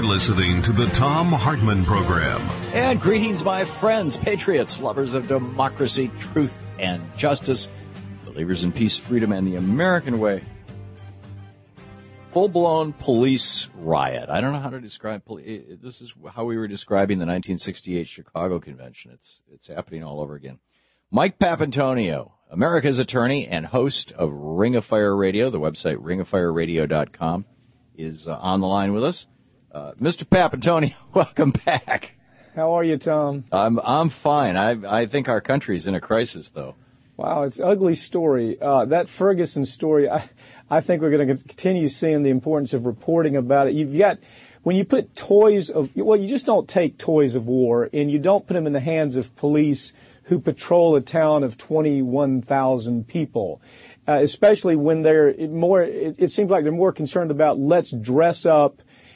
You're listening to the Thom Hartmann Program. And greetings, my friends, patriots, lovers of democracy, truth, and justice, believers in peace, freedom, and the American way. Full-blown police riot. I don't know how to describe this is how we were describing the 1968 Chicago Convention. It's happening all over again. Mike Papantonio, America's attorney and host of Ring of Fire Radio, the website ringofireradio.com, is on the line with us. Mr. Papantonio, welcome back. How are you, Tom? I'm fine. I think our country's in a crisis, though. Wow, it's an ugly story. That Ferguson story, I think we're going to continue seeing the importance of reporting about it. You've got, when you put you just don't take toys of war and you don't put them in the hands of police who patrol a town of 21,000 people, especially when it seems like they're more concerned about let's dress up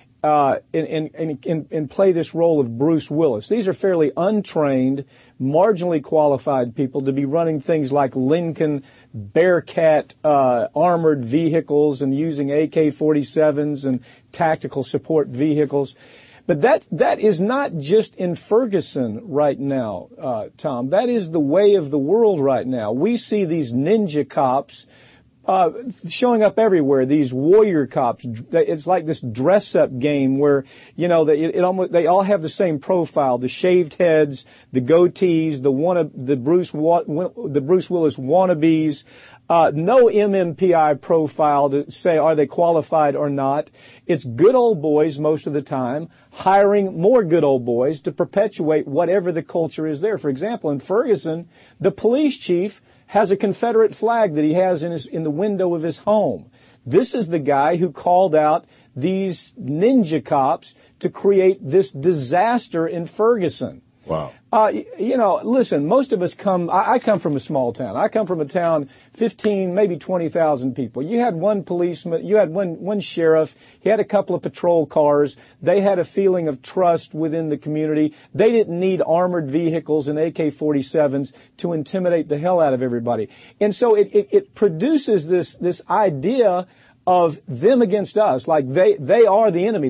and play this role of Bruce Willis. These are fairly untrained, marginally qualified people to be running things like Lincoln Bearcat armored vehicles and using AK-47s and tactical support vehicles. But that is not just in Ferguson right now, Tom. That is the way of the world right now. We see these ninja cops showing up everywhere, these warrior cops. It's like this dress-up game where, you know, they all have the same profile, the shaved heads, the goatees, the Bruce Willis wannabes, no MMPI profile to say are they qualified or not. It's good old boys most of the time, hiring more good old boys to perpetuate whatever the culture is there. For example, in Ferguson, the police chief has a Confederate flag that he has in the window of his home. This is the guy who called out these ninja cops to create this disaster in Ferguson. Wow. You know, listen, most of us I come from a small town. I come from a town, 15, maybe 20,000 people. You had one policeman, you had one sheriff, he had a couple of patrol cars. They had a feeling of trust within the community. They didn't need armored vehicles and AK-47s to intimidate the hell out of everybody. And so it produces this idea of them against us, like they are the enemy.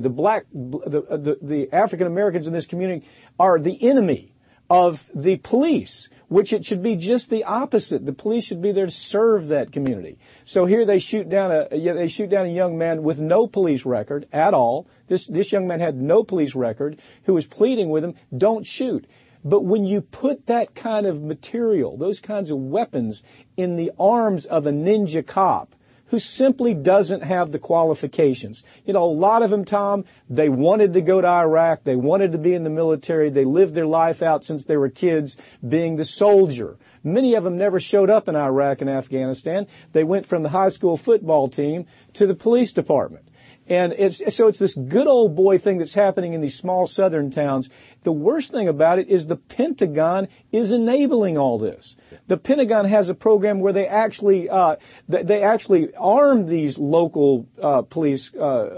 The African Americans in this community are the enemy of the police, which it should be just the opposite. The police should be there to serve that community. So here they shoot down a young man with no police record at all. This young man had no police record who was pleading with him, don't shoot. But when you put that kind of material, those kinds of weapons in the arms of a ninja cop who simply doesn't have the qualifications. You know, a lot of them, Tom, they wanted to go to Iraq. They wanted to be in the military. They lived their life out since they were kids being the soldier. Many of them never showed up in Iraq and Afghanistan. They went from the high school football team to the police department. And it's this good old boy thing that's happening in these small southern towns. The worst thing about it is the Pentagon is enabling all this. The Pentagon has a program where they actually arm these local police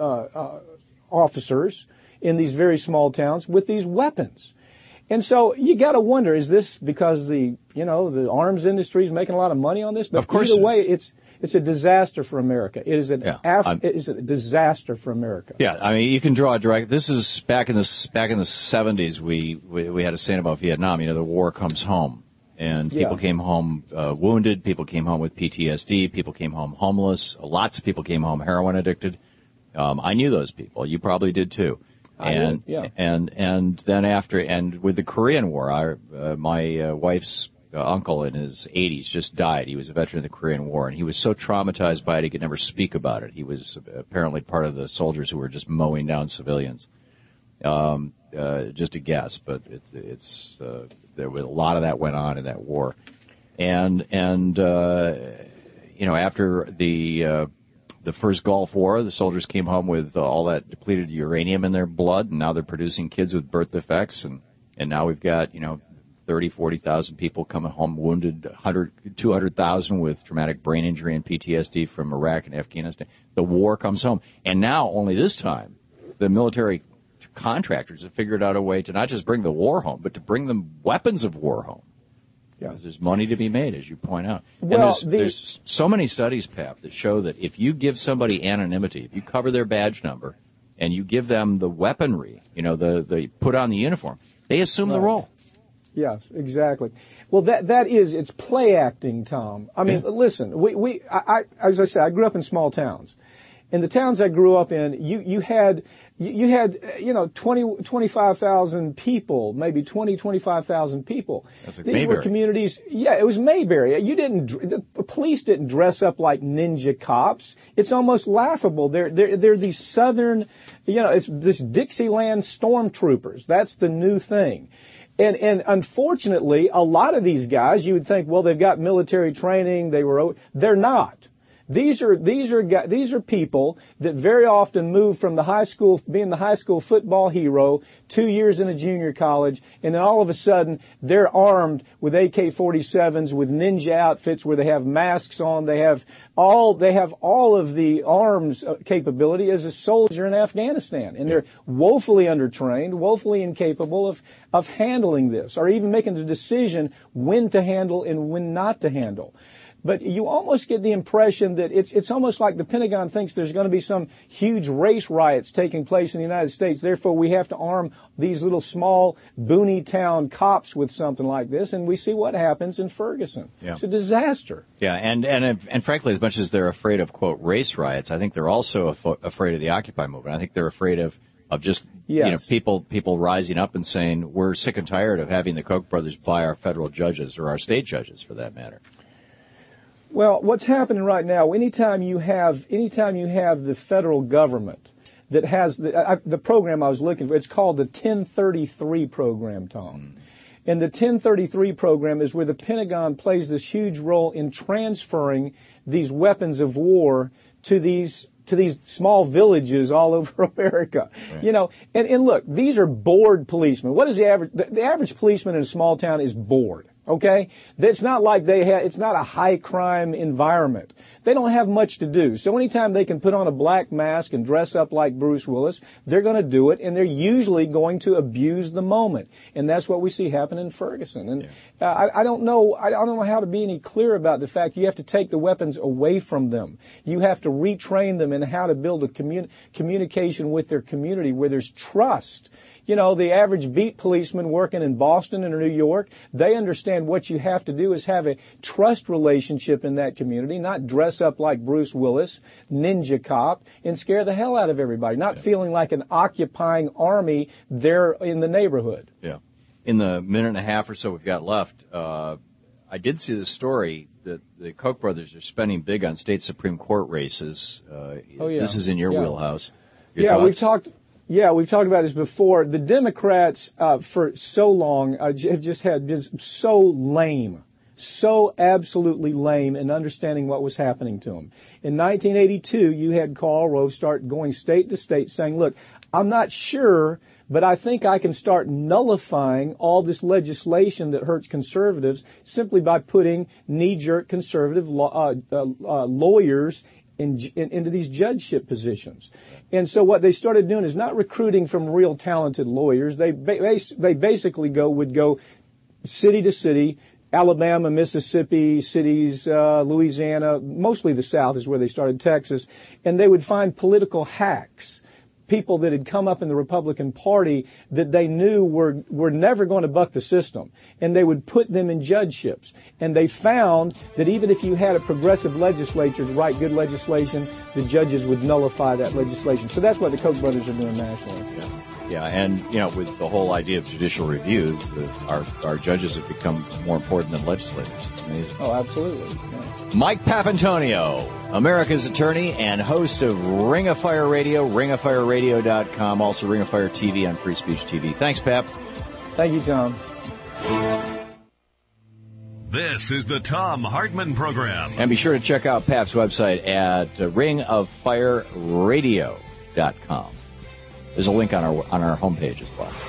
officers in these very small towns with these weapons. And so you got to wonder, is this because the arms industry is making a lot of money on this? But of course, either way, it's a disaster for America. It is it is a disaster for America. Yeah, I mean, you can draw a direct. This is back in the 70s. We had a saying about Vietnam. You know, the war comes home, and people came home wounded. People came home with PTSD. People came home homeless. Lots of people came home heroin addicted. I knew those people. You probably did too. And then with the Korean War, my wife's uncle in his 80s just died. He was a veteran of the Korean War, and he was so traumatized by it he could never speak about it. He was apparently part of the soldiers who were just mowing down civilians. Just a guess, but there was a lot of that went on in that war. And after the first Gulf War, the soldiers came home with all that depleted uranium in their blood, and now they're producing kids with birth defects, and now we've got 30, 40,000 people coming home wounded, 200,000 with traumatic brain injury and PTSD from Iraq and Afghanistan. The war comes home. And now, only this time, the military contractors have figured out a way to not just bring the war home, but to bring them weapons of war home. Yeah. Because there's money to be made, as you point out. Well, and there's so many studies, Pap, that show that if you give somebody anonymity, if you cover their badge number, and you give them the weaponry, the put on the uniform, they assume the role. Yes, exactly. Well, it's play acting, Tom. I mean, listen, as I said, I grew up in small towns. In the towns I grew up in, you had 25,000 people, maybe 25,000 people. That's like These Mayberry. were communities. Yeah, it was Mayberry. The police didn't dress up like ninja cops. It's almost laughable. They're these southern, it's this Dixieland stormtroopers. That's the new thing. And unfortunately, a lot of these guys, you would think, well, they've got military training. They're not. These are people that very often move from being the high school football hero, 2 years in a junior college, and then all of a sudden they're armed with AK-47s, with ninja outfits where they have masks on. They have all of the arms capability as a soldier in Afghanistan, and they're woefully undertrained, woefully incapable of handling this, or even making the decision when to handle and when not to handle. But you almost get the impression that it's almost like the Pentagon thinks there's going to be some huge race riots taking place in the United States. Therefore, we have to arm these little small boony town cops with something like this. And we see what happens in Ferguson. Yeah. It's a disaster. Yeah, and frankly, as much as they're afraid of, quote, race riots, I think they're also afraid of the Occupy movement. I think they're afraid of just people rising up and saying, we're sick and tired of having the Koch brothers ply our federal judges, or our state judges for that matter. Well, what's happening right now, anytime you have the federal government that has the program I was looking for, it's called the 1033 program, Tom. And the 1033 program is where the Pentagon plays this huge role in transferring these weapons of war to these small villages all over America. Right. And look, these are bored policemen. What is the average policeman in a small town is bored. Okay? It's not like it's not a high crime environment. They don't have much to do. So anytime they can put on a black mask and dress up like Bruce Willis, they're going to do it, and they're usually going to abuse the moment. And that's what we see happen in Ferguson. And I don't know how to be any clearer about the fact you have to take the weapons away from them. You have to retrain them in how to build a communication with their community where there's trust. The average beat policeman working in Boston or New York, they understand what you have to do is have a trust relationship in that community, not dress up like Bruce Willis, ninja cop, and scare the hell out of everybody, not feeling like an occupying army there in the neighborhood. Yeah. In the minute and a half or so we've got left, I did see the story that the Koch brothers are spending big on state Supreme Court races. This is in your wheelhouse. Your thoughts? We've talked about this before. The Democrats, for so long, have just so lame, so absolutely lame in understanding what was happening to them. In 1982, you had Karl Rove start going state to state saying, look, I'm not sure, but I think I can start nullifying all this legislation that hurts conservatives simply by putting knee-jerk conservative lawyers into these judgeship positions. And so what they started doing is not recruiting from real talented lawyers. They basically would go city to city, Alabama, Mississippi, cities, Louisiana, mostly the South is where they started, Texas, and they would find political hacks, people that had come up in the Republican Party that they knew were never going to buck the system, and they would put them in judgeships. And they found that even if you had a progressive legislature to write good legislation, the judges would nullify that legislation. So that's what the Koch brothers are doing nationally. Yeah, and with the whole idea of judicial review, our judges have become more important than legislators. It's amazing. Oh, absolutely. Yeah. Mike Papantonio, America's attorney and host of Ring of Fire Radio, ringofireradio.com, also Ring of Fire TV on Free Speech TV. Thanks, Pap. Thank you, Tom. This is the Thom Hartmann Program. And be sure to check out Pap's website at ringofireradio.com. There's a link on our homepage as well.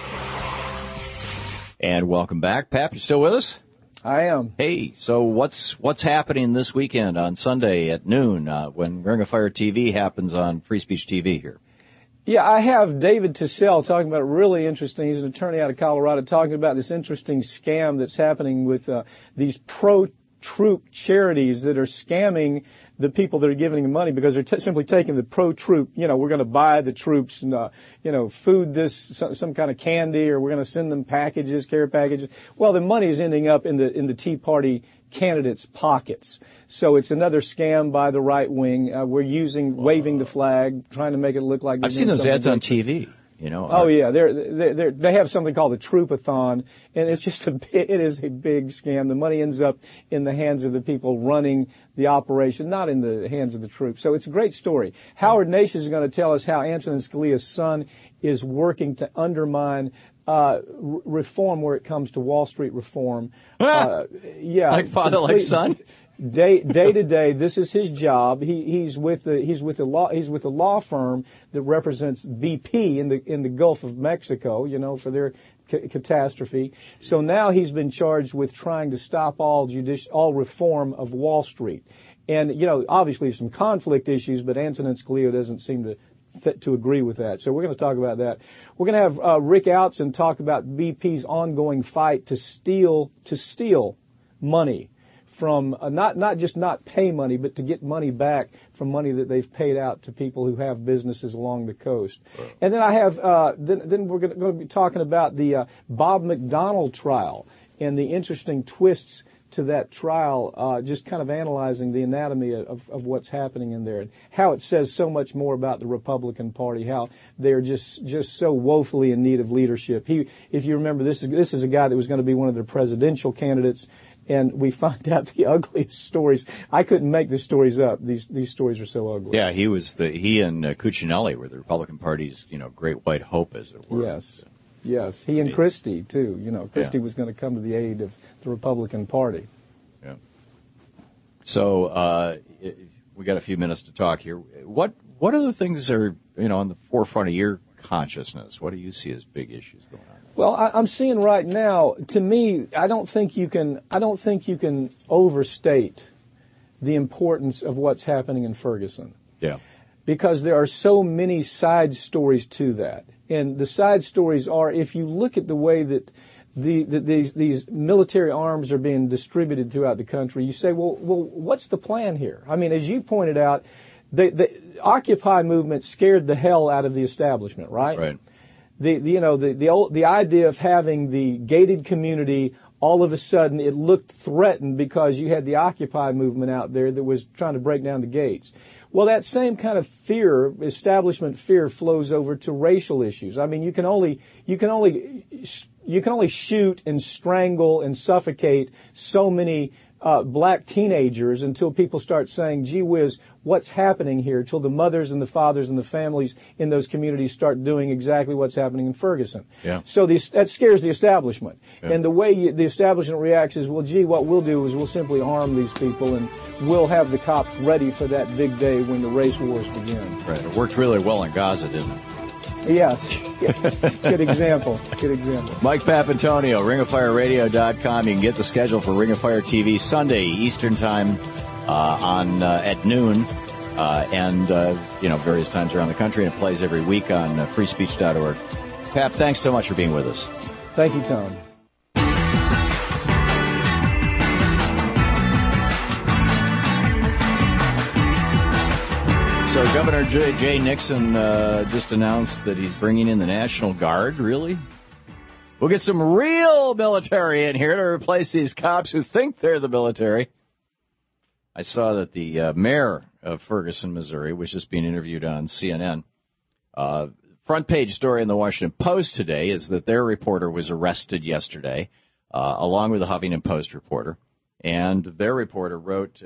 And welcome back. Pap, you still with us? I am. Hey, so what's happening this weekend on Sunday at noon when Ring of Fire TV happens on Free Speech TV here? Yeah, I have David Tissell talking about really interesting. He's an attorney out of Colorado talking about this interesting scam that's happening with these pro-troop charities that are scamming the people that are giving them money because they're simply taking the pro-troop, we're going to buy the troops and, food this, some kind of candy, or we're going to send them packages, care packages. Well, the money is ending up in the Tea Party candidates' pockets. So it's another scam by the right wing. We're waving the flag, trying to make it look like... I've seen those ads on TV. Oh yeah, they have something called the Troopathon, and it's just it is a big scam. The money ends up in the hands of the people running the operation, not in the hands of the troops. So it's a great story. Howard Nation is going to tell us how Antonin Scalia's son is working to undermine reform where it comes to Wall Street reform. Like father, like son. Day to day, this is his job. He's with a law firm that represents BP in the Gulf of Mexico, for their catastrophe. So now he's been charged with trying to stop all reform of Wall Street. And obviously some conflict issues, but Antonin Scalia doesn't seem to agree with that. So we're going to talk about that. We're going to have Rick Outzen talk about BP's ongoing fight to steal money from not just not pay money, but to get money back from money that they've paid out to people who have businesses along the coast. Right. And then I have then we're going to be talking about the Bob McDonnell trial and the interesting twists to that trial, just kind of analyzing the anatomy of what's happening in there and how it says so much more about the Republican Party, how they're just so woefully in need of leadership. If you remember, this is a guy that was going to be one of their presidential candidates. And we find out the ugliest stories. I couldn't make the stories up. These stories are so ugly. Yeah, he and Cuccinelli were the Republican Party's, great white hope, as it were. Yes. He and Christie too. Christie was going to come to the aid of the Republican Party. Yeah. So we got a few minutes to talk here. What other things are on the forefront of your consciousness? What do you see as big issues going on? Well, I'm seeing right now, to me, I don't think you can overstate the importance of what's happening in Ferguson. Yeah. Because there are so many side stories to that. And the side stories are, if you look at the way that these military arms are being distributed throughout the country, you say, well, what's the plan here? I mean, as you pointed out, the Occupy movement scared the hell out of the establishment, right? Right. The idea of having the gated community, all of a sudden it looked threatened because you had the Occupy movement out there that was trying to break down the gates. Well, that same kind of fear, establishment fear, flows over to racial issues. I mean, you can only shoot and strangle and suffocate so many black teenagers until people start saying, gee whiz, what's happening here? Till the mothers and the fathers and the families in those communities start doing exactly what's happening in Ferguson. Yeah. So that scares the establishment. Yeah. And the way the establishment reacts is, well, gee, what we'll do is we'll simply arm these people and we'll have the cops ready for that big day when the race wars begin. Right. It worked really well in Gaza, didn't it? Yes. Good example. Mike Papantonio, ringofireradio.com. You can get the schedule for Ring of Fire TV Sunday, Eastern Time, at noon, and various times around the country. And it plays every week on freespeech.org. Pap, thanks so much for being with us. Thank you, Tom. So Governor Jay Nixon just announced that he's bringing in the National Guard. Really? We'll get some real military in here to replace these cops who think they're the military. I saw that the mayor of Ferguson, Missouri, was just being interviewed on CNN. Front page story in the Washington Post today is that their reporter was arrested yesterday, along with the Huffington Post reporter. And their reporter wrote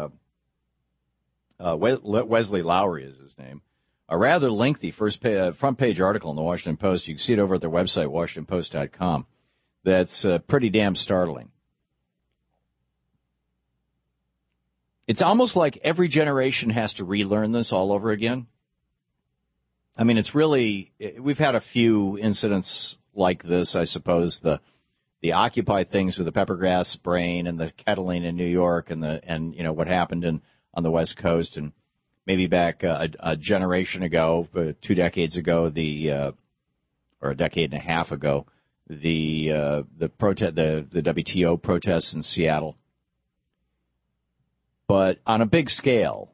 Wesley Lowery is his name, a rather lengthy front page article in the Washington Post. You can see it over at their website, WashingtonPost.com. That's pretty damn startling. It's almost like every generation has to relearn this all over again. I mean, we've had a few incidents like this, I suppose, the Occupy things with the pepper gas spraying and the kettling in New York and what happened on the West Coast, and maybe back a generation ago, 2 decades ago, or a decade and a half ago, the WTO protests in Seattle. But on a big scale,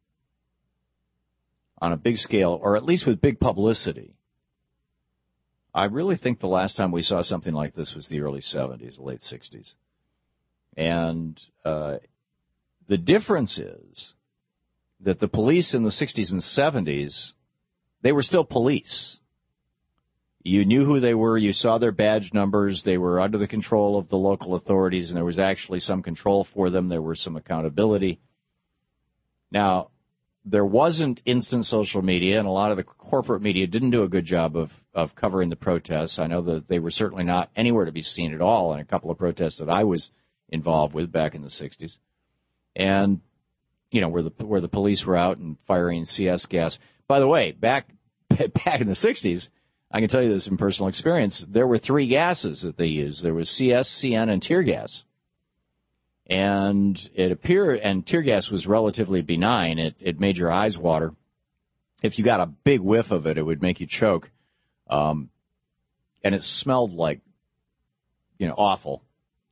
or at least with big publicity, I really think the last time we saw something like this was the early 70s, late 60s. And the difference is that the police in the 60s and 70s, they were still police. You knew who they were. You saw their badge numbers. They were under the control of the local authorities, and there was actually some control for them. There was some accountability. Now, there wasn't instant social media, and a lot of the corporate media didn't do a good job of covering the protests. I know that they were certainly not anywhere to be seen at all in a couple of protests that I was involved with back in the 60s. And, you know, where the police were out and firing CS gas. By the way, back in the 60s, I can tell you this from personal experience, there were 3 gases that they used. There was CS, CN, and tear gas. And it appeared, and tear gas was relatively benign. It made your eyes water. If you got a big whiff of it, it would make you choke. And it smelled like, awful.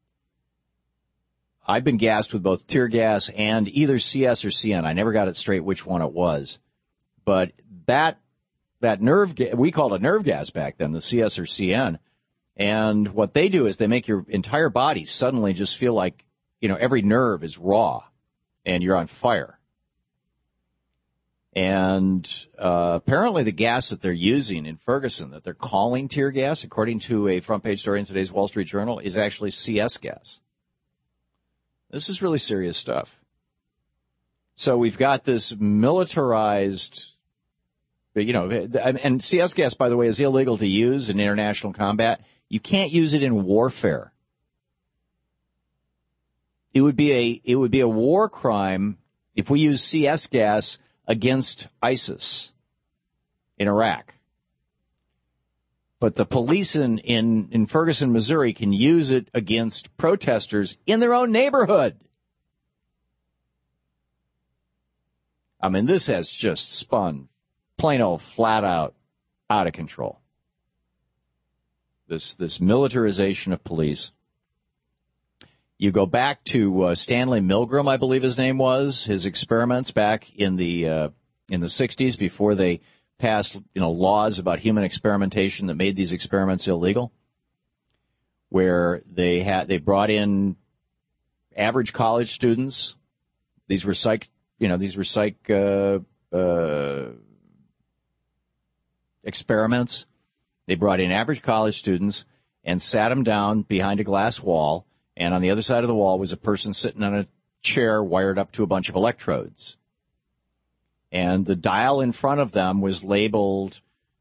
I've been gassed with both tear gas and either CS or CN. I never got it straight which one it was. But that nerve, we called it nerve gas back then, the CS or CN. And what they do is they make your entire body suddenly just feel like, every nerve is raw and you're on fire. And apparently the gas that they're using in Ferguson, that they're calling tear gas, according to a front page story in today's Wall Street Journal, is actually CS gas. This is really serious stuff. So we've got this militarized, and CS gas, by the way, is illegal to use in international combat. You can't use it in warfare. It would be a war crime if we use CS gas against ISIS in Iraq. But the police in Ferguson, Missouri can use it against protesters in their own neighborhood. I mean, this has just spun plain old flat out of control. This militarization of police. You go back to Stanley Milgram, I believe his name was, his experiments back in the 60s before they passed laws about human experimentation that made these experiments illegal, where they brought in average college students. These were psych experiments. They brought in average college students and sat them down behind a glass wall, and on the other side of the wall was a person sitting on a chair wired up to a bunch of electrodes. And the dial in front of them was labeled,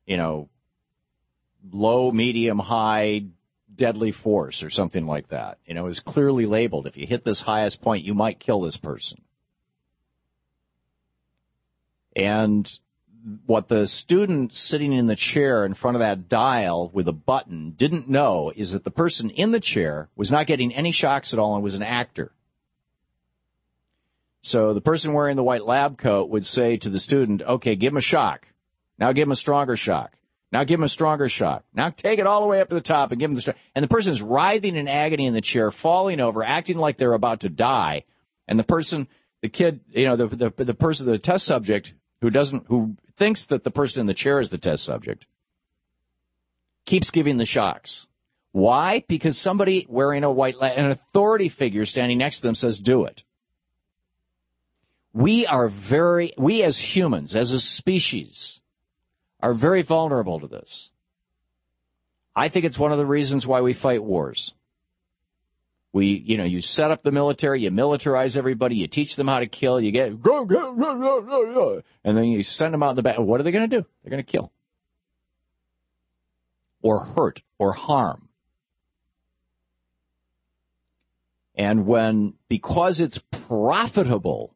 low, medium, high, deadly force or something like that. It was clearly labeled. If you hit this highest point, you might kill this person. And what the student sitting in the chair in front of that dial with a button didn't know is that the person in the chair was not getting any shocks at all and was an actor. So the person wearing the white lab coat would say to the student, okay, give him a shock. Now give him a stronger shock. Now give him a stronger shock. Now take it all the way up to the top and give him the shock. And the person is writhing in agony in the chair, falling over, acting like they're about to die. And the person, the kid, the person, the test subject who thinks that the person in the chair is the test subject, keeps giving the shocks. Why? Because somebody wearing a white lab, an authority figure standing next to them says, do it. We as humans, as a species, are very vulnerable to this. I think it's one of the reasons why we fight wars. You set up the military, you militarize everybody, you teach them how to kill, you get, and then you send them out in the back. What are they going to do? They're going to kill. Or hurt, or harm. And because it's profitable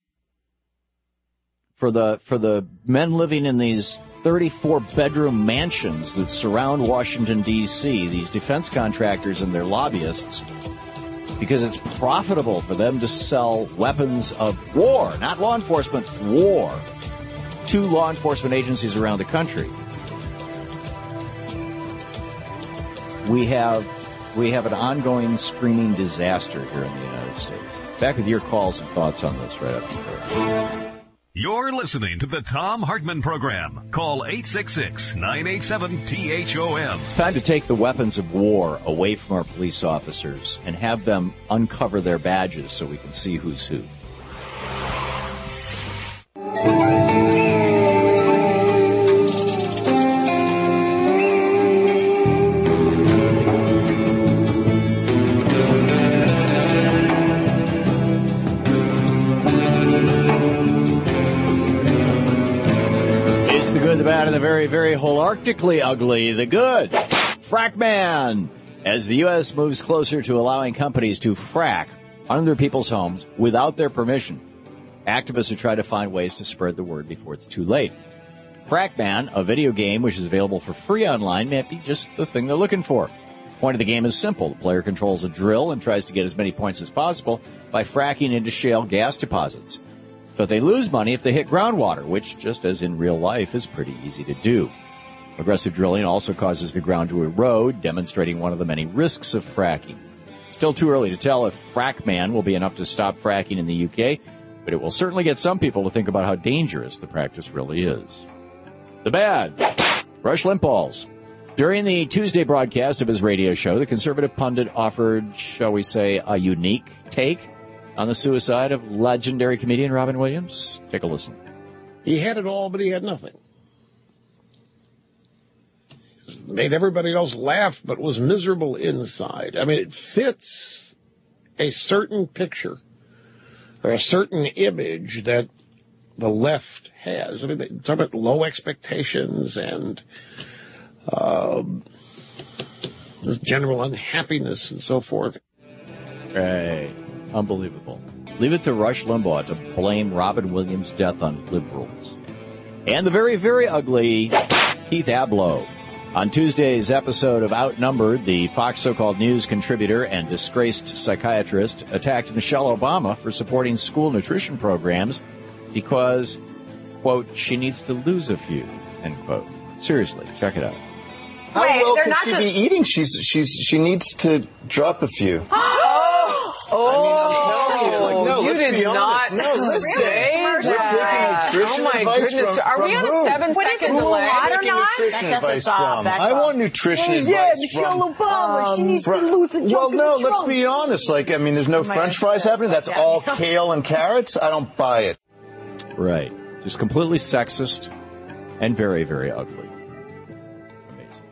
for the men living in these 34-bedroom mansions that surround Washington, D.C., these defense contractors and their lobbyists, because it's profitable for them to sell weapons of war, not law enforcement, war, to law enforcement agencies around the country. We have we have an ongoing screening disaster here in the United States. Back with your calls and thoughts on this right after the break. You're listening to the Thom Hartmann Program. Call 866-987-THOM. It's time to take the weapons of war away from our police officers and have them uncover their badges so we can see who's who. The bad, and the very, very holarctically ugly. The good. Frack Man. As the U.S. moves closer to allowing companies to frack under people's homes without their permission, activists are trying to find ways to spread the word before it's too late. Frack Man, a video game which is available for free online, may be just the thing they're looking for. The point of the game is simple. The player controls a drill and tries to get as many points as possible by fracking into shale gas deposits. But they lose money if they hit groundwater, which, just as in real life, is pretty easy to do. Aggressive drilling also causes the ground to erode, demonstrating one of the many risks of fracking. Still too early to tell if Frack Man will be enough to stop fracking in the UK, but it will certainly get some people to think about how dangerous the practice really is. The bad. Rush Limbaugh's. During the Tuesday broadcast of his radio show, the conservative pundit offered, shall we say, a unique take on the suicide of legendary comedian Robin Williams. Take a listen. He had it all, but he had nothing. Made everybody else laugh, but was miserable inside. I mean, it fits a certain picture or a certain image that the left has. I mean, they talk about low expectations and general unhappiness and so forth. Right. Unbelievable. Leave it to Rush Limbaugh to blame Robin Williams' death on liberals. And the very, very ugly Keith Ablow. On Tuesday's episode of Outnumbered, the Fox so-called news contributor and disgraced psychiatrist attacked Michelle Obama for supporting school nutrition programs because, quote, she needs to lose a few, end quote. Seriously, check it out. How well can she be eating? She needs to drop a few. You did not. No, listen. We're taking nutrition advice from Are we on a 7-second delay? Taking nutrition advice from. I want nutrition advice Michelle Obama. She needs to lose a chunk Well, no, of the let's be honest. Like, I mean, there's no French fries happening. That's all kale and carrots. I don't buy it. Right. Just completely sexist and very, very ugly. Amazing.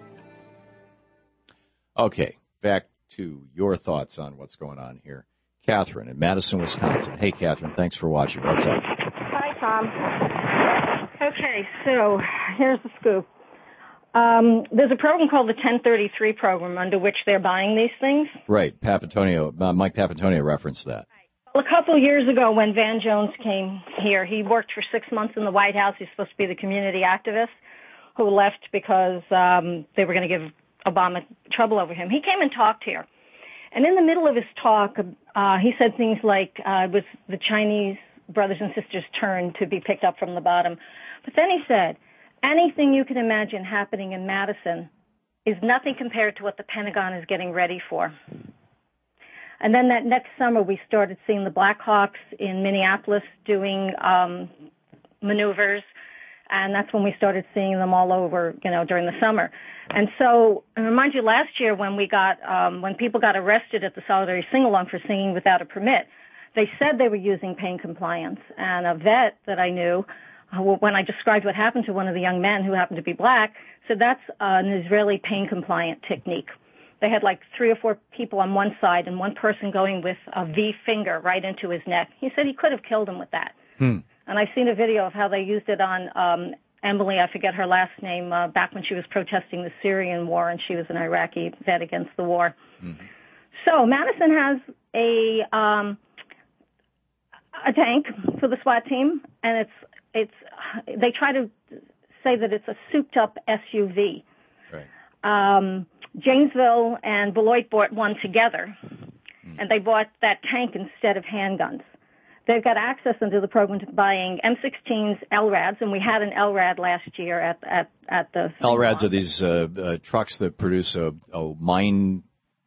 Okay, back to your thoughts on what's going on here. Catherine in Madison, Wisconsin. Hey, Catherine, thanks for watching. What's up? Hi, Tom. Okay, so here's the scoop. There's a program called the 1033 program under which they're buying these things. Right. Mike Papantonio referenced that. Well, a couple of years ago when Van Jones came here, he worked for 6 months in the White House. He's supposed to be the community activist who left because they were going to give Obama trouble over him. He came and talked here. And in the middle of his talk, he said things like it was the Chinese brothers and sisters' turn to be picked up from the bottom. But then he said, anything you can imagine happening in Madison is nothing compared to what the Pentagon is getting ready for. And then that next summer, we started seeing the Blackhawks in Minneapolis doing maneuvers. And that's when we started seeing them all over, during the summer. And so, I remind you, last year when when people got arrested at the Solidarity Sing-Along for singing without a permit, they said they were using pain compliance. And a vet that I knew, when I described what happened to one of the young men who happened to be black, said that's an Israeli pain compliant technique. They had like 3 or 4 people on one side and one person going with a V finger right into his neck. He said he could have killed him with that. And I've seen a video of how they used it on Emily, I forget her last name, back when she was protesting the Syrian war, and she was an Iraqi vet against the war. Mm-hmm. So Madison has a tank for the SWAT team, and they try to say that it's a souped-up SUV. Right. Janesville and Beloit bought one together, and they bought that tank instead of handguns. They've got access into the program to buying M16s, LRADs, and we had an LRAD last year at the... LRADs are these trucks that produce a mine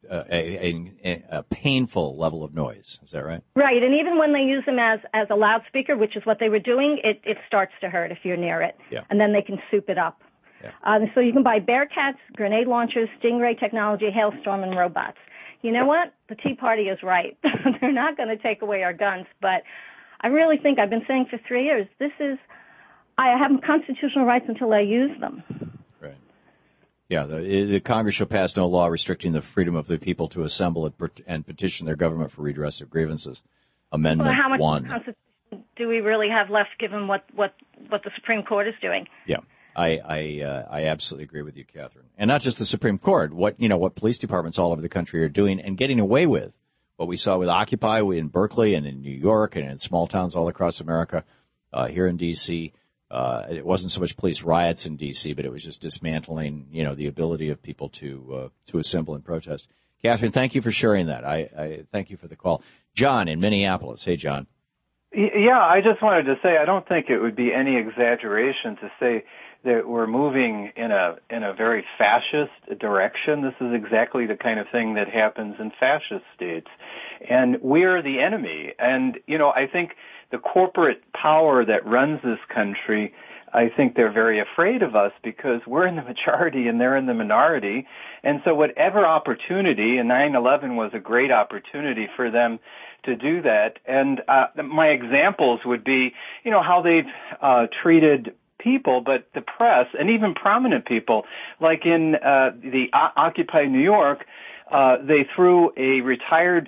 a painful level of noise. Is that right? Right, and even when they use them as a loudspeaker, which is what they were doing, it starts to hurt if you're near it. Yeah. And then they can soup it up. Yeah. So you can buy Bearcats, grenade launchers, Stingray technology, Hailstorm, and robots. You know what? The Tea Party is right. They're not going to take away our guns, but I really think, I've been saying for 3 years, I have constitutional rights until I use them. Right. Yeah, the Congress shall pass no law restricting the freedom of the people to assemble and petition their government for redress of grievances. Amendment 1. How much Constitution do we really have left, given what the Supreme Court is doing? Yeah. I absolutely agree with you, Catherine. And not just the Supreme Court, what police departments all over the country are doing and getting away with. What we saw with Occupy in Berkeley and in New York and in small towns all across America, here in D.C., it wasn't so much police riots in D.C., but it was just dismantling, the ability of people to assemble and protest. Catherine, thank you for sharing that. I thank you for the call. John in Minneapolis. Hey, John. Yeah, I just wanted to say I don't think it would be any exaggeration to say that we're moving in a very fascist direction. This is exactly the kind of thing that happens in fascist states. And we're the enemy. And, I think the corporate power that runs this country, I think they're very afraid of us because we're in the majority and they're in the minority. And so whatever opportunity, and 9/11 was a great opportunity for them to do that. And my examples would be, how they've treated people, but the press and even prominent people, like in the Occupy New York, they threw a retired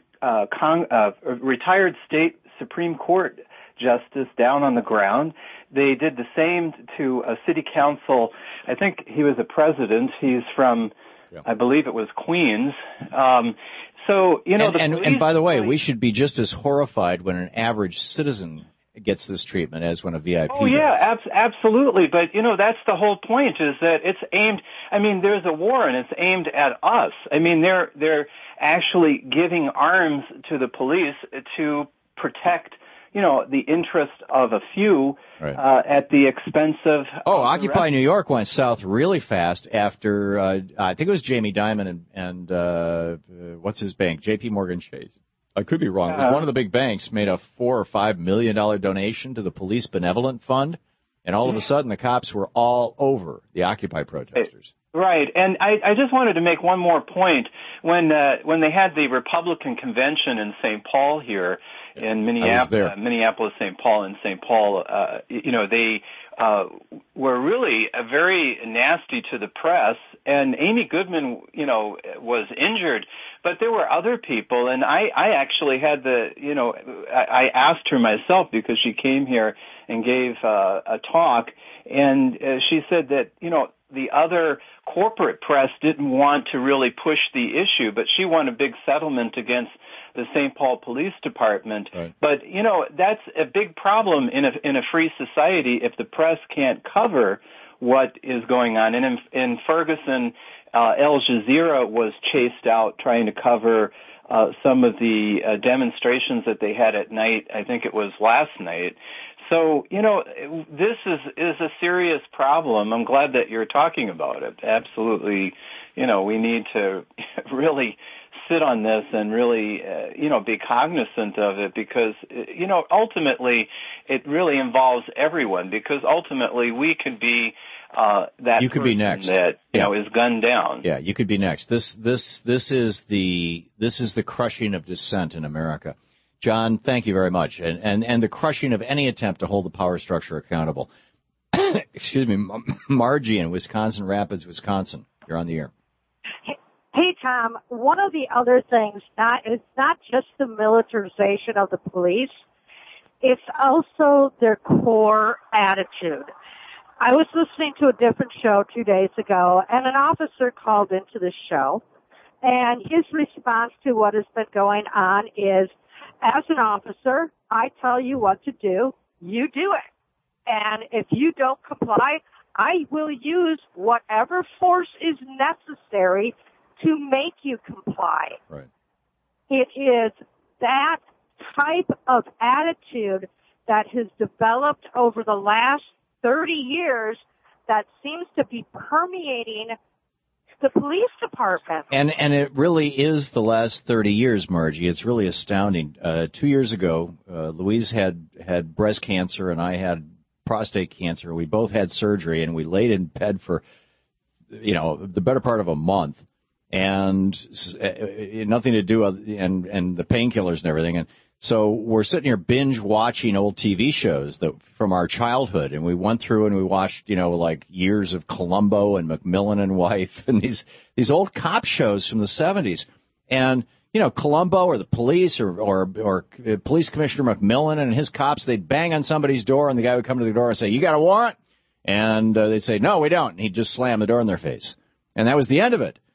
state Supreme Court justice down on the ground. They did the same to a city council. I think he was a president. He's from, I believe it was Queens. And by the way, we should be just as horrified when an average citizen gets this treatment as when a VIP does. Oh, yeah, absolutely. But, that's the whole point, is that it's aimed, there's a war and it's aimed at us. They're actually giving arms to the police to protect, the interest of a few at the expense of... Occupy New York went south really fast after, I think it was Jamie Dimon and what's his bank? JP Morgan Chase. I could be wrong. It was one of the big banks made a $4 or $5 million donation to the Police Benevolent Fund, and all of a sudden the cops were all over the Occupy protesters. Right, and I just wanted to make one more point. When they had the Republican convention in St. Paul here in Minneapolis, St. Paul, and St. Paul, they were really very nasty to the press, and Amy Goodman, was injured. But there were other people, and I actually had I asked her myself because she came here and gave a talk, and she said that, the other corporate press didn't want to really push the issue, but she won a big settlement against the St. Paul Police Department. Right. But, that's a big problem in a free society if the press can't cover what is going on. And in Ferguson, Al Jazeera was chased out trying to cover some of the demonstrations that they had at night. I think it was last night. So, this is a serious problem. I'm glad that you're talking about it. Absolutely. We need to really sit on this and really, be cognizant of it because, ultimately it really involves everyone because ultimately we could be that you could be next. That is gunned down. Yeah, you could be next. This is the crushing of dissent in America. John, thank you very much, and the crushing of any attempt to hold the power structure accountable. Excuse me, Margie in Wisconsin Rapids, Wisconsin. You're on the air. Hey, Tom. One of the other things is not just the militarization of the police; it's also their core attitude. I was listening to a different show 2 days ago, and an officer called into the show, and his response to what has been going on is, as an officer, I tell you what to do, you do it. And if you don't comply, I will use whatever force is necessary to make you comply. Right. It is that type of attitude that has developed over the last 30 years that seems to be permeating the police department. And it really is the last 30 years, Margie. It's really astounding. 2 years ago, Louise had breast cancer and I had prostate cancer. We both had surgery and we laid in bed for, the better part of a month and nothing to do and the painkillers and everything. And so we're sitting here binge watching old TV shows from our childhood, and we went through and we watched, like years of Columbo and McMillan and Wife and these old cop shows from the 70s. And, Columbo or the police or Police Commissioner McMillan and his cops, they'd bang on somebody's door and the guy would come to the door and say, "You got a warrant?" And they'd say, "No, we don't." And he'd just slam the door in their face. And that was the end of it,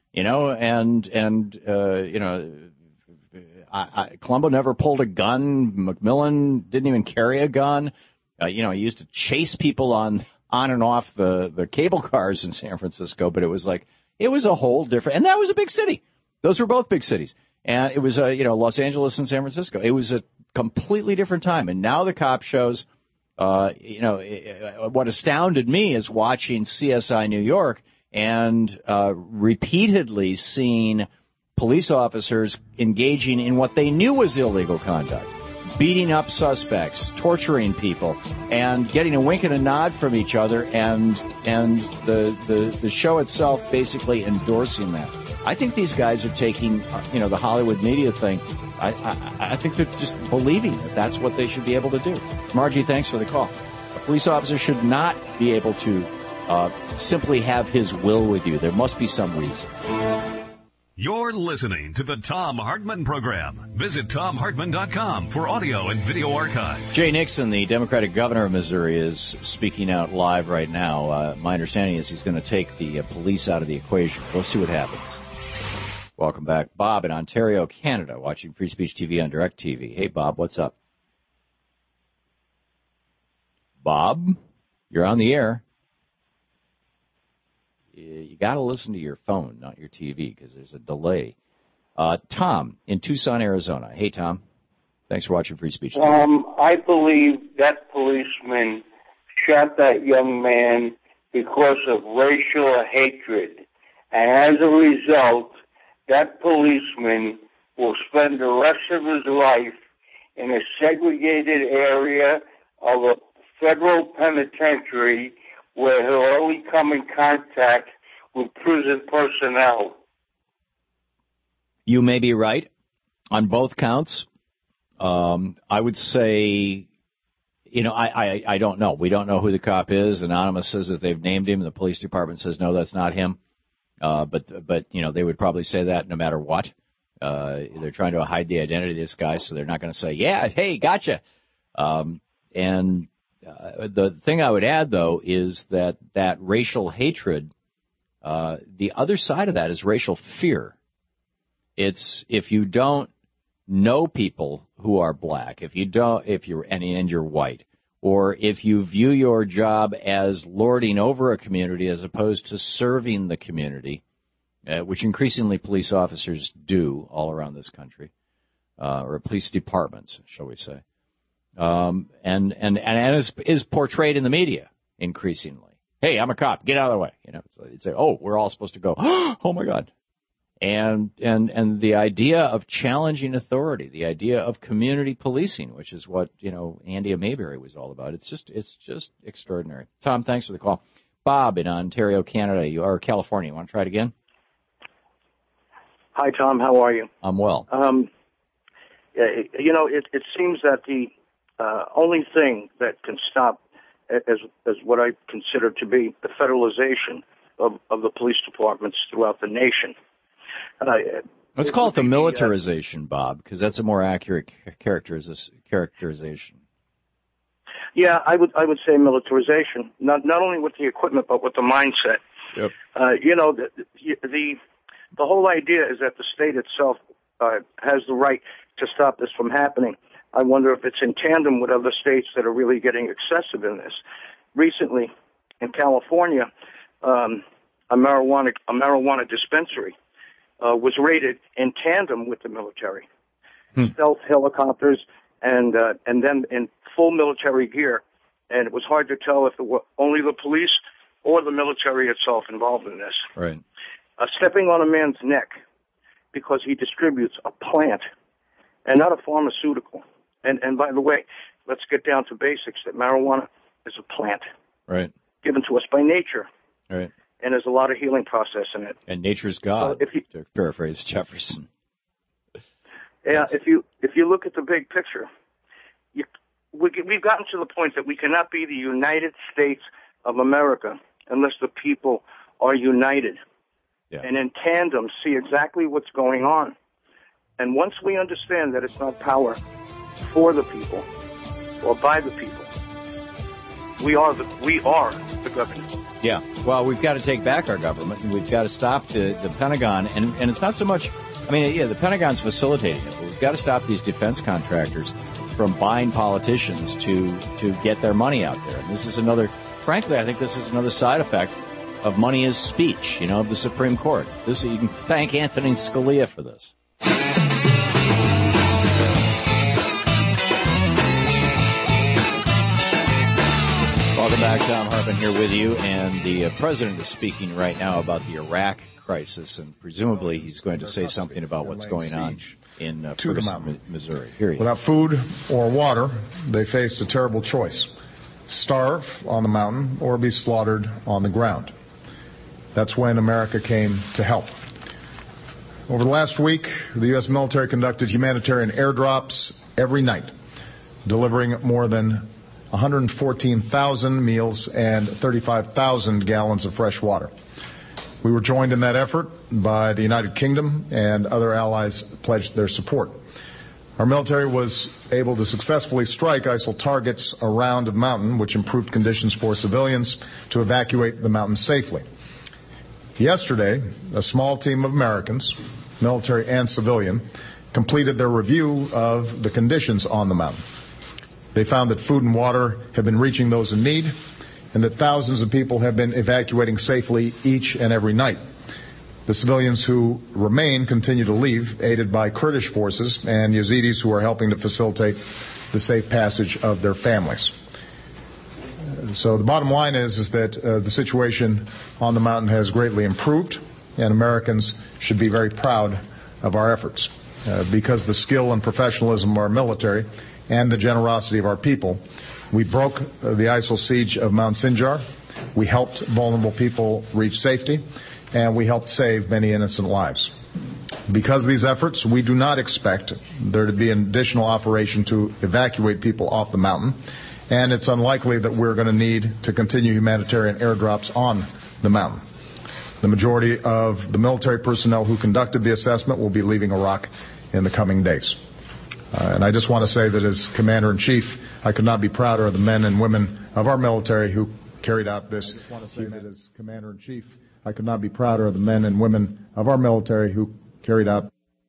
Columbo never pulled a gun. McMillan didn't even carry a gun. He used to chase people on and off the cable cars in San Francisco, but it was a whole different, and that was a big city. Those were both big cities. And it was, Los Angeles and San Francisco. It was a completely different time. And now the cop shows, what astounded me is watching CSI New York and repeatedly seeing police officers engaging in what they knew was illegal conduct, beating up suspects, torturing people, and getting a wink and a nod from each other, and the show itself basically endorsing that. I think these guys are taking, the Hollywood media thing. I think they're just believing that that's what they should be able to do. Margie, thanks for the call. A police officer should not be able to simply have his will with you. There must be some reason. You're listening to the Thom Hartmann Program. Visit ThomHartmann.com for audio and video archives. Jay Nixon, the Democratic governor of Missouri, is speaking out live right now. My understanding is he's going to take the police out of the equation. We'll see what happens. Welcome back. Bob in Ontario, Canada, watching Free Speech TV on DirecTV. Hey, Bob, what's up? Bob, you're on the air. You got to listen to your phone, not your TV, because there's a delay. Tom in Tucson, Arizona. Hey, Tom. Thanks for watching Free Speech TV. I believe that policeman shot that young man because of racial hatred. And as a result, that policeman will spend the rest of his life in a segregated area of a federal penitentiary where he'll only come in contact with prison personnel. You may be right on both counts. I would say, I don't know. We don't know who the cop is. Anonymous says that they've named him. The police department says, no, that's not him. But they would probably say that no matter what. They're trying to hide the identity of this guy, so they're not going to say, yeah, hey, gotcha. The thing I would add, though, is that racial hatred, the other side of that is racial fear. It's if you don't know people who are black, and you're white, or if you view your job as lording over a community as opposed to serving the community, which increasingly police officers do all around this country, or police departments, shall we say. And is portrayed in the media increasingly. Hey, I'm a cop. Get out of the way. You'd say, oh, we're all supposed to go, oh my God. And the idea of challenging authority, the idea of community policing, which is what, Andy Mayberry was all about. It's just extraordinary. Tom, thanks for the call. Bob in Ontario, Canada, California. You want to try it again? Hi, Tom. How are you? I'm well. It seems that the only thing that can stop, as what I consider to be the federalization of the police departments throughout the nation. Let's call it the militarization, Bob, because that's a more accurate characterization. Yeah, I would say militarization, not only with the equipment but with the mindset. Yep. The whole idea is that the state itself has the right to stop this from happening. I wonder if it's in tandem with other states that are really getting excessive in this. Recently, in California, a marijuana dispensary was raided in tandem with the military. Stealth helicopters and then in full military gear. And it was hard to tell if it were only the police or the military itself involved in this. Right. stepping on a man's neck because he distributes a plant and not a pharmaceutical. And by the way, let's get down to basics, that marijuana is a plant. Right. Given to us by nature. Right. And there's a lot of healing process in it. And nature's God, to paraphrase Jefferson. Yeah, if you look at the big picture, we've gotten to the point that we cannot be the United States of America unless the people are united and in tandem see exactly what's going on. And once we understand that it's not power for the people or by the people, we are the government. Yeah. Well, we've got to take back our government, and we've got to stop the Pentagon. And it's not so much, the Pentagon's facilitating it, but we've got to stop these defense contractors from buying politicians to get their money out there. And this is frankly, I think this is another side effect of money is speech, of the Supreme Court. You can thank Anthony Scalia for this. Welcome back. Tom Hartman here with you. And the president is speaking right now about the Iraq crisis, and presumably he's going to say something about what's going on in Ferguson, Missouri. Here he is. Without food or water, they faced a terrible choice: starve on the mountain or be slaughtered on the ground. That's when America came to help. Over the last week, the U.S. military conducted humanitarian airdrops every night, delivering more than 114,000 meals and 35,000 gallons of fresh water. We were joined in that effort by the United Kingdom, and other allies pledged their support. Our military was able to successfully strike ISIL targets around the mountain, which improved conditions for civilians to evacuate the mountain safely. Yesterday, a small team of Americans, military and civilian, completed their review of the conditions on the mountain. They found that food and water have been reaching those in need, and that thousands of people have been evacuating safely each and every night. The civilians who remain continue to leave, aided by Kurdish forces and Yazidis who are helping to facilitate the safe passage of their families. So the bottom line is that the situation on the mountain has greatly improved, and Americans should be very proud of our efforts. Because of the skill and professionalism of our military and the generosity of our people, we broke the ISIL siege of Mount Sinjar, we helped vulnerable people reach safety, and we helped save many innocent lives. Because of these efforts, we do not expect there to be an additional operation to evacuate people off the mountain, and it's unlikely that we're going to need to continue humanitarian airdrops on the mountain. The majority of the military personnel who conducted the assessment will be leaving Iraq in the coming days. And I just want to say that as Commander-in-Chief, I could not be prouder of the men and women of our military who carried out this. As Commander-in-Chief, I could not be prouder of the men and women of our military who carried out.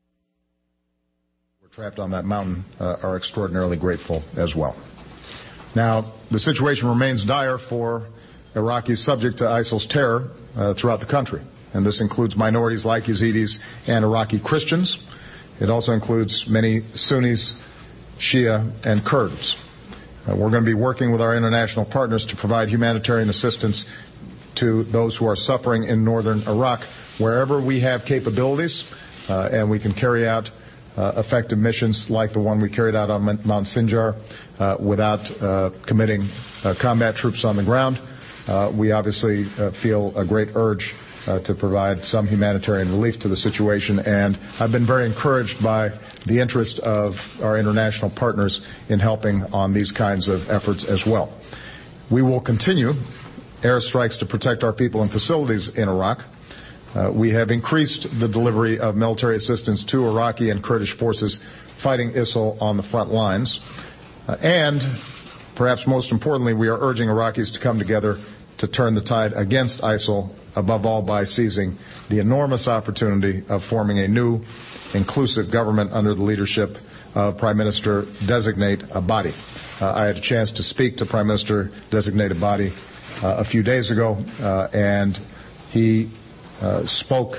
Were trapped on that mountain are extraordinarily grateful as well. Now, the situation remains dire for Iraqis subject to ISIL's terror throughout the country, and this includes minorities like Yazidis and Iraqi Christians. It also includes many Sunnis, Shia, and Kurds. We're going to be working with our international partners to provide humanitarian assistance to those who are suffering in northern Iraq, wherever we have capabilities, and we can carry out effective missions like the one we carried out on Mount Sinjar without committing combat troops on the ground. We obviously feel a great urge to provide some humanitarian relief to the situation, and I've been very encouraged by the interest of our international partners in helping on these kinds of efforts as well. We will continue airstrikes to protect our people and facilities in Iraq. We have increased the delivery of military assistance to Iraqi and Kurdish forces fighting ISIL on the front lines. And perhaps most importantly, we are urging Iraqis to come together to turn the tide against ISIL, above all by seizing the enormous opportunity of forming a new, inclusive government under the leadership of Prime Minister-designate Abadi. I had a chance to speak to Prime Minister-designate Abadi a few days ago, and he spoke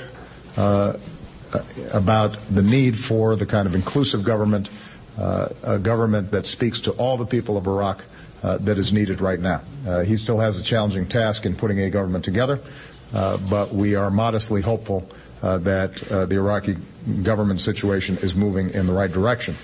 about the need for the kind of inclusive government, a government that speaks to all the people of Iraq that is needed right now. He still has a challenging task in putting a government together, but we are modestly hopeful that the Iraqi government situation is moving in the right direction.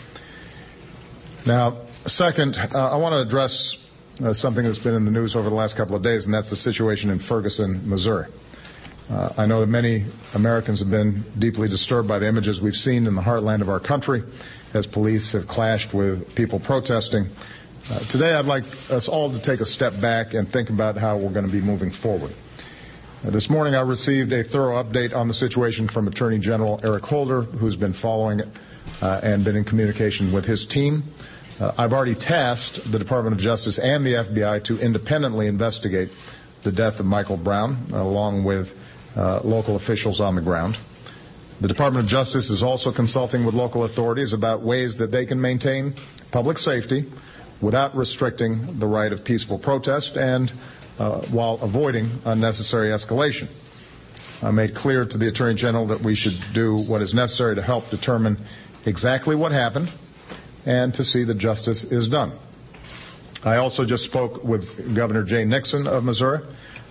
Now, second, I want to address something that's been in the news over the last couple of days, and that's the situation in Ferguson, Missouri. I know that many Americans have been deeply disturbed by the images we've seen in the heartland of our country as police have clashed with people protesting. Today, I'd like us all to take a step back and think about how we're going to be moving forward. This morning, I received a thorough update on the situation from Attorney General Eric Holder, who's been following it and been in communication with his team. I've already tasked the Department of Justice and the FBI to independently investigate the death of Michael Brown, along with local officials on the ground. The Department of Justice is also consulting with local authorities about ways that they can maintain public safety without restricting the right of peaceful protest and while avoiding unnecessary escalation. I made clear to the Attorney General that we should do what is necessary to help determine exactly what happened and to see that justice is done. I also just spoke with Governor Jay Nixon of Missouri.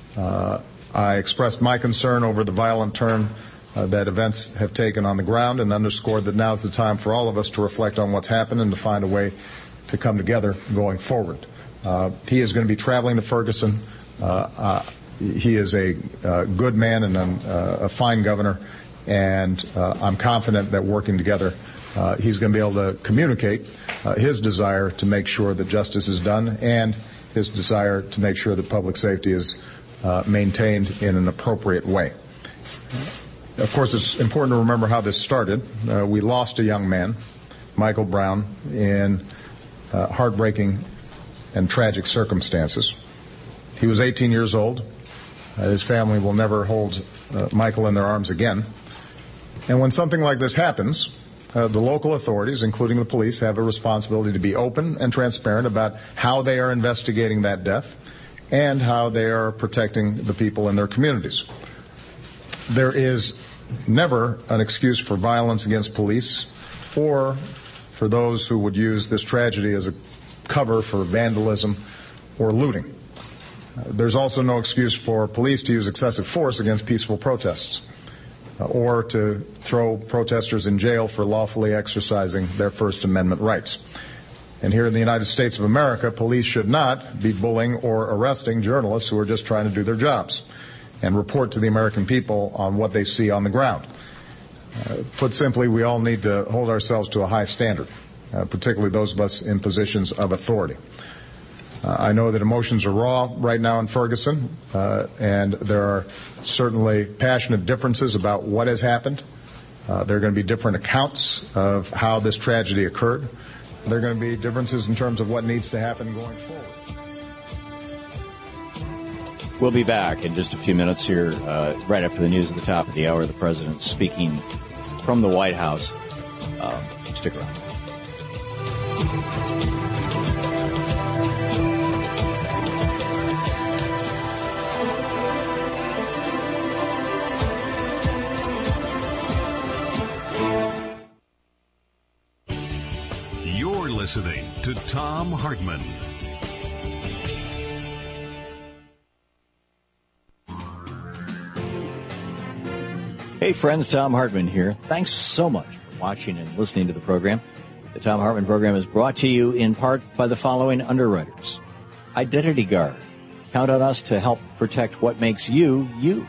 I expressed my concern over the violent turn that events have taken on the ground and underscored that now is the time for all of us to reflect on what's happened and to find a way to come together going forward. He is going to be traveling to Ferguson. He is a good man and a fine governor, and I'm confident that working together, he's going to be able to communicate his desire to make sure that justice is done and his desire to make sure that public safety is maintained in an appropriate way. Of course, it's important to remember how this started. We lost a young man, Michael Brown, in heartbreaking and tragic circumstances. He was 18 years old. His family will never hold Michael in their arms again. And when something like this happens, the local authorities, including the police, have a responsibility to be open and transparent about how they are investigating that death and how they are protecting the people in their communities. There is never an excuse for violence against police or for those who would use this tragedy as a cover for vandalism or looting. There's also no excuse for police to use excessive force against peaceful protests or to throw protesters in jail for lawfully exercising their First Amendment rights. And here in the United States of America, police should not be bullying or arresting journalists who are just trying to do their jobs and report to the American people on what they see on the ground. Put simply, we all need to hold ourselves to a high standard, particularly those of us in positions of authority. I know that emotions are raw right now in Ferguson, and there are certainly passionate differences about what has happened. There are going to be different accounts of how this tragedy occurred. There are going to be differences in terms of what needs to happen going forward. We'll be back in just a few minutes here, right after the news at the top of the hour. The President speaking from the White House. Stick around. You're listening to Thom Hartmann. Hey friends, Thom Hartmann here. Thanks so much for watching and listening to the program. The Thom Hartmann program is brought to you in part by the following underwriters. Identity Guard. Count on us to help protect what makes you, you.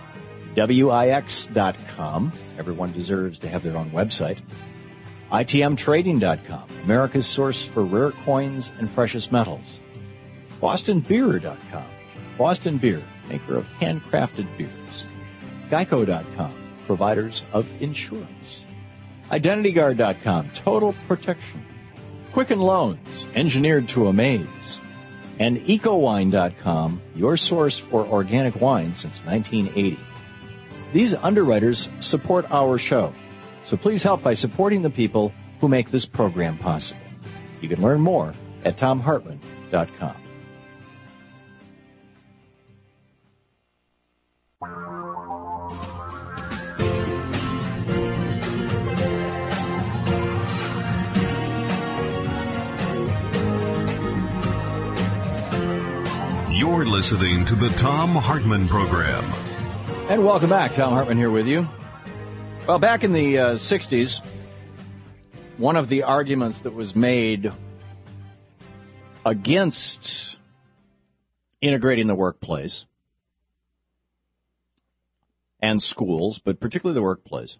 WIX.com. Everyone deserves to have their own website. ITMTrading.com. America's source for rare coins and precious metals. BostonBeer.com. Boston Beer, maker of handcrafted beers. Geico.com, providers of insurance. IdentityGuard.com, total protection. Quicken Loans, engineered to amaze. And EcoWine.com, your source for organic wine since 1980. These underwriters support our show, so please help by supporting the people who make this program possible. You can learn more at TomHartmann.com. You're listening to the Thom Hartmann Program. And welcome back. Tom Hartman here with you. Well, back in the 60s, one of the arguments that was made against integrating the workplace and schools, but particularly the workplace.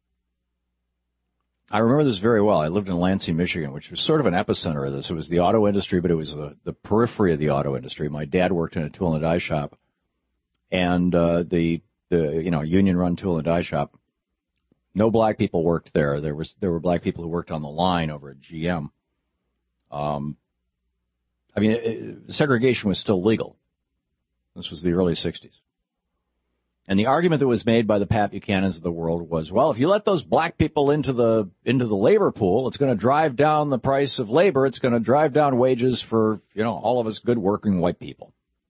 I remember this very well. I lived in Lansing, Michigan, which was sort of an epicenter of this. It was the auto industry, but it was the periphery of the auto industry. My dad worked in a tool and die shop, and the union-run tool and die shop. No black people worked there. There were black people who worked on the line over at GM. Segregation was still legal. This was the early 60s. And the argument that was made by the Pat Buchanans of the world was, well, if you let those black people into the labor pool, it's going to drive down the price of labor. It's going to drive down wages for, all of us good working white people.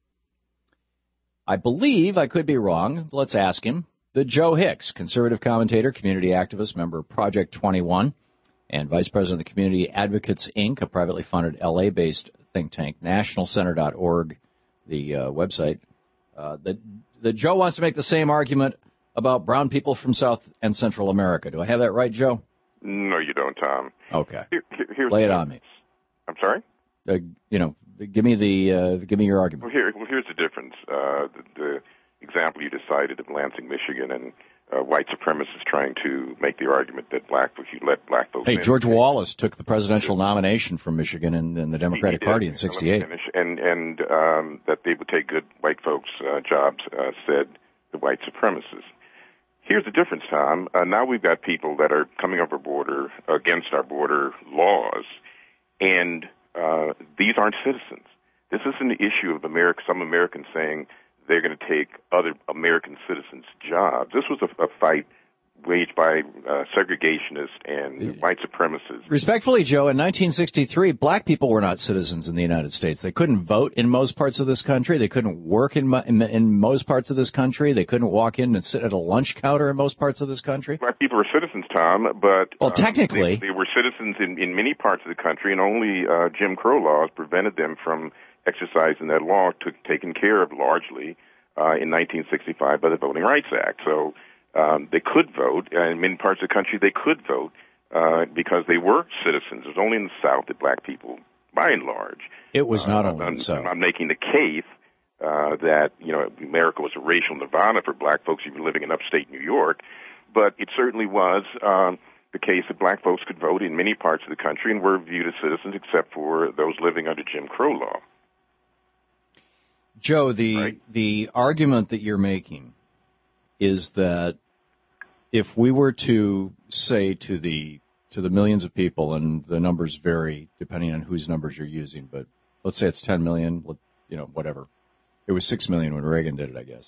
I believe, I could be wrong, let's ask him, that Joe Hicks, conservative commentator, community activist, member of Project 21, and vice president of the Community Advocates, Inc., a privately funded L.A.-based think tank, nationalcenter.org, the website, that Joe wants to make the same argument about brown people from South and Central America. Do I have that right, Joe? No, you don't, Tom. Okay. Here's lay it on me. I'm sorry? Give me your argument. Well, here's the difference. The example you decided of Lansing, Michigan, and white supremacists trying to make the argument that you let black folks in. Hey, George Wallace took the presidential nomination from Michigan in the Democratic Party in '68. And that they would take good white folks' jobs, said the white supremacists. Here's the difference, Tom. Now we've got people that are coming over border against our border laws, and these aren't citizens. This isn't the issue of some Americans saying they're going to take other American citizens' jobs. This was a fight waged by segregationists and white supremacists. Respectfully, Joe, in 1963, black people were not citizens in the United States. They couldn't vote in most parts of this country. They couldn't work in most parts of this country. They couldn't walk in and sit at a lunch counter in most parts of this country. Black people were citizens, Tom, but technically they were citizens in many parts of the country, and only Jim Crow laws prevented them from exercising that law, taken care of largely in 1965 by the Voting Rights Act. So they could vote. In many parts of the country, they could vote because they were citizens. It was only in the South that black people, by and large. It was not only in the South. I'm making the case that, America was a racial nirvana for black folks even living in upstate New York, but it certainly was the case that black folks could vote in many parts of the country and were viewed as citizens except for those living under Jim Crow law. Joe, the argument that you're making is that if we were to say to the millions of people, and the numbers vary depending on whose numbers you're using, but let's say it's 10 million, whatever. It was 6 million when Reagan did it, I guess.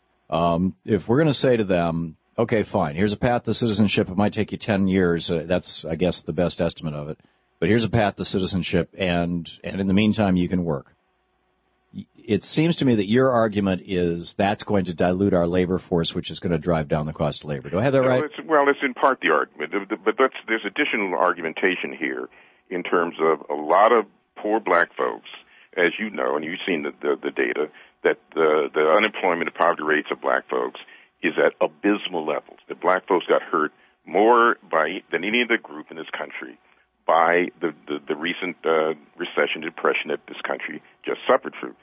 If we're going to say to them, okay, fine, here's a path to citizenship. It might take you 10 years. That's, I guess, the best estimate of it. But here's a path to citizenship, and in the meantime, you can work. It seems to me that your argument is that's going to dilute our labor force, which is going to drive down the cost of labor. Do I have that right? It's in part the argument, but there's additional argumentation here in terms of a lot of poor black folks, as you know, and you've seen the data, that the unemployment and poverty rates of black folks is at abysmal levels. That black folks got hurt more than any other group in this country by the recent recession, depression that this country just suffered through.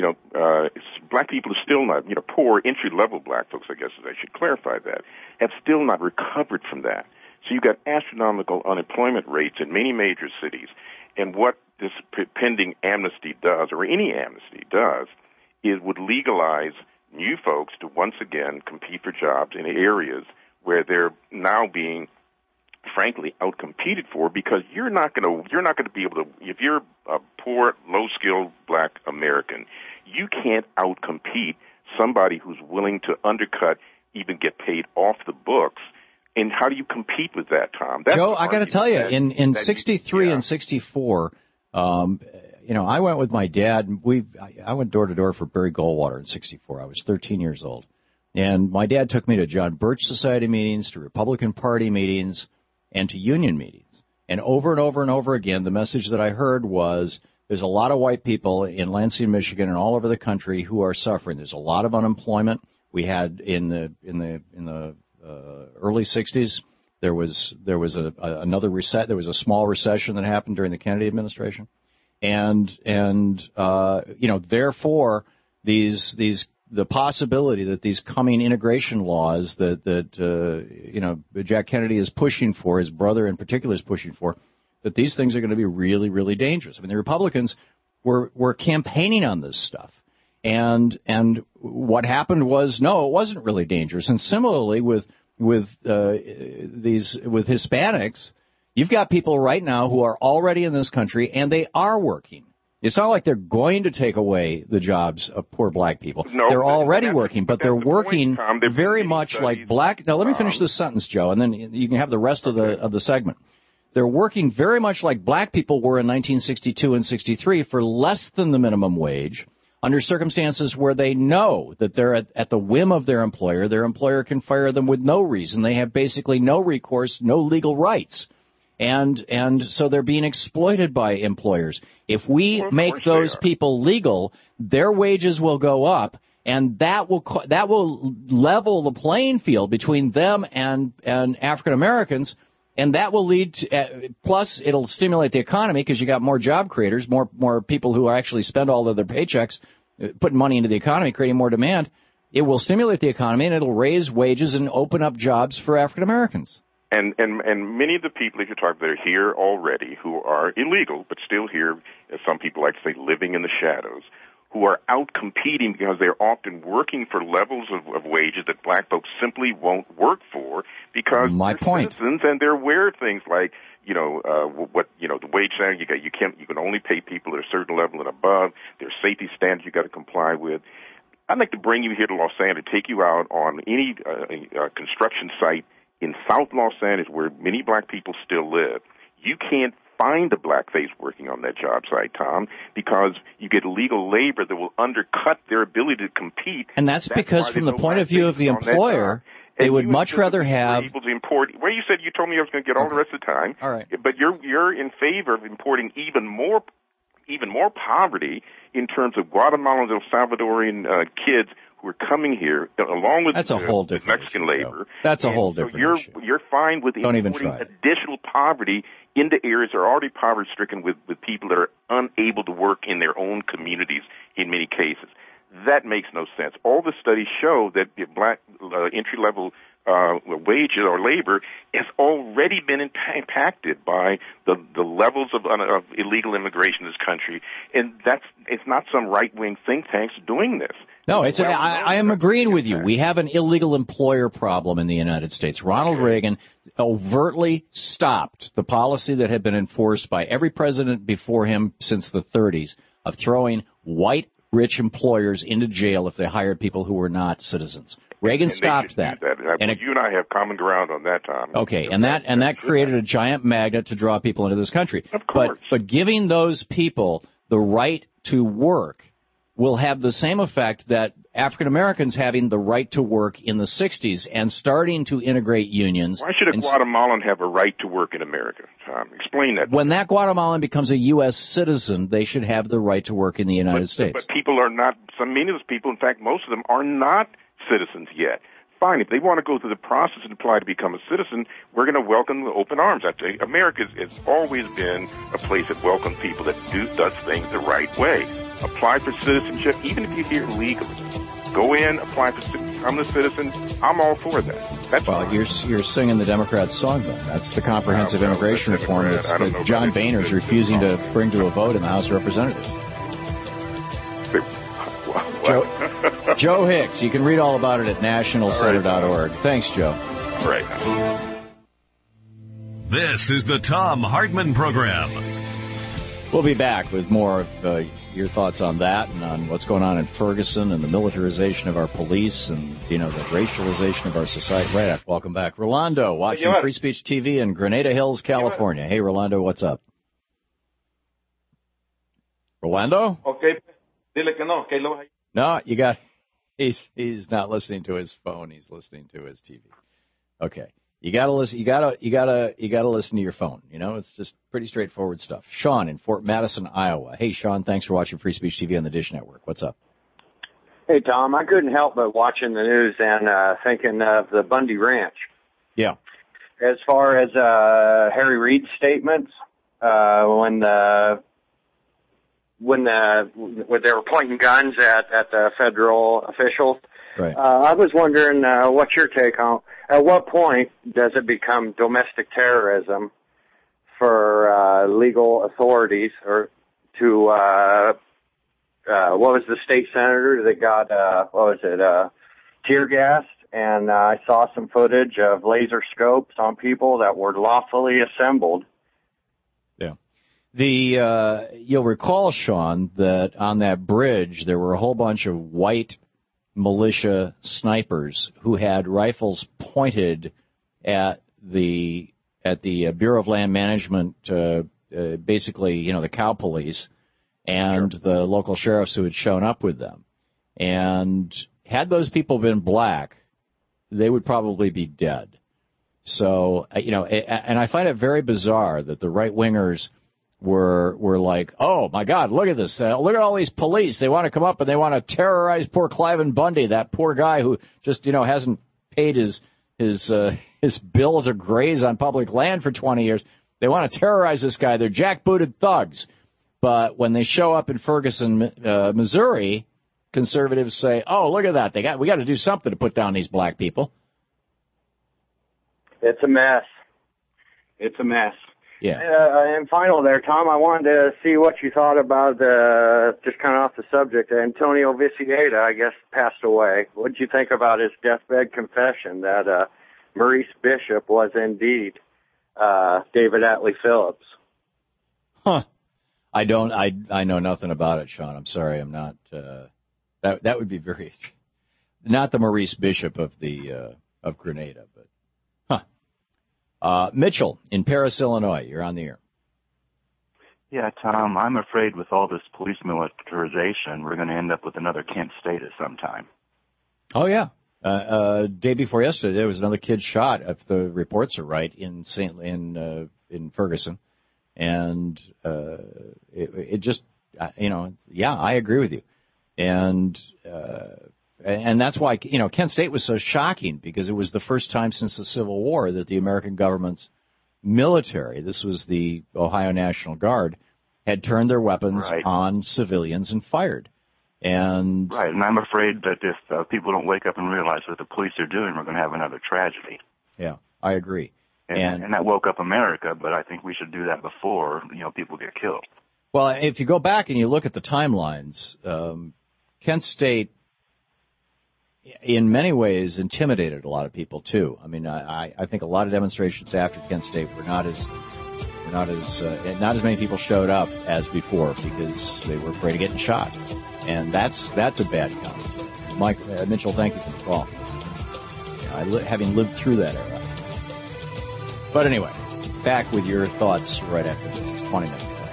Black people are still not, poor entry-level black folks, I guess I should clarify that, have still not recovered from that. So you've got astronomical unemployment rates in many major cities. And what this pending amnesty does, or any amnesty does, is would legalize new folks to once again compete for jobs in areas where they're now being frankly outcompeted for, because you're not going to be able to, if you're a poor, low-skilled black American, you can't outcompete somebody who's willing to undercut, even get paid off the books. And how do you compete with that, Tom? Joe, I got to tell you, in 63 and 64, I went with my dad. I went door to door for Barry Goldwater in 64. I was 13 years old. And my dad took me to John Birch Society meetings, to Republican Party meetings, and to union meetings. And over again, the message that I heard was there's a lot of white people in Lansing, Michigan, and all over the country who are suffering. There's a lot of unemployment. We had in the early 60s, there was another reset. There was a small recession that happened during the Kennedy administration, and therefore the possibility that these coming integration laws that Jack Kennedy is pushing for, his brother in particular is pushing for, that these things are going to be really, really dangerous. I mean, the Republicans were campaigning on this stuff, and what happened was, no, it wasn't really dangerous. And similarly with Hispanics, you've got people right now who are already in this country and they are working. It's not like they're going to take away the jobs of poor black people. No, they're already working, but they're working very much studies. like black. Now, let me finish this sentence, Joe, and then you can have the rest of the segment. They're working very much like black people were in 1962 and 63 for less than the minimum wage, under circumstances where they know that they're at the whim of their employer. Their employer can fire them with no reason. They have basically no recourse, no legal rights. And so they're being exploited by employers. If we make those people legal, their wages will go up, and that will level the playing field between them and African Americans, and that will lead to plus it'll stimulate the economy because you got more job creators, more people who actually spend all of their paychecks putting money into the economy, creating more demand. It will stimulate the economy, and it'll raise wages and open up jobs for African Americans. And many of the people that you're talking about that are here already, who are illegal but still here, as some people like to say, living in the shadows, who are out competing because they're often working for levels of wages that black folks simply won't work for because they're citizens, and they're aware of things like the wage standard you can only pay people at a certain level and above. There's safety standards you got to comply with. I'd like to bring you here to Los Angeles, take you out on any construction site in South Los Angeles, where many black people still live. You can't find a black face working on that job site, Tom, because you get illegal labor that will undercut their ability to compete. And that's because from the point of view of the employer, they would much rather have able to import. Well, you told me I was going to get all the rest of the time. All right. But you're in favor of importing even more poverty in terms of Guatemalan and El Salvadorian kids who are coming here along with Mexican labor. That's a whole different issue. You're fine with importing additional poverty into areas that are already poverty-stricken with people that are unable to work in their own communities in many cases. That makes no sense. All the studies show that the black entry-level wages or labor has already been impacted by the levels of illegal immigration in this country, and it's not some right-wing think tanks doing this. No, I am agreeing with you. We have an illegal employer problem in the United States. Ronald Reagan overtly stopped the policy that had been enforced by every president before him since the 30s of throwing white rich employers into jail if they hired people who were not citizens. Reagan stopped that. And you and I have common ground on that, Tom. Okay, and that created a giant magnet to draw people into this country. Of course. But giving those people the right to work will have the same effect that African Americans having the right to work in the 60s and starting to integrate unions. Why should a Guatemalan have a right to work in America, Tom? Explain that. When that Guatemalan becomes a U.S. citizen, they should have the right to work in the United States. But people are not, many of those people, in fact, most of them are not citizens yet. Fine, if they want to go through the process and apply to become a citizen, we're going to welcome them with open arms. America has always been a place that welcomes people that does things the right way. Apply for citizenship, even if you're here legally. Go in, apply for citizenship. I'm a citizen. I'm all for that. That's you're singing the Democrats' song, then. That's the comprehensive immigration reform that John Boehner is refusing to bring to a vote in the House of Representatives. Joe Hicks. You can read all about it at nationalcenter.org. Thanks, Joe. All right. This is the Thom Hartmann Program. We'll be back with more of your thoughts on that and on what's going on in Ferguson and the militarization of our police and, the racialization of our society. Right after. Welcome back. Rolando, watching Free Speech TV in Grenada Hills, California. Hey, Rolando, what's up? Rolando? Okay. Dile que no, que lo... No, he's not listening to his phone. He's listening to his TV. Okay. You gotta listen. You gotta listen to your phone. It's just pretty straightforward stuff. Sean in Fort Madison, Iowa. Hey, Sean, thanks for watching Free Speech TV on the Dish Network. What's up? Hey, Tom, I couldn't help but watching the news and thinking of the Bundy Ranch. Yeah. As far as Harry Reid's statements, when they were pointing guns at the federal officials, right. I was wondering what's your take on, at what point does it become domestic terrorism for legal authorities or to what was the state senator that got tear gassed? And I saw some footage of laser scopes on people that were lawfully assembled. Yeah. You'll recall, Sean, that on that bridge there were a whole bunch of white militia snipers who had rifles pointed at the Bureau of Land Management, basically, the cow police, and the local sheriffs who had shown up with them. And had those people been black, they would probably be dead. So, and I find it very bizarre that the right-wingers were like, oh, my God, look at this. Look at all these police. They want to come up and they want to terrorize poor Cliven Bundy, that poor guy who just, hasn't paid his bill to graze on public land for 20 years. They want to terrorize this guy. They're jackbooted thugs. But when they show up in Ferguson, Missouri, conservatives say, oh, look at that. We got to do something to put down these black people. It's a mess. It's a mess. Yeah. And final there, Tom, I wanted to see what you thought about, just kind of off the subject, Antonio Vicieda, I guess, passed away. What did you think about his deathbed confession that Maurice Bishop was indeed David Atlee Phillips? Huh. I know nothing about it, Sean. I'm sorry. I'm not, that would be very, not the Maurice Bishop of Grenada, but, Mitchell in Paris, Illinois, you're on the air. Yeah, Tom, I'm afraid with all this police militarization, we're going to end up with another Kent State at some time. Oh, yeah. Day before yesterday, there was another kid shot, if the reports are right, in Ferguson. And it just, yeah, I agree with you. And that's why, Kent State was so shocking, because it was the first time since the Civil War that the American government's military, this was the Ohio National Guard, had turned their weapons on civilians and fired. And right, and I'm afraid that if people don't wake up and realize what the police are doing, we're going to have another tragedy. Yeah, I agree. And that woke up America, but I think we should do that before, people get killed. Well, if you go back and you look at the timelines, Kent State, in many ways, intimidated a lot of people too. I mean, I think a lot of demonstrations after Kent State were not as many people showed up as before because they were afraid of getting shot, and that's a bad comment. Mike Mitchell, thank you for the call. Having lived through that era. But anyway, back with your thoughts right after this. It's 20 minutes past.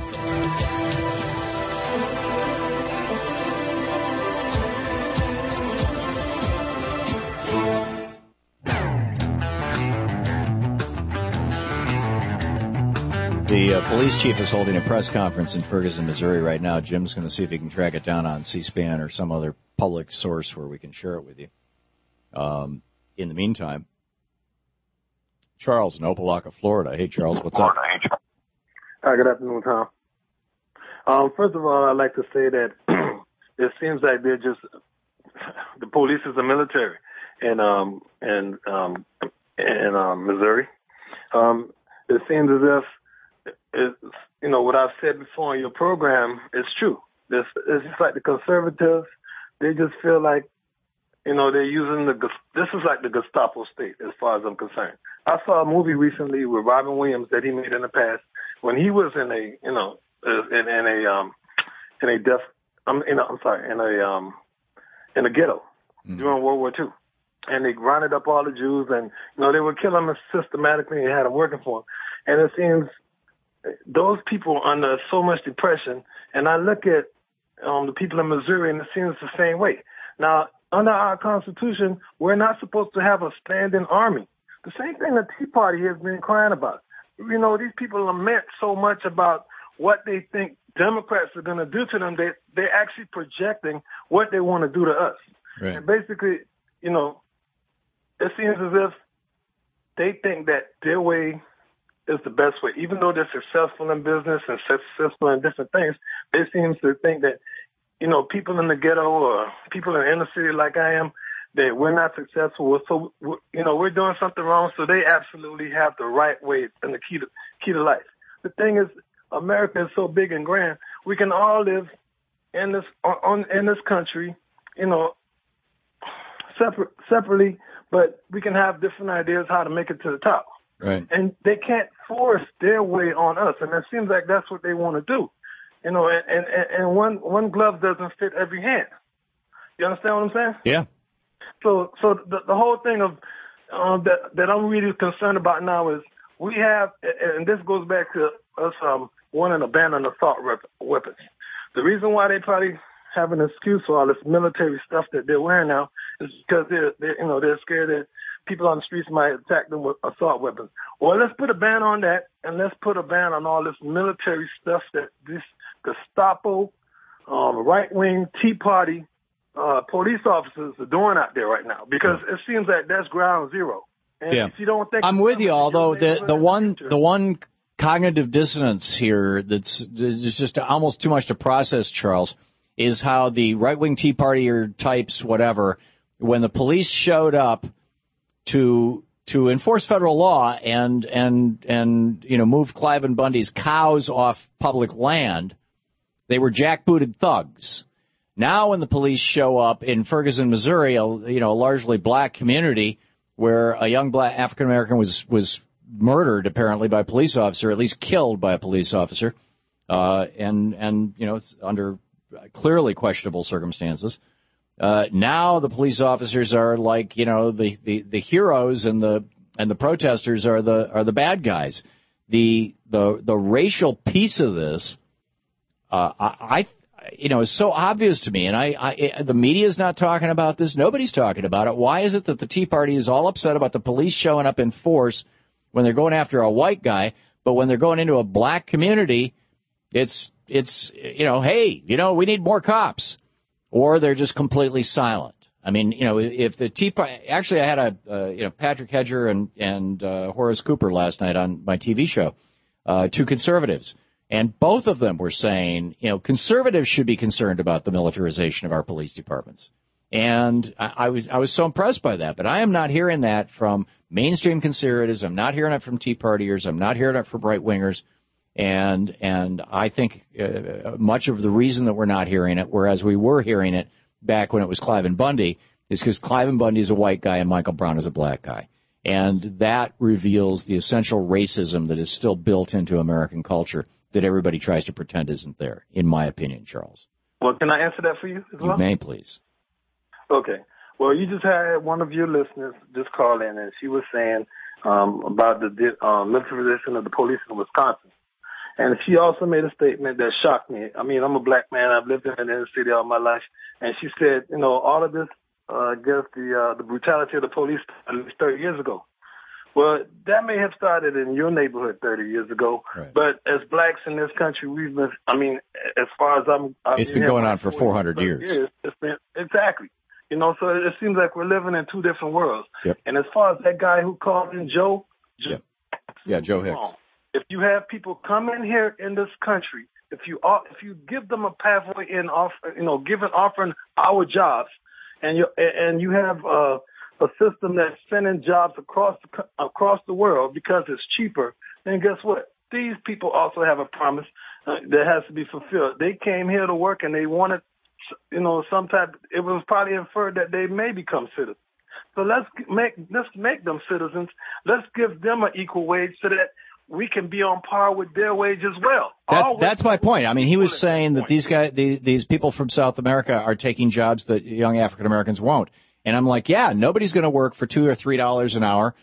The police chief is holding a press conference in Ferguson, Missouri right now. Jim's going to see if he can track it down on C-SPAN or some other public source where we can share it with you. In the meantime, Charles in Opelika, Florida. Hey, Charles, what's up? Hi, good afternoon, Tom. First of all, I'd like to say that it seems like they're just the police is the military in Missouri. It seems as if what I've said before in your program is true. It's just like the conservatives; they just feel like they're using this is like the Gestapo state as far as I'm concerned. I saw a movie recently with Robin Williams that he made in the past when he was in a ghetto during World War II, and they rounded up all the Jews, and they would kill them systematically and had them working for them. And it seems those people under so much depression, and I look at the people in Missouri, and it seems the same way. Now, under our Constitution, we're not supposed to have a standing army. The same thing the Tea Party has been crying about. These people lament so much about what they think Democrats are going to do to them. They're actually projecting what they want to do to us. Right. And basically, you know, it seems as if they think that their way is the best way. Even though they're successful in business and successful in different things, they seem to think that, you know, people in the ghetto or people in the inner city like I am, that we're not successful. So, you know, we're doing something wrong. So they absolutely have the right way and the key to life. The thing is, America is so big and grand. We can all live in this country, you know, separately, but we can have different ideas how to make it to the top. Right. And they can't force their way on us. And it seems like that's what they want to do. You know, and one glove doesn't fit every hand. You understand what I'm saying? Yeah. So the whole thing of that I'm really concerned about now is we have, and this goes back to us wanting to ban assault weapons. The reason why they probably have an excuse for all this military stuff that they're wearing now is because they're scared that people on the streets might attack them with assault weapons. Well, let's put a ban on that, and let's put a ban on all this military stuff that this Gestapo, right-wing Tea Party police officers are doing out there right now, because it seems like that's ground zero. And if you don't think I'm with you, although the one cognitive dissonance here that's just almost too much to process, Charles, is how the right-wing Tea Partier types, whatever, when the police showed up to enforce federal law and you know, move Clive and Bundy's cows off public land, they were jackbooted thugs. Now when the police show up in Ferguson, Missouri, a largely black community where a young black African American was murdered apparently by a police officer, at least killed by a police officer, and you know, under clearly questionable circumstances. Now the police officers are like, you know, the heroes, and the protesters are the bad guys. The racial piece of this, is so obvious to me, and the media is not talking about this. Nobody's talking about it. Why is it that the Tea Party is all upset about the police showing up in force when they're going after a white guy, but when they're going into a black community, it's you know, hey, you know, we need more cops, or they're just completely silent. I mean, you know, if the Tea Party, actually, I had Patrick Hedger and Horace Cooper last night on my TV show, two conservatives. And both of them were saying, you know, conservatives should be concerned about the militarization of our police departments. And I was so impressed by that. But I am not hearing that from mainstream conservatives. I'm not hearing it from Tea Partiers. I'm not hearing it from right-wingers. And I think much of the reason that we're not hearing it, whereas we were hearing it back when it was Clive and Bundy, is because Clive and Bundy is a white guy and Michael Brown is a black guy. And that reveals the essential racism that is still built into American culture that everybody tries to pretend isn't there, in my opinion, Charles. Well, can I answer that for you as well? You may, please. Okay. Well, you just had one of your listeners just call in, and she was saying about the militarization of the police in Wisconsin. And she also made a statement that shocked me. I mean, I'm a black man. I've lived in the inner city all my life. And she said, you know, all of this against the brutality of the police at least 30 years ago. Well, that may have started in your neighborhood 30 years ago, right. But as blacks in this country, we've been, I mean, as far as it's been going on for 400 years. It's been, exactly. You know, so it seems like we're living in two different worlds. Yep. And as far as that guy who called in, Joe Joe Hicks. If you have people come in here in this country, if you give them a pathway in, offering our jobs, and you have a system that's sending jobs across the world because it's cheaper, then guess what? These people also have a promise that has to be fulfilled. They came here to work and they wanted, it was probably inferred that they may become citizens. So let's make them citizens. Let's give them an equal wage so that we can be on par with their wage as well. That's my point. I mean, he was saying that these people from South America are taking jobs that young African Americans won't. And I'm like, yeah, nobody's going to work for $2 or $3 an hour,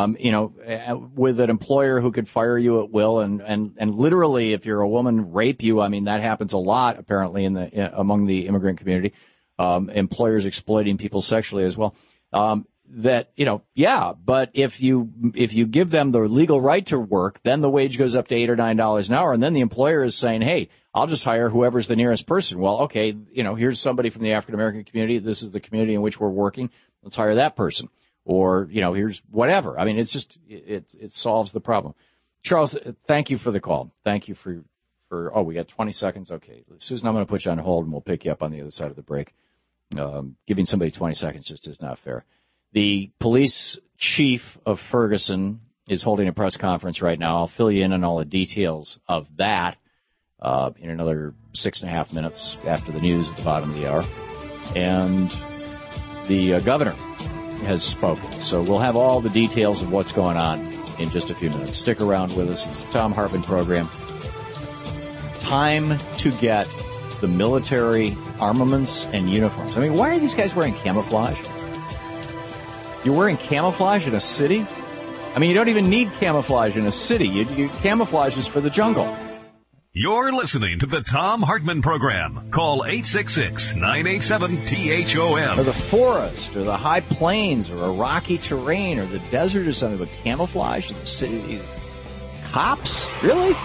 with an employer who could fire you at will. And literally, if you're a woman, rape you. I mean, that happens a lot, apparently, among the immigrant community. Employers exploiting people sexually as well. that, but if you give them the legal right to work, then the wage goes up to $8 or $9 an hour, and then the employer is saying, hey, I'll just hire whoever's the nearest person. Well, okay, here's somebody from the African American community. This is the community in which we're working. Let's hire that person. Or, here's whatever. I mean, it's just, it solves the problem. Charles, thank you for the call. Thank you for we got 20 seconds. Okay. Susan, I'm going to put you on hold and we'll pick you up on the other side of the break. Giving somebody 20 seconds just is not fair. The police chief of Ferguson is holding a press conference right now. I'll fill you in on all the details of that in another 6.5 minutes after the news at the bottom of the hour. And the governor has spoken. So we'll have all the details of what's going on in just a few minutes. Stick around with us. It's the Thom Hartmann program. Time to get the military armaments and uniforms. I mean, why are these guys wearing camouflage? You're wearing camouflage in a city? I mean, you don't even need camouflage in a city. Camouflage is for the jungle. You're listening to the Thom Hartmann program. Call 866-987-THOM. Or the forest, or the high plains, or a rocky terrain, or the desert, or something. But camouflage in the city? Cops? Really?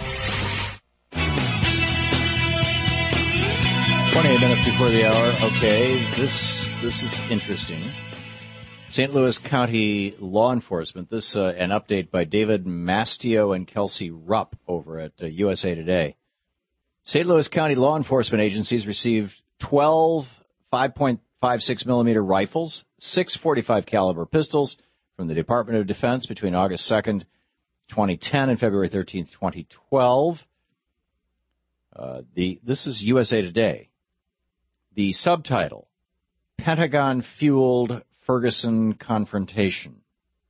28 minutes before the hour. Okay, this is interesting. St. Louis County Law Enforcement. This an update by David Mastio and Kelsey Rupp over at USA Today. St. Louis County law enforcement agencies received 12 5.56 millimeter rifles, 6 .45 caliber pistols from the Department of Defense between August 2nd, 2010 and February 13th, 2012. This is USA Today. The subtitle, Pentagon-Fueled Ferguson Confrontation.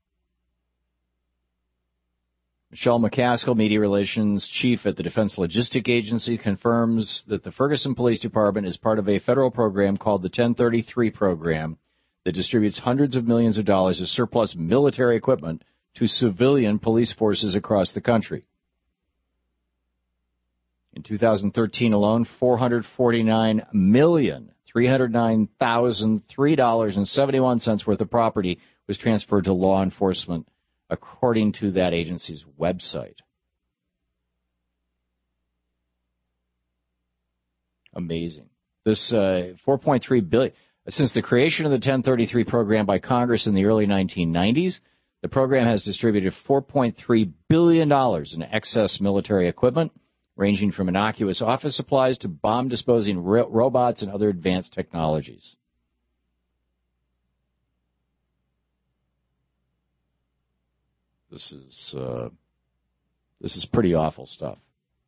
Michelle McCaskill, Media Relations Chief at the Defense Logistic Agency, confirms that the Ferguson Police Department is part of a federal program called the 1033 Program that distributes hundreds of millions of dollars of surplus military equipment to civilian police forces across the country. In 2013 alone, $449,309,003.71 worth of property was transferred to law enforcement, according to that agency's website. Amazing. This $4.3 billion. Since the creation of the 1033 program by Congress in the early 1990s, the program has distributed $4.3 billion in excess military equipment, ranging from innocuous office supplies to bomb-disposing robots and other advanced technologies. This is pretty awful stuff.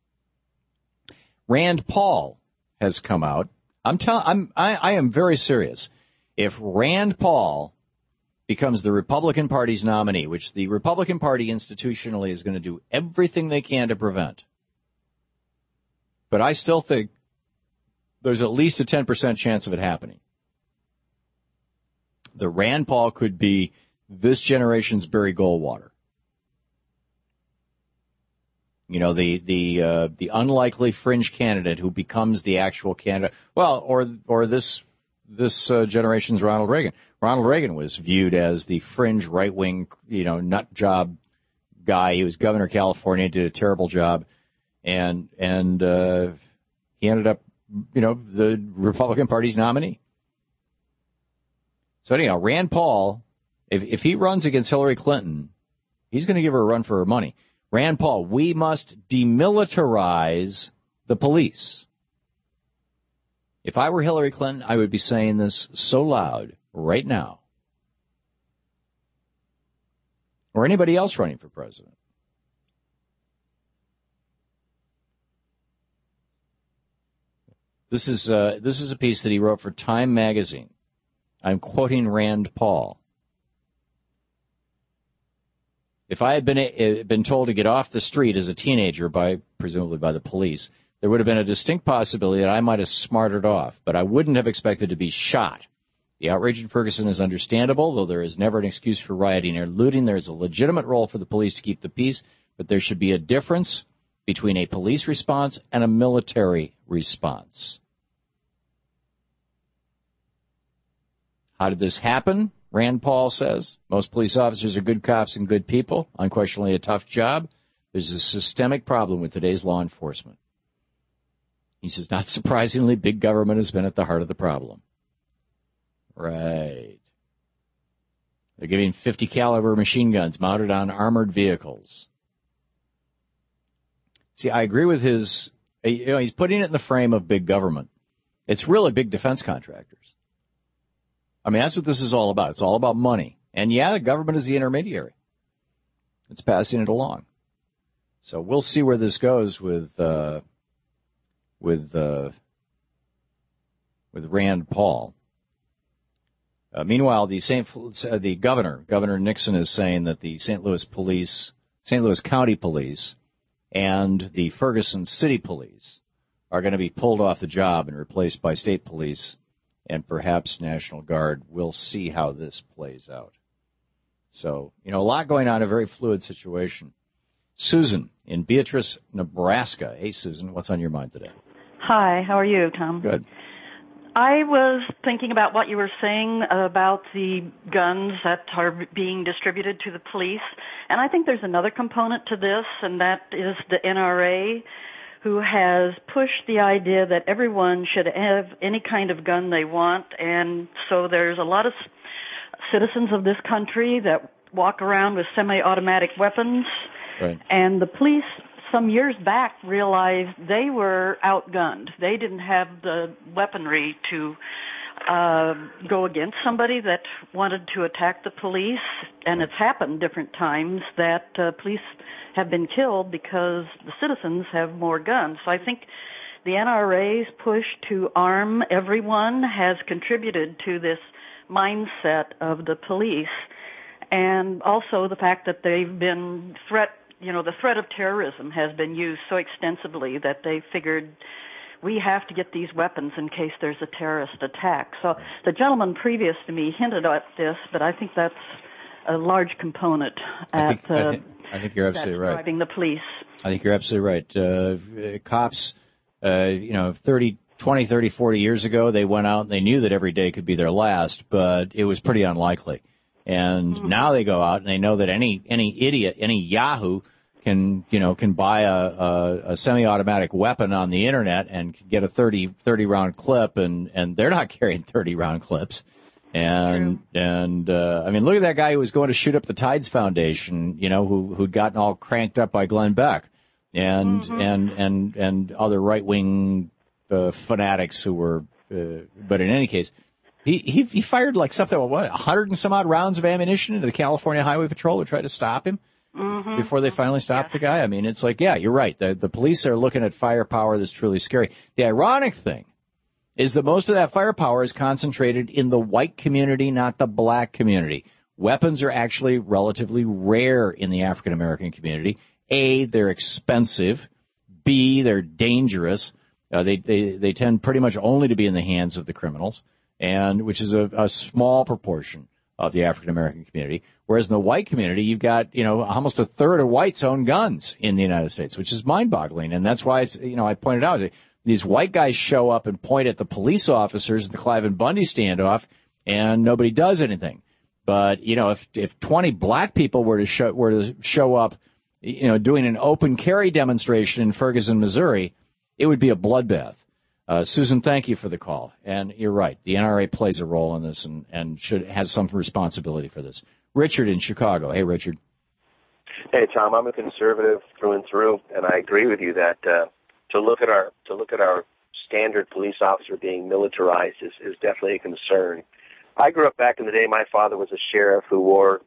Rand Paul has come out. I am very serious. If Rand Paul becomes the Republican Party's nominee, which the Republican Party institutionally is going to do everything they can to prevent, but I still think there's at least a 10% chance of it happening. The Rand Paul could be this generation's Barry Goldwater. You know, the unlikely fringe candidate who becomes the actual candidate. Well, or this generation's Ronald Reagan. Ronald Reagan was viewed as the fringe right-wing, nut job guy. He was governor of California, did a terrible job. And he ended up, the Republican Party's nominee. So anyhow, Rand Paul, if he runs against Hillary Clinton, he's going to give her a run for her money. Rand Paul, we must demilitarize the police. If I were Hillary Clinton, I would be saying this so loud right now. Or anybody else running for president. This is a piece that he wrote for Time magazine. I'm quoting Rand Paul. If I had been told to get off the street as a teenager, presumably by the police, there would have been a distinct possibility that I might have smartered off, but I wouldn't have expected to be shot. The outrage in Ferguson is understandable, though there is never an excuse for rioting or looting. There is a legitimate role for the police to keep the peace, but there should be a difference between a police response and a military response. How did this happen? Rand Paul says. Most police officers are good cops and good people. Unquestionably a tough job. There's a systemic problem with today's law enforcement. He says, not surprisingly, big government has been at the heart of the problem. Right. They're giving .50 caliber machine guns mounted on armored vehicles. See, I agree with his, he's putting it in the frame of big government. It's really big defense contractors. I mean, that's what this is all about. It's all about money. And yeah, the government is the intermediary. It's passing it along. So we'll see where this goes with Rand Paul. Meanwhile, the Governor Nixon, is saying that the St. Louis County Police, and the Ferguson City Police are going to be pulled off the job and replaced by state police and perhaps National Guard. We'll see how this plays out. So, a lot going on, a very fluid situation. Susan in Beatrice, Nebraska. Hey, Susan, what's on your mind today? Hi, how are you, Tom? Good. I was thinking about what you were saying about the guns that are being distributed to the police, and I think there's another component to this, and that is the NRA, who has pushed the idea that everyone should have any kind of gun they want, and so there's a lot of citizens of this country that walk around with semi-automatic weapons, right. And the police some years back realized they were outgunned. They didn't have the weaponry to go against somebody that wanted to attack the police, and it's happened different times that police have been killed because the citizens have more guns. So I think the NRA's push to arm everyone has contributed to this mindset of the police, and also the fact that they've been the threat of terrorism has been used so extensively that they figured we have to get these weapons in case there's a terrorist attack. So the gentleman previous to me hinted at this, but I think that's a large component I think you're absolutely right. Driving the police. I think you're absolutely right. Cops, 20, 30, 40 years ago, they went out and they knew that every day could be their last, but it was pretty unlikely. And now they go out and they know that any idiot, any yahoo can buy a semi-automatic weapon on the internet and get a 30 round clip, and they're not carrying 30 round clips. And I mean, look at that guy who was going to shoot up the Tides Foundation, who'd gotten all cranked up by Glenn Beck and other right wing fanatics who were, but in any case. He fired like something, 100 and some odd rounds of ammunition into the California Highway Patrol to try to stop him before they finally stopped the guy. I mean, it's like, yeah, you're right. The police are looking at firepower that's truly scary. The ironic thing is that most of that firepower is concentrated in the white community, not the black community. Weapons are actually relatively rare in the African American community. A, they're expensive. B, they're dangerous. They tend pretty much only to be in the hands of the criminals, and which is a small proportion of the African American community. Whereas in the white community, you've got almost a third of whites own guns in the United States, which is mind-boggling. And that's why I pointed out these white guys show up and point at the police officers in the Clive and Bundy standoff, and nobody does anything. But if 20 black people were to show up, doing an open carry demonstration in Ferguson, Missouri, it would be a bloodbath. Susan, thank you for the call. And you're right. The NRA plays a role in this and has some responsibility for this. Richard in Chicago. Hey, Richard. Hey, Tom. I'm a conservative through and through, and I agree with you that to look at our standard police officer being militarized is definitely a concern. I grew up back in the day. My father was a sheriff who wore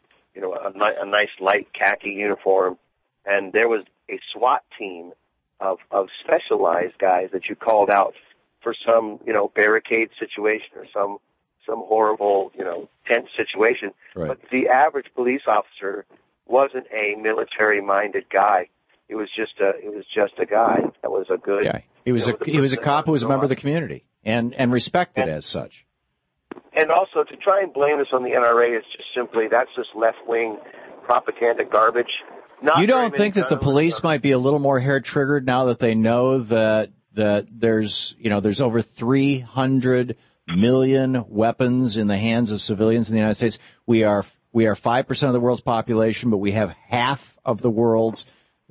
a nice light khaki uniform, and there was a SWAT team of specialized guys that you called out for some, barricade situation or some horrible, tense situation. Right. But the average police officer wasn't a military-minded guy. It was just a guy that was a good. Yeah, he was a cop who was a member of the community and respected as such. And also to try and blame this on the NRA is just simply that's just left-wing propaganda garbage. You don't think that the police might be a little more hair-triggered now that they know that there's over 300 million weapons in the hands of civilians in the United States. We are 5% of the world's population, but we have half of the world's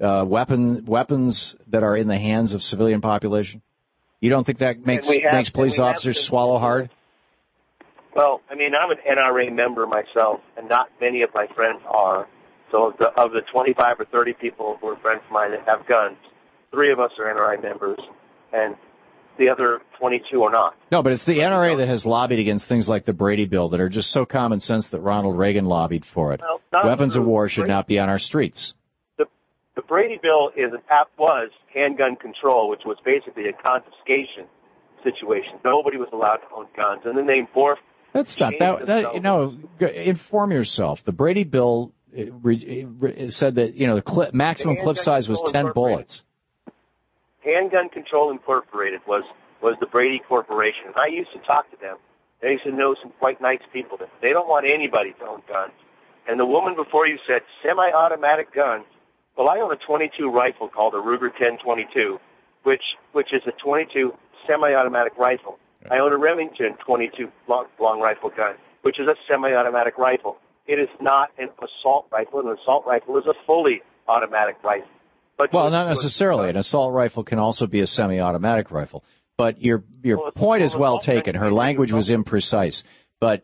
weapons that are in the hands of civilian population. You don't think that makes police officers swallow hard? Well, I mean, I'm an NRA member myself, and not many of my friends are. So of the 25 or 30 people who are friends of mine that have guns, 3 of us are NRA members, and the other 22 are not. No, but it's the NRA that has lobbied against things like the Brady Bill that are just so common sense that Ronald Reagan lobbied for it. Well, weapons of war should not be on our streets. The Brady Bill was handgun control, which was basically a confiscation situation. Nobody was allowed to own guns, and then they enforced. That's not that. Inform yourself. The Brady Bill it said that the maximum clip size was 10 bullets. Handgun Control Incorporated was the Brady Corporation. And I used to talk to them. They used to know some quite nice people. They don't want anybody to own guns. And the woman before you said semi-automatic guns. Well, I own a .22 rifle called a Ruger 10/22, which is a .22 semi-automatic rifle. I own a Remington .22 long rifle gun, which is a semi-automatic rifle. It is not an assault rifle. An assault rifle is a fully automatic rifle. Well, not necessarily. An assault rifle can also be a semi-automatic rifle. But your point is well taken. Her language was imprecise. But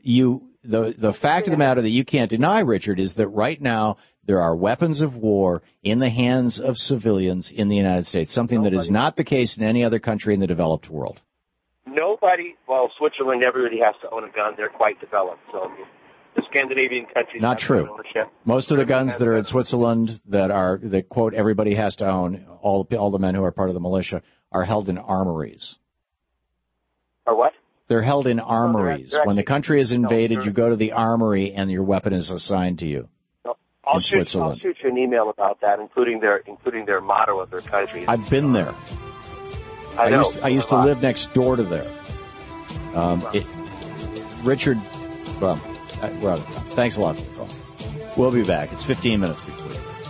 the fact of the matter that you can't deny, Richard, is that right now there are weapons of war in the hands of civilians in the United States, something that is not the case in any other country in the developed world. Switzerland, everybody has to own a gun. They're quite developed. So the Scandinavian countries not true. Most of the guns that are in Switzerland that quote everybody has to own, all the men who are part of the militia, are held in armories. Are what? They're held in armories. When the country is invaded, you go to the armory and your weapon is assigned to you. I'll shoot you an email about that, including their motto of their country. I've been there. I used to live next door to there. Richard, we're out of time. Thanks a lot for the call. We'll be back. It's 15 minutes before.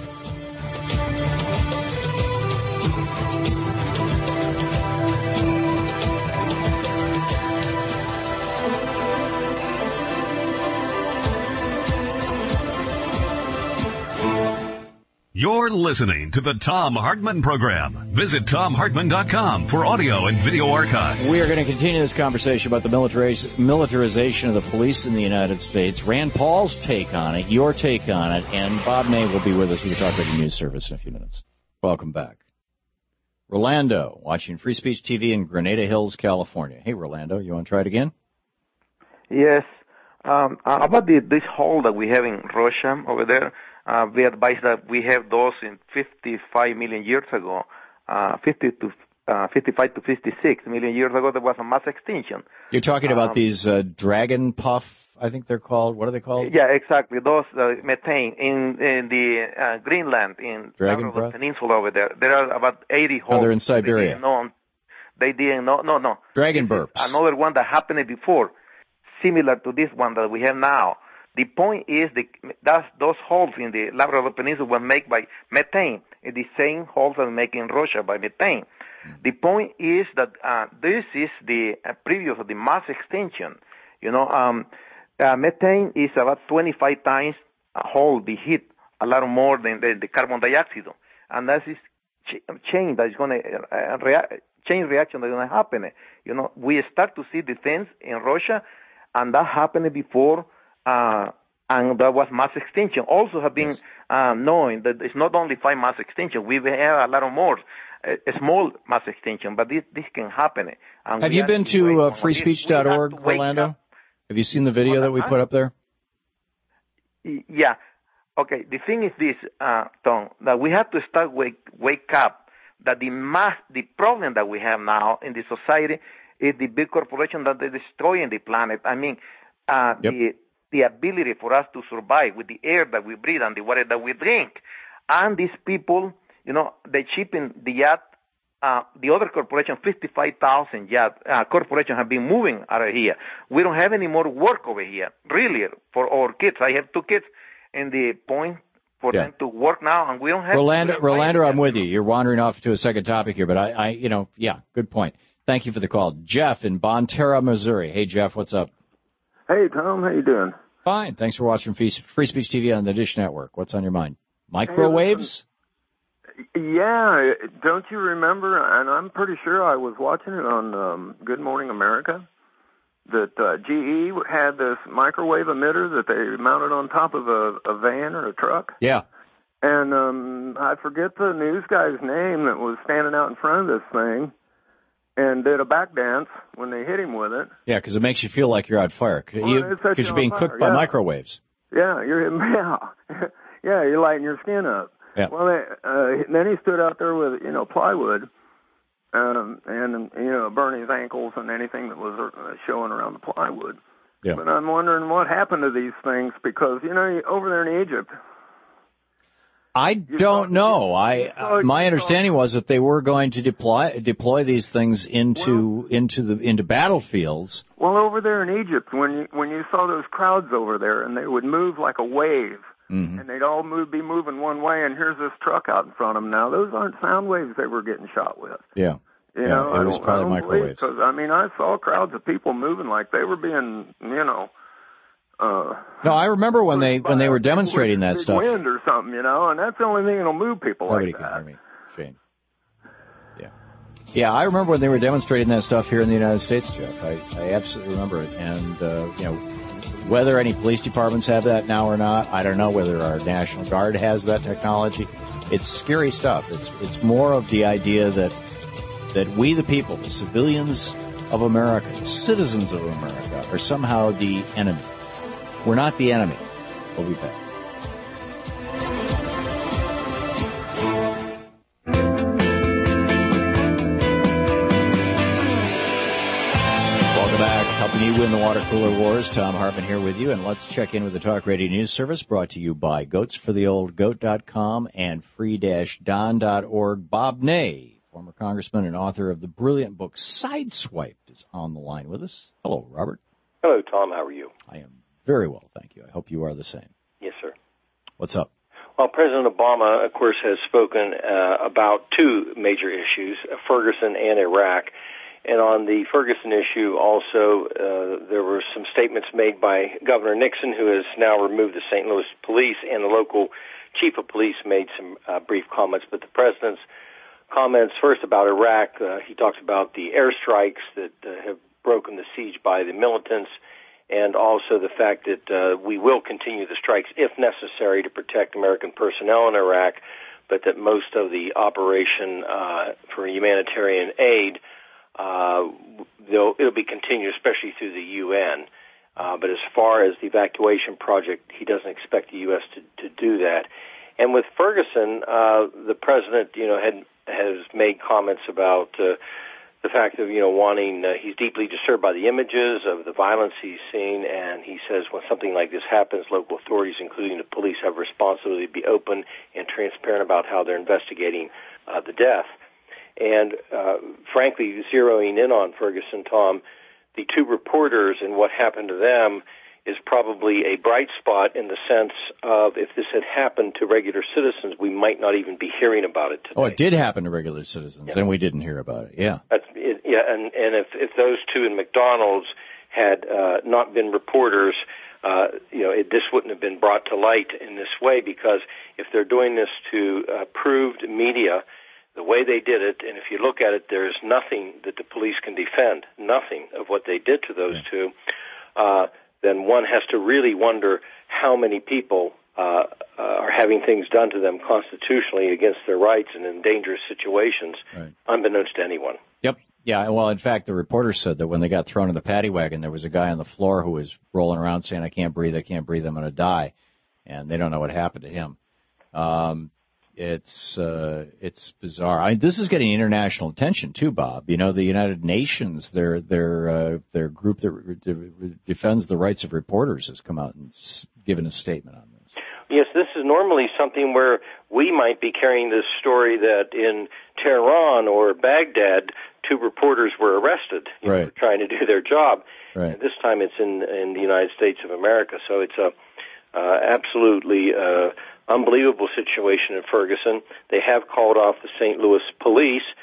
You're listening to the Thom Hartmann Program. Visit ThomHartmann.com for audio and video archives. We are going to continue this conversation about the militarization of the police in the United States. Rand Paul's take on it, your take on it, and Bob May will be with us with the Talk Radio News Service in a few minutes. Welcome back. Rolando, watching Free Speech TV in Grenada Hills, California. Hey, Rolando, you want to try it again? Yes. About this hole that we have in Russia over there, we advise that we have those in 55 million years ago, 55 to 56 million years ago. There was a mass extinction. You're talking about these dragon puff, I think they're called. What are they called? Yeah, exactly. Those methane in the Greenland, in the peninsula over there. There are about 80 holes. Oh, they're in Siberia. They didn't know. No. Dragon burps. Another one that happened before, similar to this one that we have now. The point is those holes in the Labrador Peninsula were made by methane, the same holes that are made in Russia by methane. The point is that this is the previous of the mass extinction. Methane is about 25 times hold the heat, a lot more than the carbon dioxide, and that is change that is going to chain reaction that is going to happen. We start to see the things in Russia, and that happened before. And there was mass extinction. Also have been knowing that it's not only 5 mass extinction. We have a lot of more, a small mass extinction, but this can happen. And have you been to freespeech.org, Rolando? Have you seen the video that we put up there? Yeah. Okay. The thing is this, Tom, that we have to start wake up that the problem that we have now in the society is the big corporation that they're destroying the planet. I mean, the ability for us to survive with the air that we breathe and the water that we drink. And these people, they cheapen the yacht. The other corporation, 55,000 yacht corporations have been moving out of here. We don't have any more work over here, really, for our kids. I have 2 kids, and the point for them to work now, and we don't have... Rolando, I'm with you. You're wandering off to a second topic here, but I good point. Thank you for the call. Jeff in Bonterra, Missouri. Hey, Jeff, what's up? Hey, Tom, how you doing? Fine. Thanks for watching Free Speech TV on the Dish Network. What's on your mind? Microwaves? Yeah, don't you remember, and I'm pretty sure I was watching it on Good Morning America, that GE had this microwave emitter that they mounted on top of a van or a truck? Yeah. And I forget the news guy's name that was standing out in front of this thing and did a back dance when they hit him with it. Yeah, because it makes you feel like you're on fire. Because you're being cooked by microwaves. Yeah, you're lighting your skin up. Yeah. Well, then he stood out there with, plywood, and, burning his ankles and anything that was showing around the plywood. Yeah. But I'm wondering what happened to these things because, over there in Egypt. I don't know. My understanding was that they were going to deploy these things into battlefields. Well, over there in Egypt, when you saw those crowds over there, and they would move like a wave, and they'd all be moving one way, and here's this truck out in front of them. Now, those aren't sound waves they were getting shot with. Yeah. It was probably microwaves. Because I saw crowds of people moving like they were being, No, I remember when they were demonstrating that stuff. Wind or something, and that's the only thing that'll move people Nobody like that. Nobody can hear me, Shane. Yeah, I remember when they were demonstrating that stuff here in the United States, Jeff. I absolutely remember it. And, whether any police departments have that now or not, I don't know. Whether our National Guard has that technology. It's scary stuff. It's more of the idea that we, the people, the civilians of America, the citizens of America, are somehow the enemy. We're not the enemy. We'll be back. Welcome back. Helping you win the water cooler wars. Tom Hartman here with you. And let's check in with the Talk Radio News Service, brought to you by goatsfortheoldgoat.com and free-don.org. Bob Ney, former congressman and author of the brilliant book Sideswiped, is on the line with us. Hello, Robert. Hello, Tom. How are you? I am very well, thank you. I hope you are the same. Yes, sir. What's up? Well, President Obama, of course, has spoken about two major issues, Ferguson and Iraq. And on the Ferguson issue, also, there were some statements made by Governor Nixon, who has now removed the St. Louis police, and the local chief of police made some brief comments. But the president's comments first about Iraq, he talks about the airstrikes that have broken the siege by the militants, and also the fact that we will continue the strikes if necessary to protect American personnel in Iraq, but that most of the operation for humanitarian aid, it'll be continued, especially through the UN. But as far as the evacuation project, he doesn't expect the U.S. to do that. And with Ferguson, the president, has made comments about the fact of, wanting, he's deeply disturbed by the images of the violence he's seen, and he says when something like this happens, local authorities, including the police, have a responsibility to be open and transparent about how they're investigating the death. And frankly, zeroing in on Ferguson, Tom, the two reporters and what happened to them is probably a bright spot in the sense of if this had happened to regular citizens, we might not even be hearing about it today. Oh, it did happen to regular citizens, and we didn't hear about it. Yeah. And if those two in McDonald's had not been reporters, this wouldn't have been brought to light in this way, because if they're doing this to approved media, the way they did it, and if you look at it, there's nothing that the police can defend, nothing of what they did to those two, then one has to really wonder how many people are having things done to them constitutionally against their rights and in dangerous situations, unbeknownst to anyone. Yep. Yeah, well, in fact, the reporter said that when they got thrown in the paddy wagon, there was a guy on the floor who was rolling around saying, I can't breathe, I'm going to die. And they don't know what happened to him. It's bizarre. This is getting international attention too, Bob. The United Nations, their group that defends the rights of reporters, has come out and given a statement on this. Yes, this is normally something where we might be carrying this story that in Tehran or Baghdad, two reporters were arrested for trying to do their job. Right. And this time it's in the United States of America. So it's a absolutely unbelievable situation in Ferguson. They have called off the St. Louis police.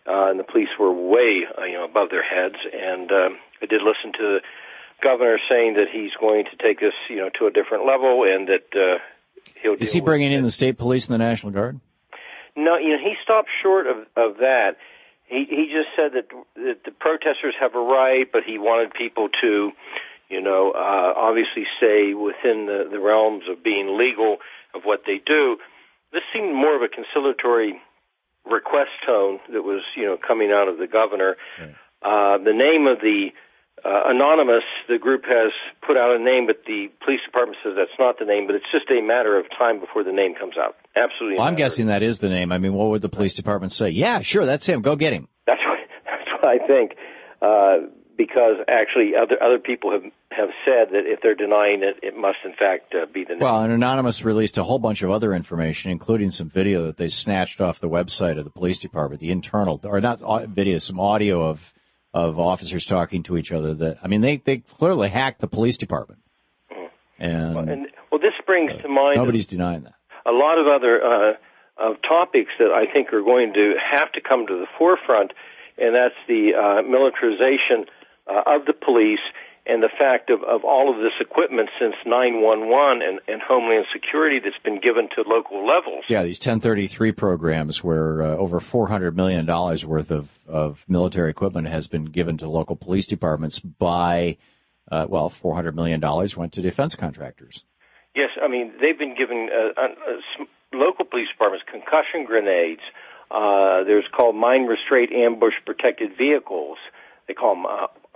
and the police were way, above their heads. And I did listen to the governor saying that he's going to take this, to a different level, and that he'll. Is he bringing in the state police and the National Guard? No, he stopped short of that. He just said that the protesters have a right, but he wanted people to, obviously stay within the realms of being legal of what they do. This seemed more of a conciliatory request tone that was, coming out of the governor. Right. The name of the Anonymous, the group has put out a name, but the police department says that's not the name, but it's just a matter of time before the name comes out. Absolutely. Well, I'm guessing that is the name. I mean, what would the police department say? Yeah, sure, that's him. Go get him. That's what I think, because actually other people have said that if they're denying it, it must in fact be the name. Well, and Anonymous released a whole bunch of other information, including some video that they snatched off the website of the police department, the internal, or not video, some audio of officers talking to each other. That, I mean, they clearly hacked the police department. And this brings to mind. Nobody's denying that. A lot of other topics that I think are going to have to come to the forefront, and that's the militarization of the police and the fact of all of this equipment since 911 and Homeland Security that's been given to local levels. Yeah, these 1033 programs where over $400 million worth of military equipment has been given to local police departments by, $400 million went to defense contractors. Yes, I mean, they've been giving local police departments concussion grenades. There's called mine restraint ambush protected vehicles. They call them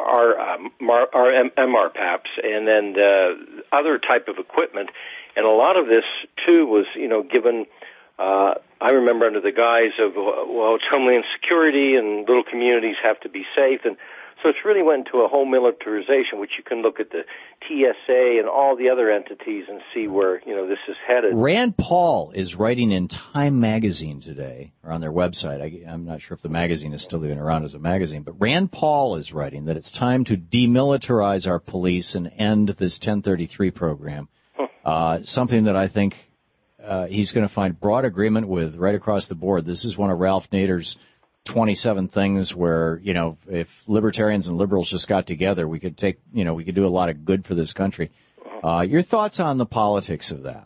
MRPAPs, and then other type of equipment. And a lot of this, too, was, given, I remember under the guise of, it's Homeland Security and little communities have to be safe. And so it's really went into a whole militarization, which you can look at the TSA and all the other entities and see where, this is headed. Rand Paul is writing in Time magazine today, or on their website. I'm not sure if the magazine is still even around as a magazine, but Rand Paul is writing that it's time to demilitarize our police and end this 1033 program. Something that I think he's going to find broad agreement with right across the board. This is one of Ralph Nader's 27 things where, if libertarians and liberals just got together, we could do a lot of good for this country. Your thoughts on the politics of that?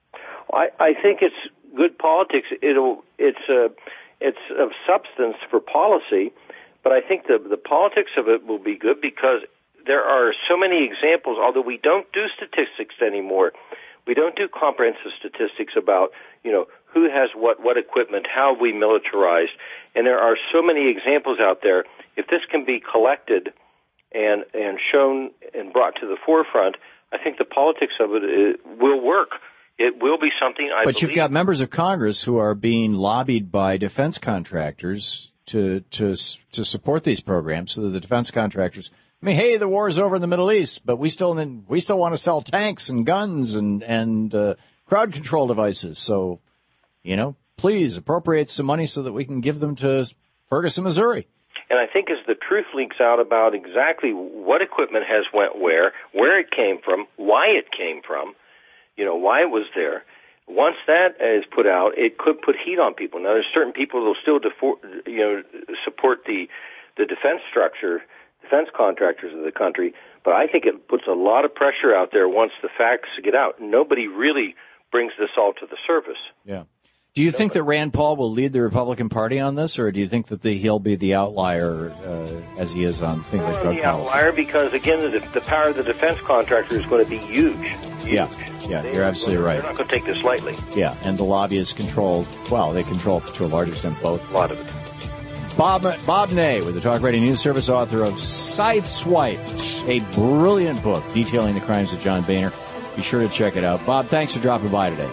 I think it's good politics. It's of substance for policy, but I think the politics of it will be good because there are so many examples, although we don't do statistics anymore. We don't do comprehensive statistics about, who has what equipment, how we militarized. And there are so many examples out there. If this can be collected and shown and brought to the forefront, I think the politics of it will work. It will be something I believe. But you've got members of Congress who are being lobbied by defense contractors to support these programs, so that the defense contractors, hey, the war's over in the Middle East, but we still want to sell tanks and guns and crowd control devices. So, please appropriate some money so that we can give them to Ferguson, Missouri. And I think as the truth leaks out about exactly what equipment has went where it came from, why it came from, why it was there, once that is put out, it could put heat on people. Now, there's certain people who will still support the defense structure, defense contractors of the country, but I think it puts a lot of pressure out there once the facts get out. Nobody really brings this all to the surface. Yeah. Do you think that Rand Paul will lead the Republican Party on this, or do you think that he'll be the outlier as he is on things like drug policy? The outlier, because, again, the power of the defense contractor is going to be huge. Yeah, you're absolutely right. They're not going to take this lightly. Yeah, and the lobbyists control, they control to a large extent both. A lot of it. Bob Ney, with the Talk Radio News Service, author of Sideswiped, a brilliant book detailing the crimes of John Boehner. Be sure to check it out. Bob, thanks for dropping by today.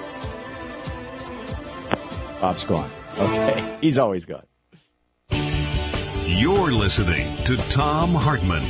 Bob's gone. Okay. He's always gone. You're listening to Thom Hartmann.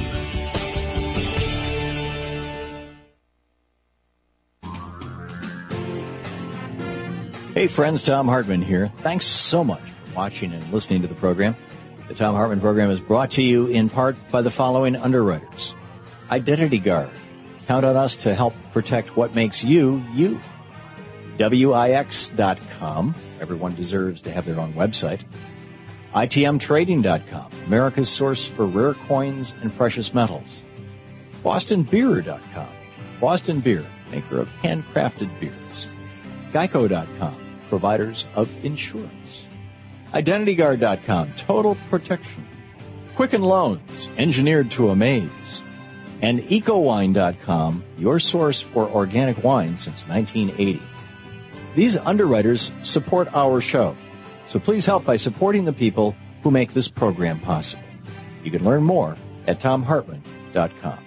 Hey, friends, Thom Hartmann here. Thanks so much for watching and listening to the program. The Thom Hartmann program is brought to you in part by the following underwriters. Identity Guard. Count on us to help protect what makes you, you. WIX.com. Everyone deserves to have their own website. ITMtrading.com, America's source for rare coins and precious metals. BostonBeer.com, Boston Beer, maker of handcrafted beers. Geico.com, providers of insurance. IdentityGuard.com, total protection. Quicken Loans, engineered to amaze. And EcoWine.com, your source for organic wine since 1980. These underwriters support our show, so please help by supporting the people who make this program possible. You can learn more at TomHartman.com.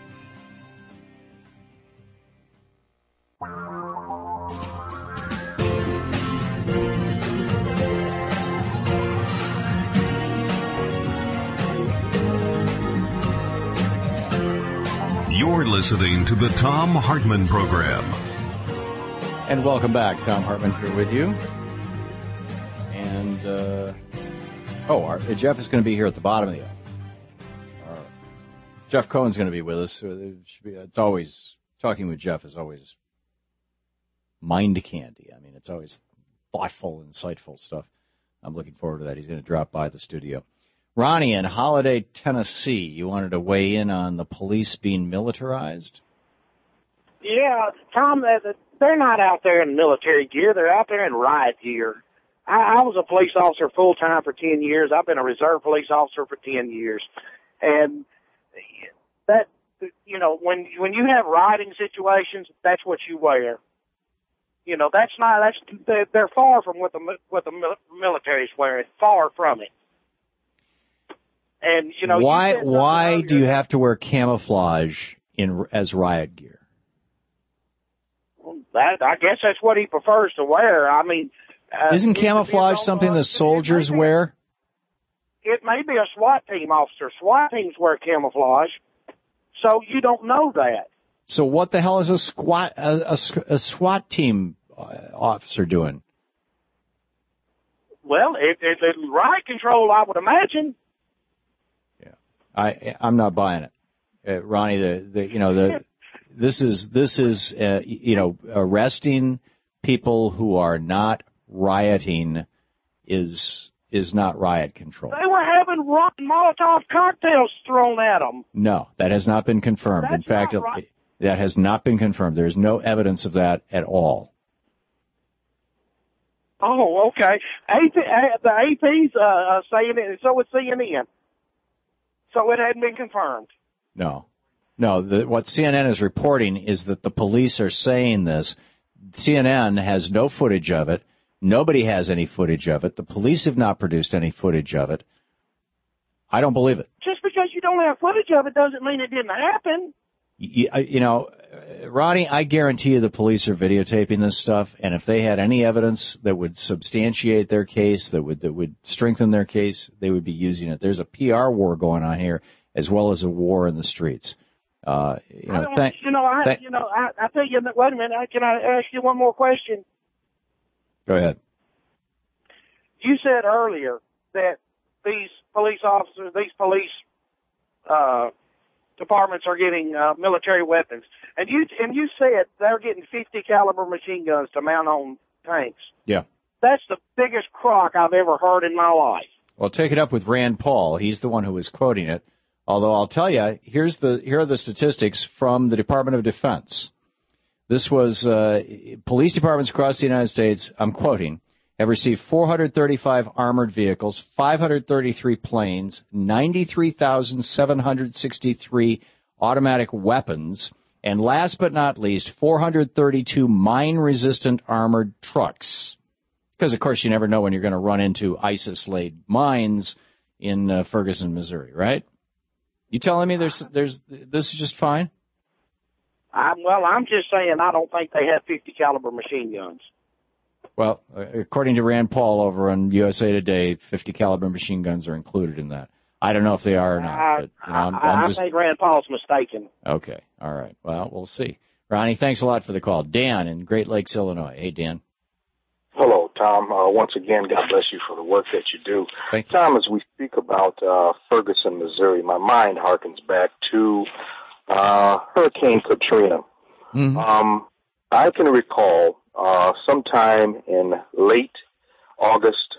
You're listening to the Thom Hartmann Program. And welcome back. Thom Hartmann here with you. And, Jeff is going to be here at the bottom of the hour. Jeff Cohen's going to be with us. It's always, talking with Jeff is always mind candy. I mean, it's always thoughtful, insightful stuff. I'm looking forward to that. He's going to drop by the studio. Ronnie in Holiday, Tennessee, you wanted to weigh in on the police being militarized? Yeah, Tom, they're not out there in military gear. They're out there in riot gear. I was a police officer full-time for 10 years. I've been a reserve police officer for 10 years. And that, you know, when you have rioting situations, that's what you wear. You know, they're far from what the military's wearing, far from it. And, you know, why do you have to wear camouflage as riot gear? I guess that's what he prefers to wear. I mean, isn't camouflage something the soldiers wear? It may be a SWAT team officer. SWAT teams wear camouflage, so you don't know that. So what the hell is a SWAT team officer doing? Well, it's riot control, I would imagine. I'm not buying it, Ronnie. This is arresting people who are not rioting is not riot control. They were having Molotov cocktails thrown at them. No, that has not been confirmed. In fact, that has not been confirmed. There's no evidence of that at all. Oh, okay. The AP's saying it, so it's CNN. So it hadn't been confirmed. No. What CNN is reporting is that the police are saying this. CNN has no footage of it. Nobody has any footage of it. The police have not produced any footage of it. I don't believe it. Just because you don't have footage of it doesn't mean it didn't happen. You know, Ronnie, I guarantee you the police are videotaping this stuff, and if they had any evidence that would substantiate their case, that would strengthen their case, they would be using it. There's a PR war going on here, as well as a war in the streets. I tell you, wait a minute. Can I ask you one more question? Go ahead. You said earlier that these police officers, these police departments are getting military weapons, and you said they're getting 50 caliber machine guns to mount on tanks. Yeah. That's the biggest crock I've ever heard in my life. Well, take it up with Rand Paul. He's the one who was quoting it. Although I'll tell you, here are the statistics from the Department of Defense. This was police departments across the United States, I'm quoting, have received 435 armored vehicles, 533 planes, 93,763 automatic weapons, and last but not least, 432 mine-resistant armored trucks. Because, of course, you never know when you're going to run into ISIS-laid mines in Ferguson, Missouri, right? You telling me this is just fine? I'm just saying I don't think they have 50 caliber machine guns. Well, according to Rand Paul over on USA Today, 50 caliber machine guns are included in that. I don't know if they are or not. But, I think Rand Paul's mistaken. Okay. All right. Well, we'll see. Ronnie, thanks a lot for the call. Dan in Great Lakes, Illinois. Hey, Dan. Hello, Tom. Once again, God bless you for the work that you do. Thank you. Tom, as we speak about Ferguson, Missouri, my mind harkens back to Hurricane Katrina. Mm-hmm. I can recall sometime in late August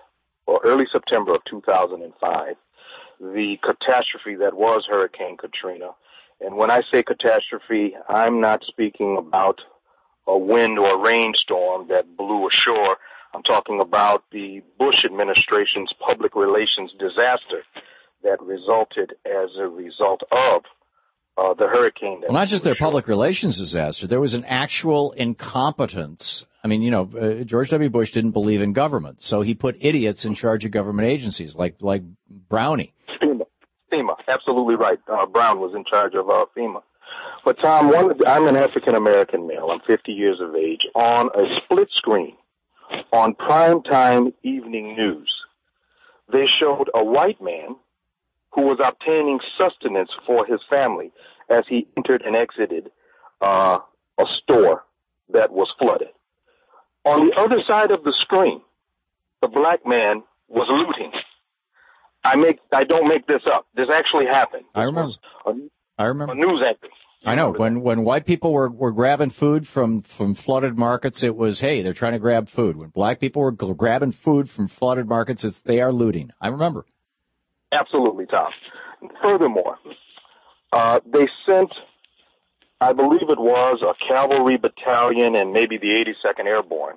or early September of 2005, the catastrophe that was Hurricane Katrina. And when I say catastrophe, I'm not speaking about a wind or a rainstorm that blew ashore. I'm talking about the Bush administration's public relations disaster that resulted as a result of the hurricane. Well, not just their public relations disaster. There was an actual incompetence. I mean, George W. Bush didn't believe in government, so he put idiots in charge of government agencies like Brownie. FEMA, absolutely right. Brown was in charge of FEMA. But, Tom, I'm an African-American male. I'm 50 years of age. On a split screen, on primetime evening news, they showed a white man who was obtaining sustenance for his family as he entered and exited a store that was flooded. On the other side of the screen, the black man was looting. I don't make this up. This actually happened. I remember. A news anchor. I know. When white people were grabbing food from flooded markets, it was, hey, they're trying to grab food. When black people were grabbing food from flooded markets, they are looting. I remember. Absolutely, Tom. Furthermore, they sent, I believe it was a cavalry battalion and maybe the 82nd Airborne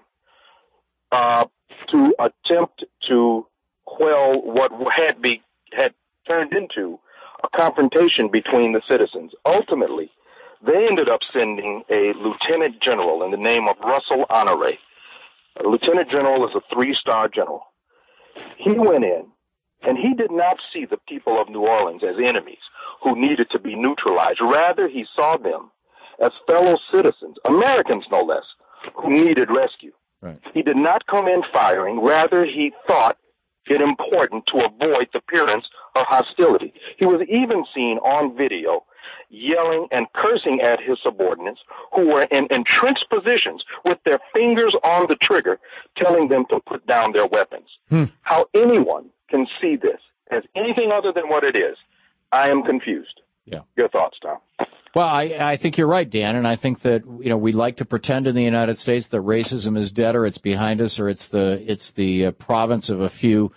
to attempt to quell what had turned into a confrontation between the citizens. Ultimately, they ended up sending a lieutenant general in the name of Russell Honore. A lieutenant general is a 3-star general. He went in, and he did not see the people of New Orleans as enemies who needed to be neutralized. Rather, he saw them as fellow citizens, Americans no less, who needed rescue. Right. He did not come in firing. Rather, he thought it important to avoid the appearance of hostility. He was even seen on video yelling and cursing at his subordinates who were in entrenched positions with their fingers on the trigger, telling them to put down their weapons. How anyone can see this as anything other than what it is, I am confused. Yeah. Your thoughts, Tom? Well, I think you're right, Dan, and I think that we like to pretend in the United States that racism is dead, or it's behind us, or it's the province of a few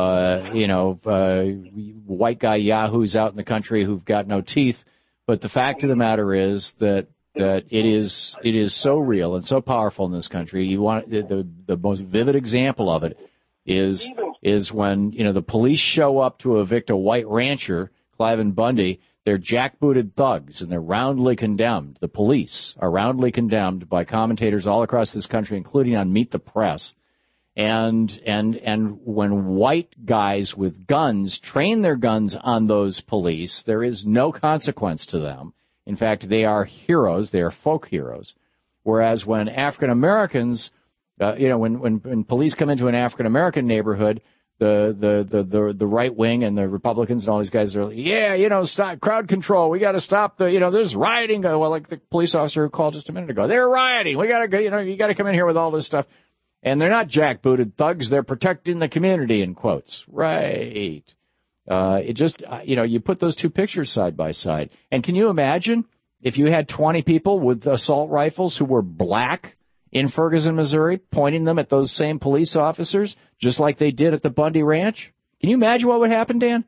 white guy yahoos out in the country who've got no teeth. But the fact of the matter is that it is so real and so powerful in this country. You want the most vivid example of it is when the police show up to evict a white rancher, Cliven Bundy. They're jackbooted thugs, and they're roundly condemned. The police are roundly condemned by commentators all across this country, including on Meet the Press. And when white guys with guns train their guns on those police, there is no consequence to them. In fact, they are heroes. They are folk heroes. Whereas when African Americans, when police come into an African American neighborhood, the right wing and the Republicans and all these guys are, stop crowd control. We got to stop there's rioting. Well, like the police officer who called just a minute ago, they're rioting. We got to go. You got to come in here with all this stuff. And they're not jackbooted thugs. They're protecting the community, in quotes. Right. It just, you put those two pictures side by side. And can you imagine if you had 20 people with assault rifles who were black in Ferguson, Missouri, pointing them at those same police officers, just like they did at the Bundy Ranch? Can you imagine what would happen, Dan?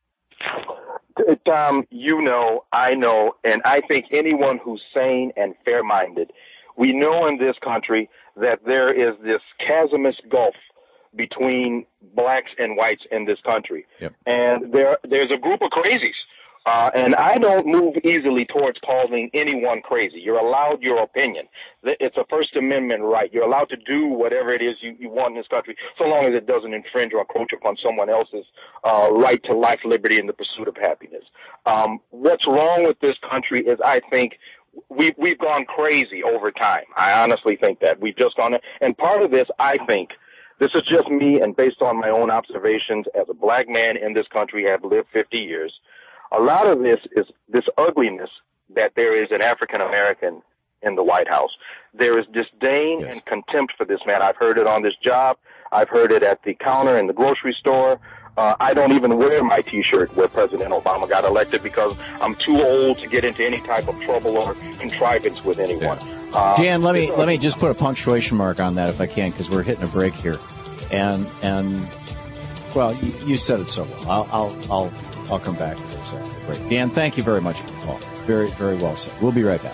Tom, I know, and I think anyone who's sane and fair-minded, we know in this country that there is this chasmous gulf between blacks and whites in this country. Yep. And there's a group of crazies. And I don't move easily towards calling anyone crazy. You're allowed your opinion. It's a First Amendment right. You're allowed to do whatever it is you want in this country, so long as it doesn't infringe or encroach upon someone else's right to life, liberty, and the pursuit of happiness. What's wrong with this country is, I think, we've gone crazy over time. I honestly think that. We've just gone, and part of this, I think, this is just me and based on my own observations as a black man in this country, have lived 50 years. A lot of this is this ugliness that there is an African American in the White House. There is disdain and contempt for this man. I've heard it on this job. I've heard it at the counter in the grocery store. I don't even wear my T-shirt where President Obama got elected because I'm too old to get into any type of trouble or contrivance with anyone. Dan, let me just put a punctuation mark on that if I can, because we're hitting a break here. And Well, you said it so well. I'll come back to this after the break. Dan, thank you very much for the call. Very, very well said. We'll be right back.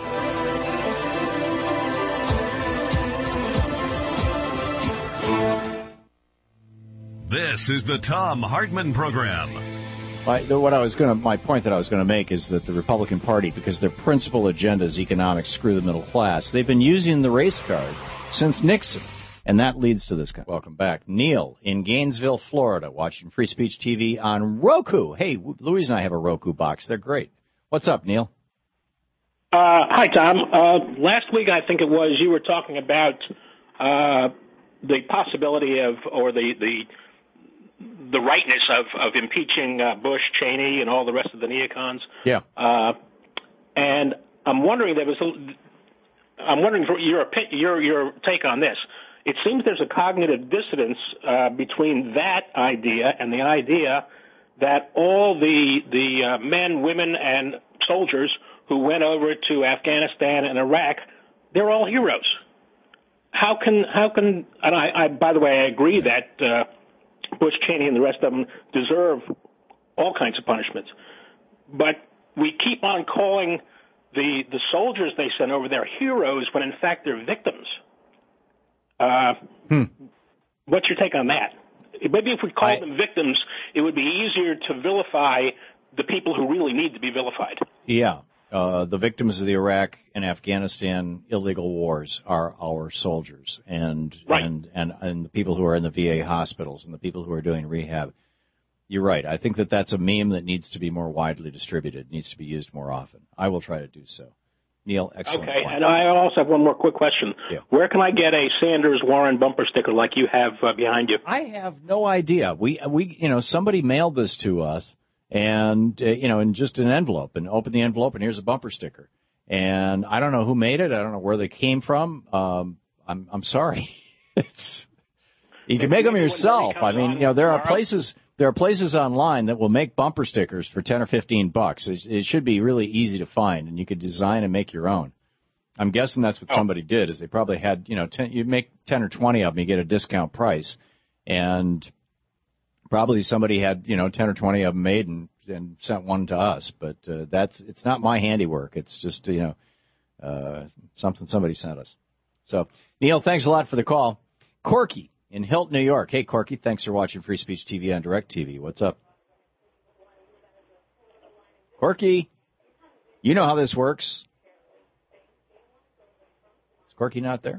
This is the Thom Hartmann Program. My point that I was going to make is that the Republican Party, because their principal agenda is economics, screw the middle class, they've been using the race card since Nixon. And that leads to this. Welcome back. Neil in Gainesville, Florida, watching Free Speech TV on Roku. Hey, Louise and I have a Roku box. They're great. What's up, Neil? Hi, Tom. Last week, I think it was, you were talking about the possibility of, or the rightness of impeaching Bush, Cheney, and all the rest of the neocons. Yeah. And I'm wondering for your take on this. It seems there's a cognitive dissonance between that idea and the idea that all the men, women, and soldiers who went over to Afghanistan and Iraq, they're all heroes. How can and I by the way, I agree that Bush, Cheney, and the rest of them deserve all kinds of punishments. But we keep on calling the soldiers they sent over there heroes when in fact they're victims. What's your take on that? Maybe if we called them victims, it would be easier to vilify the people who really need to be vilified. Yeah. The victims of the Iraq and Afghanistan illegal wars are our soldiers, and the people who are in the VA hospitals and the people who are doing rehab. You're right. I think that's a meme that needs to be more widely distributed, needs to be used more often. I will try to do so. Neil, excellent. Okay, and I also have one more quick question. Yeah. Where can I get a Sanders-Warren bumper sticker like you have behind you? I have no idea. We somebody mailed this to us. And, in just an envelope, and open the envelope, and here's a bumper sticker. And I don't know who made it. I don't know where they came from. I'm sorry. You can make them yourself. I mean, there are places online that will make bumper stickers for $10 or $15. It should be really easy to find, and you could design and make your own. I'm guessing that's what somebody did, is they probably had, you make 10 or 20 of them, you get a discount price. And probably somebody had, 10 or 20 of them made and sent one to us. But it's not my handiwork. It's just, something somebody sent us. So, Neil, thanks a lot for the call. Corky in Hilton, New York. Hey, Corky, thanks for watching Free Speech TV on DirecTV. What's up? Corky, you know how this works. Is Corky not there?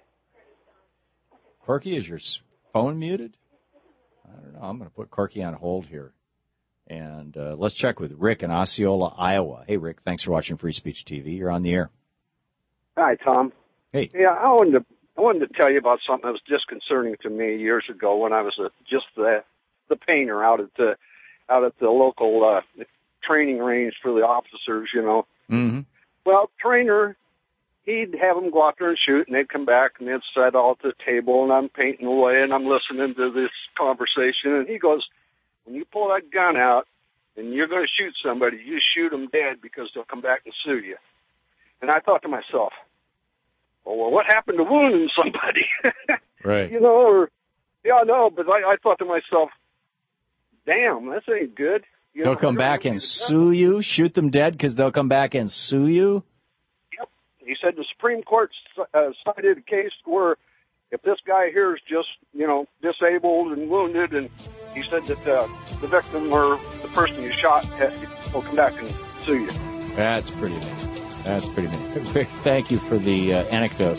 Corky, is your phone muted? I don't know. I'm going to put Corky on hold here. And let's check with Rick in Osceola, Iowa. Hey, Rick, thanks for watching Free Speech TV. You're on the air. Hi, Tom. Hey. Yeah, I wanted to tell you about something that was disconcerting to me years ago when I was just the painter out at the local training range for the officers, Mm-hmm. Well, trainer, he'd have them go out there and shoot, and they'd come back, and they'd sit all at the table, and I'm painting away, and I'm listening to this conversation, and he goes, when you pull that gun out and you're going to shoot somebody, you shoot them dead because they'll come back and sue you. And I thought to myself, well, what happened to wounding somebody? Right. But I thought to myself, damn, that ain't good. They'll come back and sue you? Shoot them dead because they'll come back and sue you? Yep. He said the Supreme Court cited a case where if this guy here is just, disabled and wounded, and he said that the victim or the person you shot will come back and sue you. That's pretty neat. Rick, thank you for the anecdote.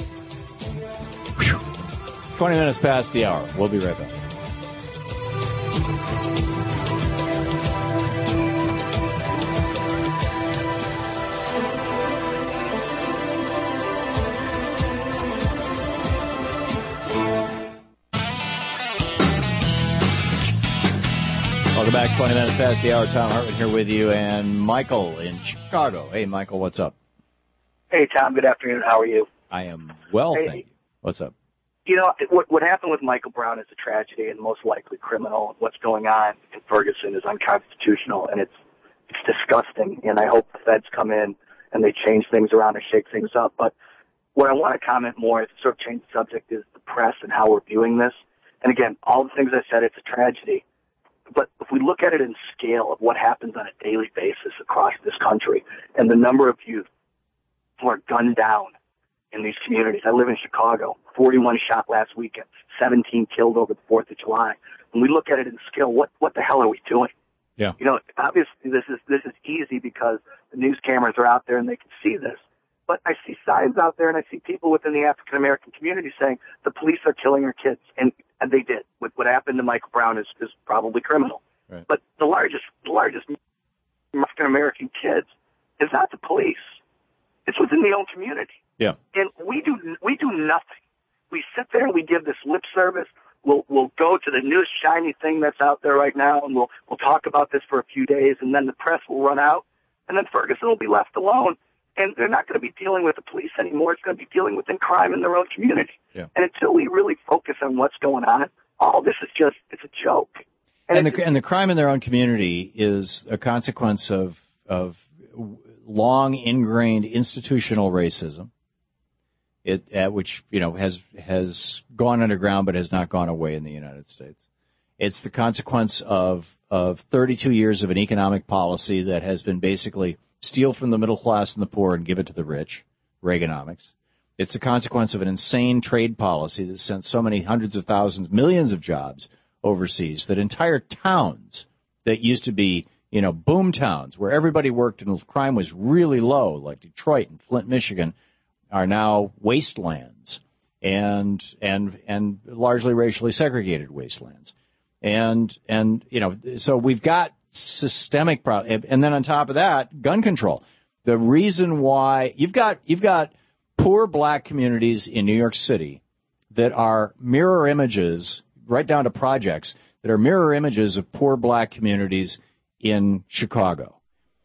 20 minutes past the hour. We'll be right back. Welcome back, 20 minutes past the hour. Thom Hartmann here with you, and Michael in Chicago. Hey, Michael, what's up? Hey, Tom, good afternoon. How are you? I am well, thank you. What's up? What happened with Michael Brown is a tragedy and most likely criminal. What's going on in Ferguson is unconstitutional, and it's disgusting, and I hope the feds come in and they change things around and shake things up. But what I want to comment more, is sort of change the subject, is the press and how we're viewing this. And again, all the things I said, it's a tragedy. But if we look at it in scale of what happens on a daily basis across this country and the number of youth who are gunned down in these communities. I live in Chicago, 41 shot last weekend, 17 killed over the 4th of July. When we look at it in scale, what the hell are we doing? Yeah. You know, obviously this is easy because the news cameras are out there and they can see this. But I see signs out there and I see people within the African American community saying the police are killing our kids. And they did. What happened to Michael Brown is probably criminal. Right. But the largest African American kids is not the police. It's within the own community. Yeah. And we do nothing. We sit there and we give this lip service. We'll go to the newest shiny thing that's out there right now, and we'll talk about this for a few days, and then the press will run out, and then Ferguson will be left alone, and they're not going to be dealing with the police anymore. It's going to be dealing with crime in their own community. Yeah. And until we really focus on what's going on, all this is it's a joke. And the crime in their own community is a consequence of long ingrained institutional racism. Which, you know, has gone underground but has not gone away in the United States. It's the consequence of 32 years of an economic policy that has been basically steal from the middle class and the poor and give it to the rich, Reaganomics. It's the consequence of an insane trade policy that sent so many hundreds of thousands, millions of jobs overseas that entire towns that used to be, you know, boom towns where everybody worked and crime was really low, like Detroit and Flint, Michigan, are now wastelands and largely racially segregated wastelands. And you know, so we've got systemic problems. And then on top of that, gun control. The reason why you've got poor black communities in New York City that are mirror images, right down to projects, that are mirror images of poor black communities in Chicago.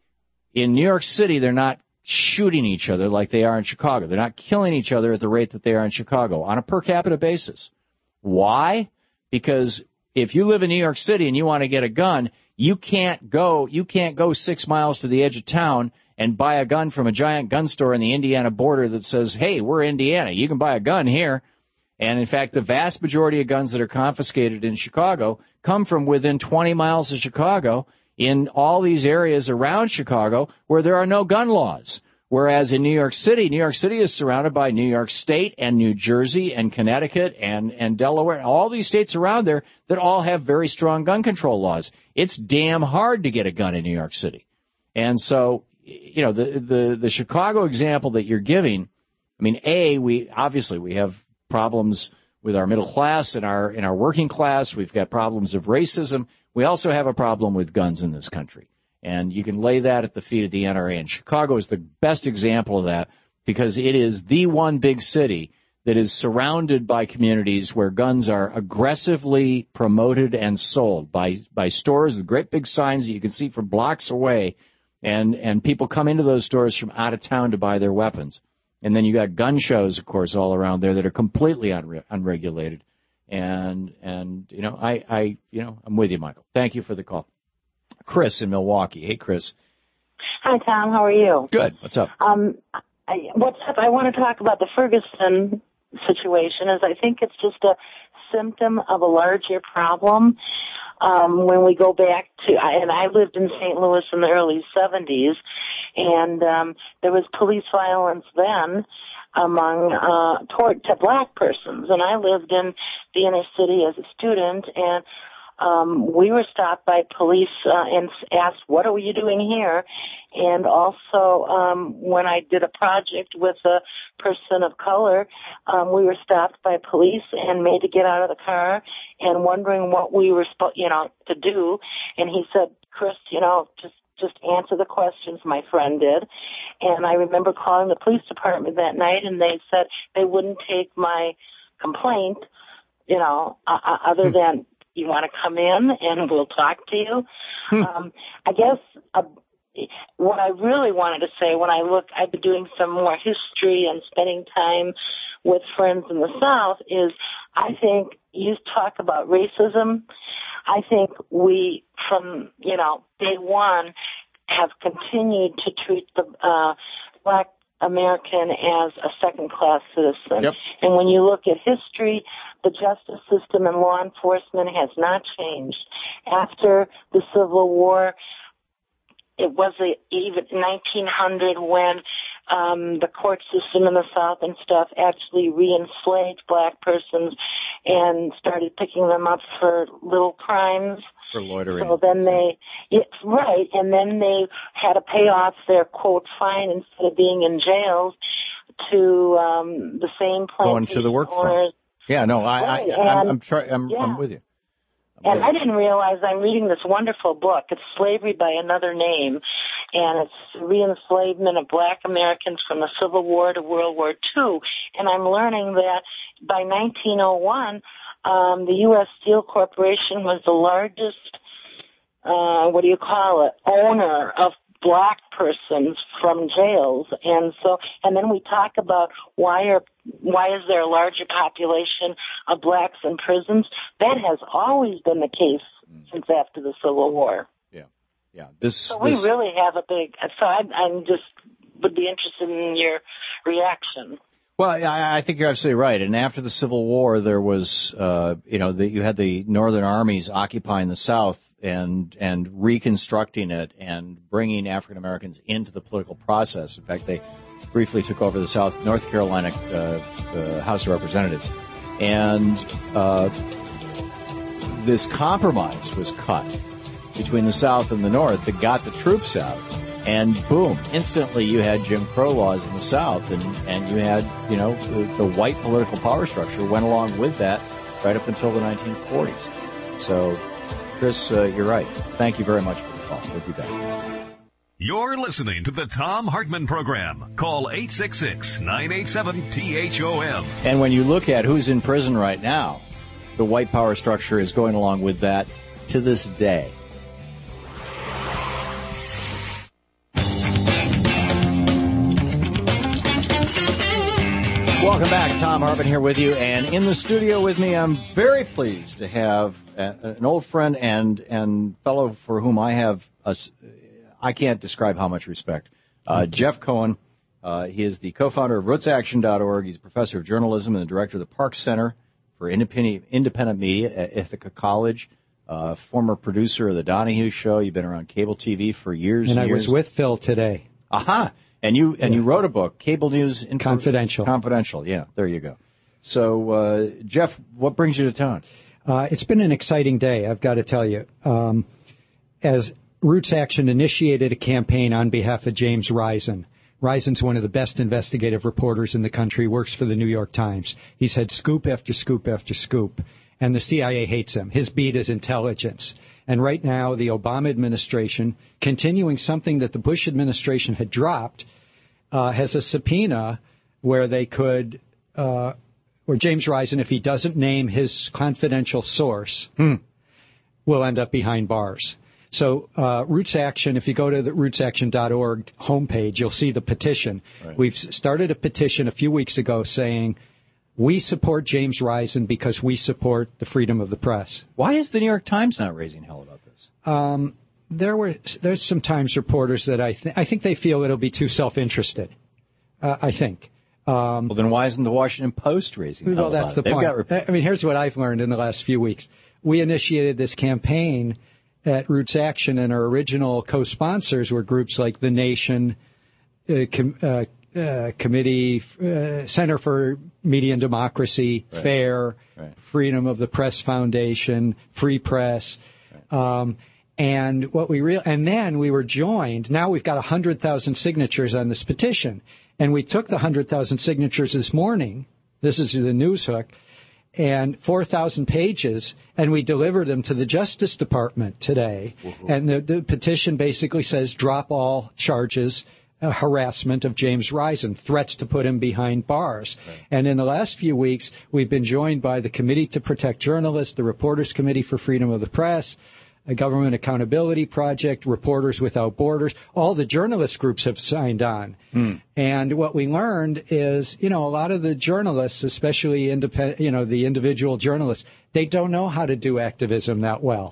In New York City, they're not shooting each other like they are in Chicago. They're not killing each other at the rate that they are in Chicago on a per capita basis. Why? Because if you live in New York City and you want to get a gun, you can't go 6 miles to the edge of town and buy a gun from a giant gun store in the Indiana border that says, hey, we're Indiana. You can buy a gun here. And in fact, the vast majority of guns that are confiscated in Chicago come from within 20 miles of Chicago, in all these areas around Chicago where there are no gun laws. Whereas in New York City is surrounded by New York State and New Jersey and Connecticut and Delaware, and all these states around there that all have very strong gun control laws. It's damn hard to get a gun in New York City. And so, you know, the Chicago example that you're giving, I mean, we have problems with our middle class and our working class. We've got problems of racism. We also have a problem with guns in this country. And you can lay that at the feet of the NRA. And Chicago is the best example of that because it is the one big city that is surrounded by communities where guns are aggressively promoted and sold by stores with great big signs that you can see from blocks away. And people come into those stores from out of town to buy their weapons. And then you got gun shows, of course, all around there that are completely unregulated. And you know, I'm with you, Michael. Thank you for the call. Chris in Milwaukee. Hey, Chris. Hi, Tom. How are you? Good. What's up? What's up? I want to talk about the Ferguson situation. I think it's just a symptom of a larger problem. When we go back to, and I lived in St. Louis in the early 70s, and there was police violence then to black persons. And I lived in the inner city as a student, and we were stopped by police and asked, what are you doing here? And also, when I did a project with a person of color, we were stopped by police and made to get out of the car and wondering what we were to do. And he said, Chris, just answer the questions, my friend did. And I remember calling the police department that night, and they said they wouldn't take my complaint, other than you want to come in and we'll talk to you. I guess what I really wanted to say I've been doing some more history and spending time with friends in the South is I think you talk about racism. I think we, from, day one, have continued to treat the black American as a second-class citizen. Yep. And when you look at history, the justice system and law enforcement has not changed. After the Civil War, it was even 1900 when the court system in the South and stuff actually re-enslaved black persons and started picking them up for little crimes. For loitering. So then and then they had to pay off their, quote, fine instead of being in jails to the same plantation going to the work owners. front. Yeah, no, I'm with you. And I didn't realize I'm reading this wonderful book. It's Slavery by Another Name, and it's re-enslavement of black Americans from the Civil War to World War II. And I'm learning that by 1901, the U.S. Steel Corporation was the largest, owner of black persons from jails. And then we talk about why is there a larger population of blacks in prisons? That has always been the case since after the Civil War. Yeah. We really have a big. So I'm just would be interested in your reaction. Well, I think you're absolutely right. And after the Civil War, there was, you had the Northern armies occupying the South and reconstructing it and bringing African Americans into the political process. In fact, they briefly took over the North Carolina House of Representatives, and this compromise was cut between the South and the North that got the troops out. And boom, instantly you had Jim Crow laws in the South, and you had, the white political power structure went along with that right up until the 1940s. So, Chris, you're right. Thank you very much for the call. We'll be back. You're listening to the Thom Hartmann Program. Call 866-987-THOM. And when you look at who's in prison right now, the white power structure is going along with that to this day. Welcome back. Thom Hartmann here with you. And in the studio with me, I'm very pleased to have an old friend and fellow for whom I can't describe how much respect. Jeff Cohen. He is the co-founder of RootsAction.org. He's a professor of journalism and the director of the Park Center for Independent Media at Ithaca College. Former producer of The Donahue Show. You've been around cable TV for years and years. I was with Phil today. Aha. And you wrote a book, Cable News Confidential. Confidential, yeah, there you go. So, Jeff, what brings you to town? It's been an exciting day, I've got to tell you. As Roots Action initiated a campaign on behalf of James Risen. Risen's one of the best investigative reporters in the country, works for the New York Times. He's had scoop after scoop after scoop, and the CIA hates him. His beat is intelligence. And right now, the Obama administration, continuing something that the Bush administration had dropped, has a subpoena where they could, or James Risen, if he doesn't name his confidential source, will end up behind bars. So Roots Action, if you go to the rootsaction.org homepage, you'll see the petition. Right. We've started a petition a few weeks ago saying, we support James Risen because we support the freedom of the press. Why is the New York Times not raising hell about this? There's some Times reporters that I think they feel it'll be too self-interested. I think. Well, then why isn't the Washington Post raising hell about it? Well, that's the point. I mean, here's what I've learned in the last few weeks. We initiated this campaign at Roots Action, and our original co-sponsors were groups like The Nation, Committee, Center for Media and Democracy, right. FAIR, right. Freedom of the Press Foundation, Free Press, right. And then we were joined. Now we've got 100,000 signatures on this petition, and we took the 100,000 signatures this morning. This is the news hook, and 4,000 pages, and we delivered them to the Justice Department today. Whoa. And the petition basically says drop all charges. Harassment of James Risen, threats to put him behind bars. Right. And in the last few weeks, we've been joined by the Committee to Protect Journalists, the Reporters Committee for Freedom of the Press, a Government Accountability Project, Reporters Without Borders. All the journalist groups have signed on. And what we learned is, a lot of the journalists, especially the individual journalists, they don't know how to do activism that well.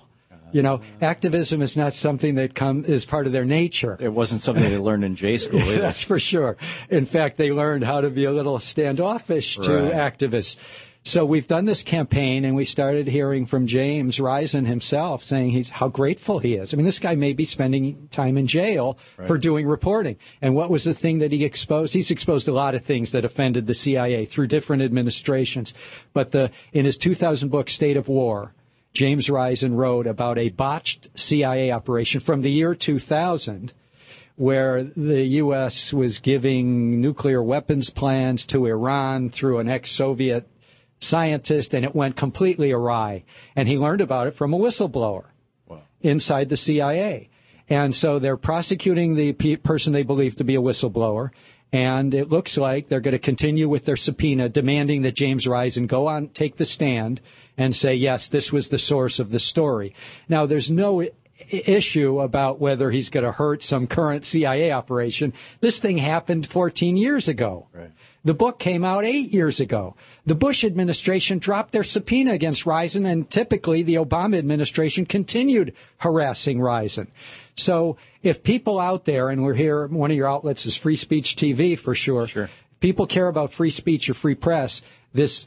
You know, activism is not something that is part of their nature. It wasn't something they learned in J school either. That's for sure. In fact, they learned how to be a little standoffish to activists. So we've done this campaign, and we started hearing from James Risen himself saying how grateful he is. I mean, this guy may be spending time in jail for doing reporting. And what was the thing that he exposed? He's exposed a lot of things that offended the CIA through different administrations. But in his 2000 book, State of War, James Risen wrote about a botched CIA operation from the year 2000 where the U.S. was giving nuclear weapons plans to Iran through an ex-Soviet scientist, and it went completely awry. And he learned about it from a whistleblower inside the CIA. And so they're prosecuting the person they believe to be a whistleblower, and it looks like they're going to continue with their subpoena demanding that James Risen go on, take the stand, and say, yes, this was the source of the story. Now, there's no issue about whether he's going to hurt some current CIA operation. This thing happened 14 years ago. Right. The book came out 8 years ago. The Bush administration dropped their subpoena against Risen, and typically the Obama administration continued harassing Risen. So if people out there, and we're here, one of your outlets is Free Speech TV for sure. If people care about free speech or free press, this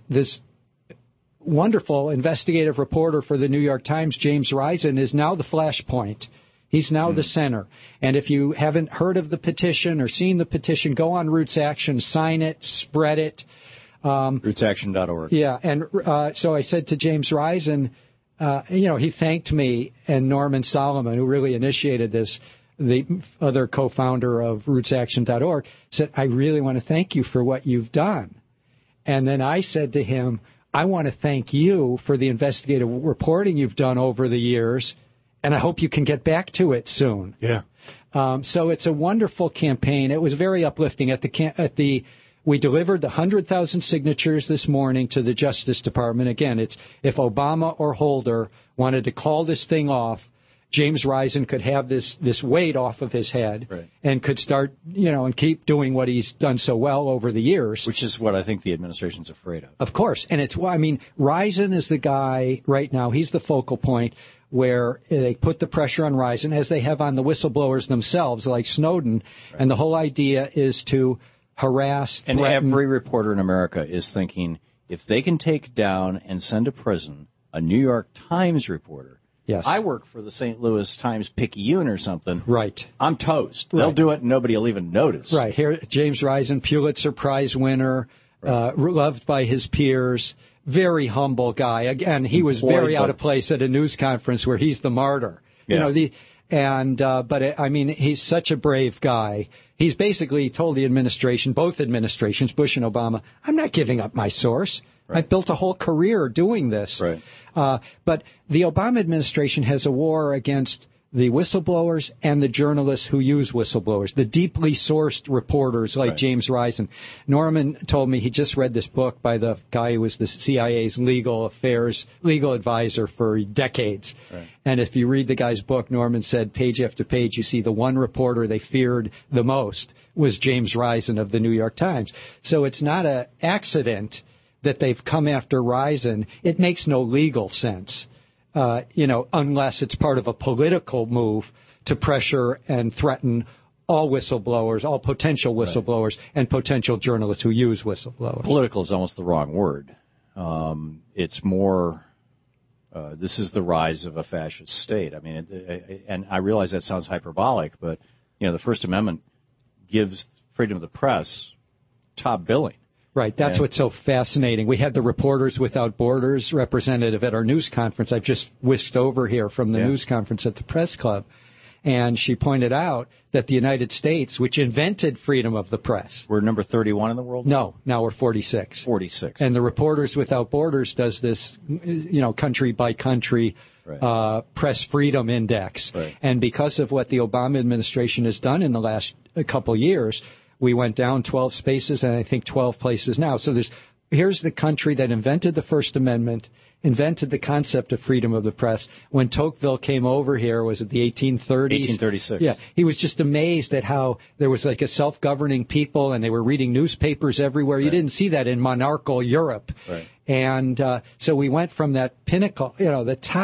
wonderful investigative reporter for the New York Times, James Risen, is now the flashpoint. He's now the center. And if you haven't heard of the petition or seen the petition, go on Roots Action, sign it, spread it. RootsAction.org. Yeah, and so I said to James Risen, he thanked me and Norman Solomon, who really initiated this, the other co-founder of RootsAction.org, said, I really want to thank you for what you've done. And then I said to him, I want to thank you for the investigative reporting you've done over the years, and I hope you can get back to it soon. Yeah. So it's a wonderful campaign. It was very uplifting. We delivered the 100,000 signatures this morning to the Justice Department. Again, it's if Obama or Holder wanted to call this thing off, James Risen could have this weight off of his head and could start, and keep doing what he's done so well over the years. Which is what I think the administration's afraid of. Of course. And Risen is the guy right now. He's the focal point where they put the pressure on Risen, as they have on the whistleblowers themselves, like Snowden. And the whole idea is to harass, and every reporter in America is thinking, if they can take down and send to prison a New York Times reporter, I work for the St. Louis Times-Picayune or something. Right. I'm toast. They'll do it and nobody will even notice. Right. Here, James Risen, Pulitzer Prize winner, loved by his peers, very humble guy. Again, he was very out of place at a news conference where he's the martyr. Yeah. He's such a brave guy. He's basically told the administration, both administrations, Bush and Obama, I'm not giving up my source. I've built a whole career doing this. Right. But the Obama administration has a war against the whistleblowers and the journalists who use whistleblowers, the deeply sourced reporters like James Risen. Norman told me he just read this book by the guy who was the CIA's legal advisor for decades. Right. And if you read the guy's book, Norman said page after page, you see the one reporter they feared the most was James Risen of the New York Times. So it's not an accident that they've come after Risen. It makes no legal sense. Unless it's part of a political move to pressure and threaten all whistleblowers, all potential whistleblowers, and potential journalists who use whistleblowers. Political is almost the wrong word. It's more, this is the rise of a fascist state. And I realize that sounds hyperbolic, but, the First Amendment gives freedom of the press top billing. Right. That's what's so fascinating. We had the Reporters Without Borders representative at our news conference. I've just whisked over here from the news conference at the Press Club. And she pointed out that the United States, which invented freedom of the press. We're number 31 in the world? No. Now we're 46. 46. And the Reporters Without Borders does this, country by country press freedom index. Right. And because of what the Obama administration has done in the last couple years, we went down 12 spaces, and I think 12 places now. So here's the country that invented the First Amendment, invented the concept of freedom of the press. When Tocqueville came over here, was it the 1830s? 1836. Yeah, he was just amazed at how there was like a self-governing people, and they were reading newspapers everywhere. You didn't see that in monarchical Europe. Right. And so we went from that pinnacle, the top,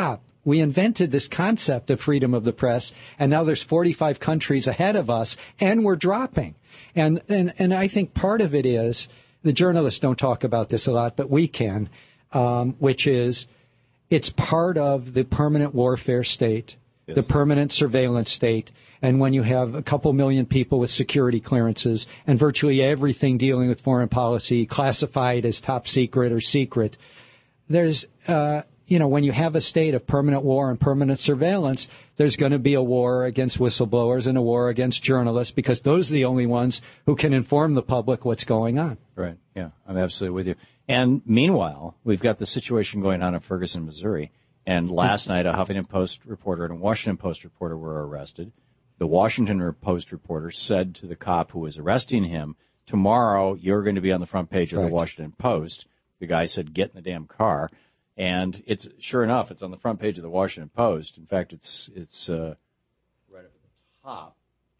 We invented this concept of freedom of the press, and now there's 45 countries ahead of us, and we're dropping. And I think part of it is, the journalists don't talk about this a lot, but we can, which is it's part of the permanent warfare state, the permanent surveillance state. And when you have a couple million people with security clearances and virtually everything dealing with foreign policy classified as top secret or secret, there's, when you have a state of permanent war and permanent surveillance, there's going to be a war against whistleblowers and a war against journalists because those are the only ones who can inform the public what's going on. Right. Yeah, I'm absolutely with you. And meanwhile, we've got the situation going on in Ferguson, Missouri. And last night, a Huffington Post reporter and a Washington Post reporter were arrested. The Washington Post reporter said to the cop who was arresting him, tomorrow you're going to be on the front page of the Washington Post. The guy said, get in the damn car. And it's sure enough, it's on the front page of the Washington Post. In fact, it's right up at the top.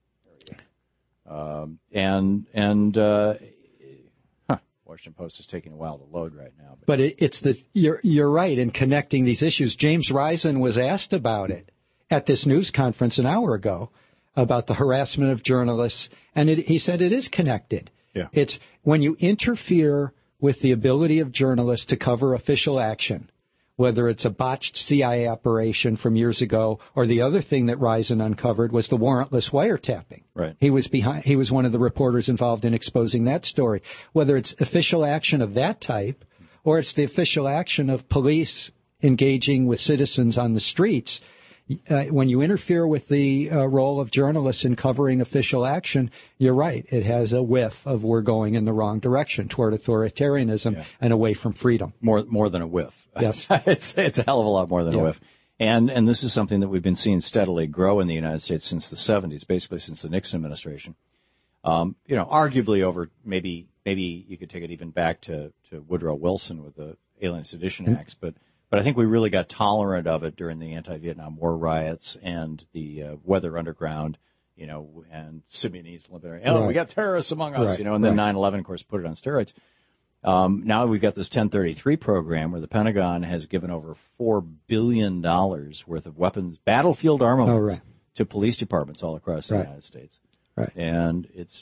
There we go. Washington Post is taking a while to load right now. But you're right in connecting these issues. James Risen was asked about it at this news conference an hour ago about the harassment of journalists, and he said it is connected. Yeah. It's when you interfere with the ability of journalists to cover official action, whether it's a botched CIA operation from years ago or the other thing that Risen uncovered was the warrantless wiretapping. Right. He was one of the reporters involved in exposing that story. Whether it's official action of that type or it's the official action of police engaging with citizens on the streets, when you interfere with the role of journalists in covering official action, you're right. It has a whiff of we're going in the wrong direction toward authoritarianism and away from freedom. More than a whiff. Yes. it's a hell of a lot more than a whiff. And this is something that we've been seeing steadily grow in the United States since the 70s, basically since the Nixon administration. Arguably over maybe you could take it even back to Woodrow Wilson with the Alien Sedition Acts, but I think we really got tolerant of it during the anti-Vietnam War riots and the Weather Underground, and Simeonese Liberation. We got terrorists among us, and then 9/11, of course, put it on steroids. Now we've got this 1033 program where the Pentagon has given over $4 billion worth of weapons, battlefield armaments, to police departments all across the United States. Right. And it's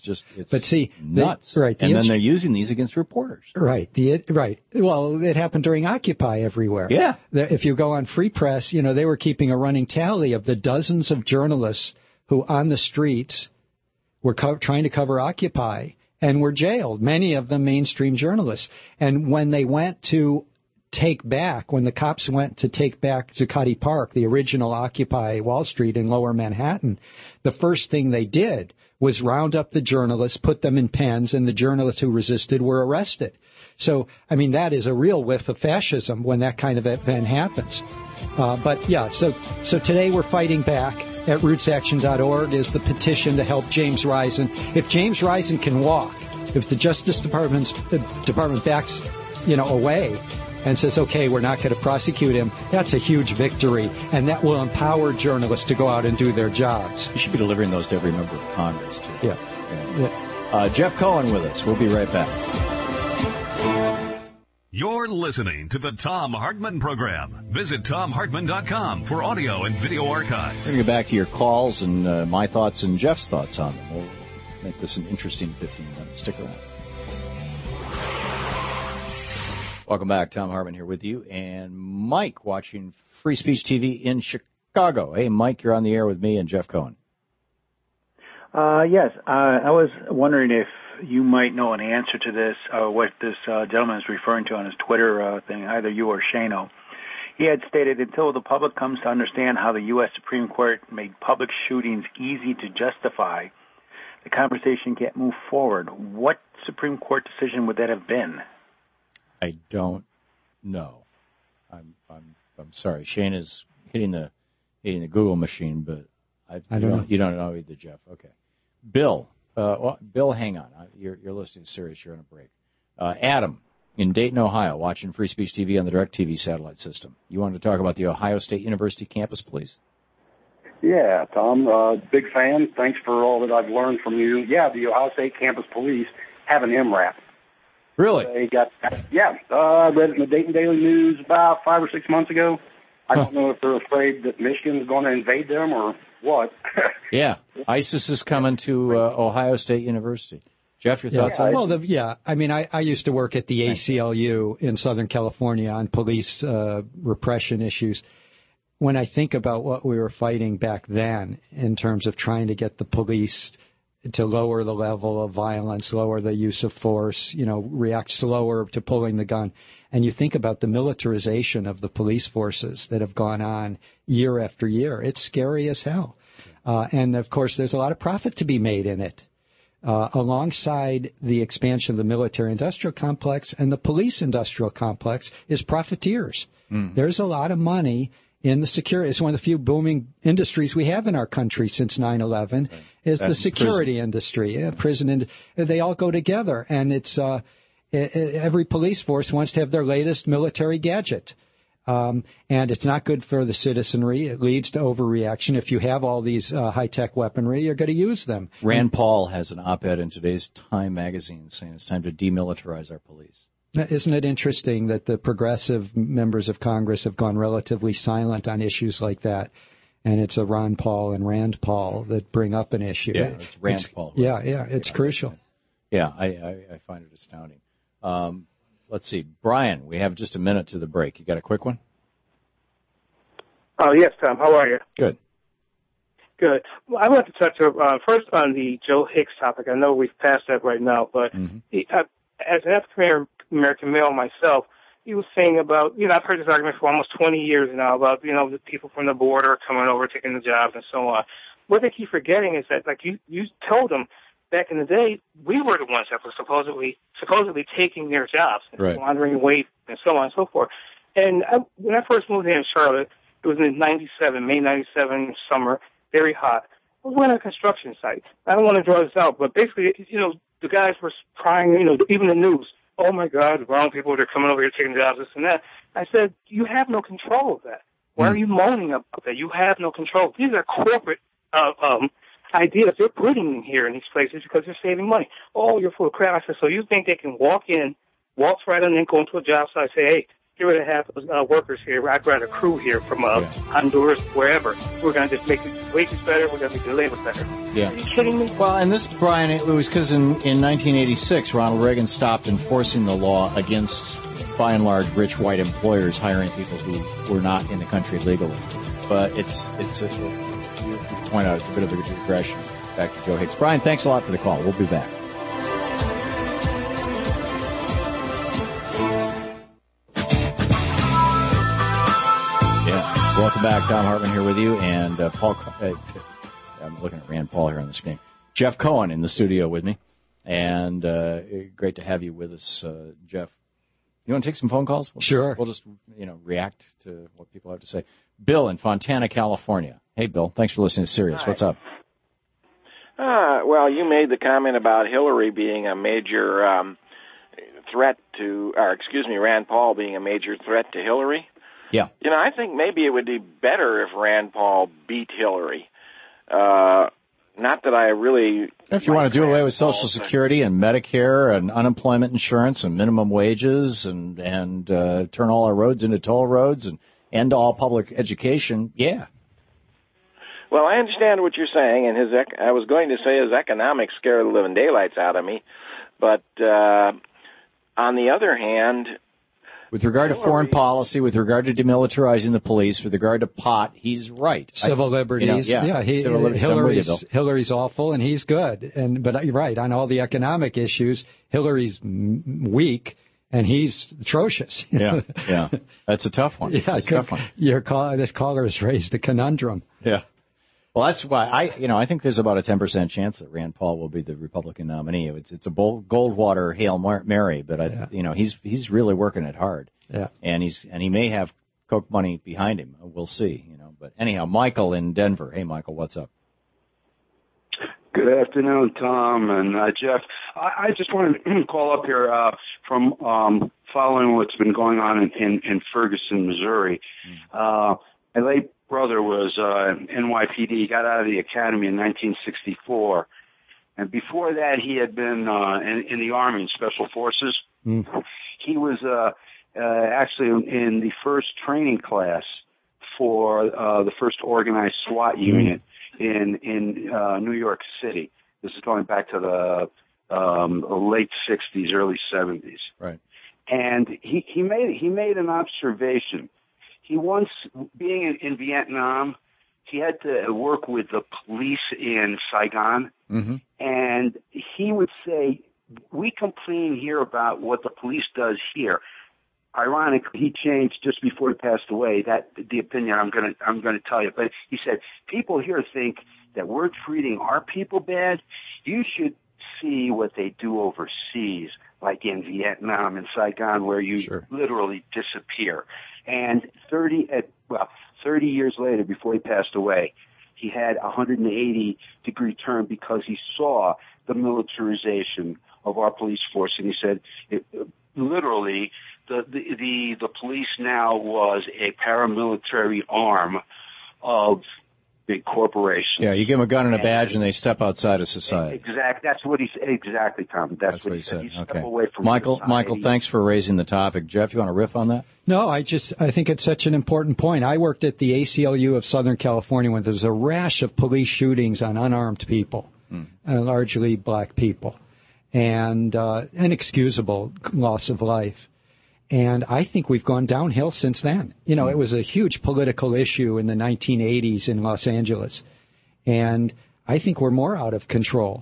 nuts. And then they're using these against reporters. Right. Well, it happened during Occupy everywhere. Yeah. If you go on Free Press, they were keeping a running tally of the dozens of journalists who on the streets were trying to cover Occupy and were jailed, many of them mainstream journalists. And when they went to when the cops went to take back Zuccotti Park, the original Occupy Wall Street in Lower Manhattan, the first thing they did was round up the journalists, put them in pens, and the journalists who resisted were arrested. So, that is a real whiff of fascism when that kind of event happens. So today we're fighting back. At rootsaction.org is the petition to help James Risen. If James Risen can walk, if the Justice Department backs, away and says, okay, we're not going to prosecute him, that's a huge victory, and that will empower journalists to go out and do their jobs. You should be delivering those to every member of Congress, too. Yeah. Jeff Cohen with us. We'll be right back. You're listening to the Thom Hartmann Program. Visit ThomHartmann.com for audio and video archives. We're going to get back to your calls and my thoughts and Jeff's thoughts on them. We'll make this an interesting 15 minutes. Stick around. Welcome back. Thom Hartmann here with you. And Mike watching Free Speech TV in Chicago. Hey, Mike, you're on the air with me and Jeff Cohen. Yes. I was wondering if you might know an answer to this, what this gentleman is referring to on his Twitter thing, either you or Shano. He had stated, until the public comes to understand how the U.S. Supreme Court made public shootings easy to justify, the conversation can't move forward. What Supreme Court decision would that have been? I don't know. I'm sorry. Shane is hitting the Google machine, but I don't know. You don't know either, Jeff. Okay. Bill, hang on. You're listening to Sirius. You're on a break. Adam in Dayton, Ohio, watching Free Speech TV on the DirecTV satellite system. You wanted to talk about the Ohio State University campus, please? Yeah, Tom, big fan. Thanks for all that I've learned from you. Yeah, the Ohio State campus police have an MRAP. Really? I read it in the Dayton Daily News about 5 or 6 months ago. I don't know if they're afraid that Michigan's going to invade them or what. Yeah, ISIS is coming to Ohio State University. Jeff, your thoughts on it? Well, I mean, I used to work at the ACLU in Southern California on police repression issues. When I think about what we were fighting back then in terms of trying to get the police to lower the level of violence, lower the use of force, react slower to pulling the gun. And you think about the militarization of the police forces that have gone on year after year. It's scary as hell. And, of course, there's a lot of profit to be made in it. Alongside the expansion of the military-industrial complex and the police-industrial complex is profiteers. There's a lot of money in the security. It's one of the few booming industries we have in our country since 9/11 is the security industry, prison. They all go together, and it's every police force wants to have their latest military gadget. And it's not good for the citizenry. It leads to overreaction. If you have all these high-tech weaponry, you're going to use them. Rand Paul has an op-ed in today's Time magazine saying it's time to demilitarize our police. Isn't it interesting that the progressive members of Congress have gone relatively silent on issues like that? And it's a Ron Paul and Rand Paul that bring up an issue. Yeah, it's Rand Paul. Yeah, it's crucial. Yeah, I find it astounding. Let's see. Brian, we have just a minute to the break. You got a quick one? Oh, yes, Tom. How are you? Good. Good. Well, I want to touch first on the Joe Hicks topic. I know we've passed that right now, but as an African-American male myself, he was saying about, I've heard this argument for almost 20 years now about, the people from the border coming over, taking the jobs and so on. What they keep forgetting is that, like you told them back in the day, we were the ones that were supposedly taking their jobs, right, laundering weight and so on and so forth. And when I first moved here in Charlotte, it was in May 97 summer, very hot. I was on a construction site. I don't want to draw this out, but basically, the guys were crying, even the news. Oh, my God, the wrong people, they're coming over here taking jobs, this and that. I said, you have no control of that. Why are you moaning about that? You have no control. These are corporate ideas they're putting in here in these places because they're saving money. Oh, you're full of crap. I said, so you think they can walk right in and go into a job site and say, hey, here we have workers here. I've got a crew here from Honduras, wherever. We're going to just make the wages better. We're going to make the labor better. Yeah. Are you kidding me? Well, and this, Brian, it was because in 1986, Ronald Reagan stopped enforcing the law against, by and large, rich white employers hiring people who were not in the country legally. But you point out, it's a bit of a digression. Back to Joe Hicks. Brian, thanks a lot for the call. We'll be back. Welcome back. Tom Hartman here with you, and Paul. I'm looking at Rand Paul here on the screen. Jeff Cohen in the studio with me, and great to have you with us, Jeff. You want to take some phone calls? Sure. We'll just react to what people have to say. Bill in Fontana, California. Hey, Bill. Thanks for listening to Sirius. Hi. What's up? Well, you made the comment about Hillary being a major Rand Paul being a major threat to Hillary. Yeah. I think maybe it would be better if Rand Paul beat Hillary. Not that I really... If you want to do away with Social Security and Medicare and unemployment insurance and minimum wages and turn all our roads into toll roads and end all public education, yeah. Well, I understand what you're saying, and I was going to say his economics scare the living daylights out of me. But on the other hand... With regard to foreign policy, with regard to demilitarizing the police, with regard to pot, he's right. Civil liberties. Hillary's awful and he's good. But you're right, on all the economic issues, Hillary's weak and he's atrocious. Yeah. That's a tough one. Yeah, this caller has raised the conundrum. Yeah. Well, that's why I think there's about a 10% chance that Rand Paul will be the Republican nominee. It's a Goldwater Hail Mary, but he's really working it hard. Yeah. And he may have Koch money behind him. We'll see. But anyhow, Michael in Denver. Hey, Michael, what's up? Good afternoon, Tom and Jeff. I just wanted to call up here from following what's been going on in Ferguson, Missouri. My late brother was NYPD. He got out of the academy in 1964. And before that, he had been in the Army in Special Forces. He was actually in the first training class for the first organized SWAT unit in New York City. This is going back to the late 60s, early 70s. Right. And he made an observation. He once, being in Vietnam, he had to work with the police in Saigon, and he would say, "We complain here about what the police does here." Ironically, he changed just before he passed away. That the opinion I'm going to tell you. But he said, "People here think that we're treating our people bad. You should see what they do overseas, like in Vietnam and Saigon, where you literally disappear." And 30 years later, before he passed away, he had a 180-degree turn because he saw the militarization of our police force, and he said, literally, the police now was a paramilitary arm of big corporations. Yeah, you give them a gun and a badge, and they step outside of society. Exactly. That's what he said. Exactly, Tom. That's what he said. He okay. away from Michael, society. Michael, thanks for raising the topic. Jeff, you want to riff on that? No, I think it's such an important point. I worked at the ACLU of Southern California when there was a rash of police shootings on unarmed people, largely black people, and inexcusable loss of life. And I think we've gone downhill since then. You know, it was a huge political issue in the 1980s in Los Angeles. And I think we're more out of control.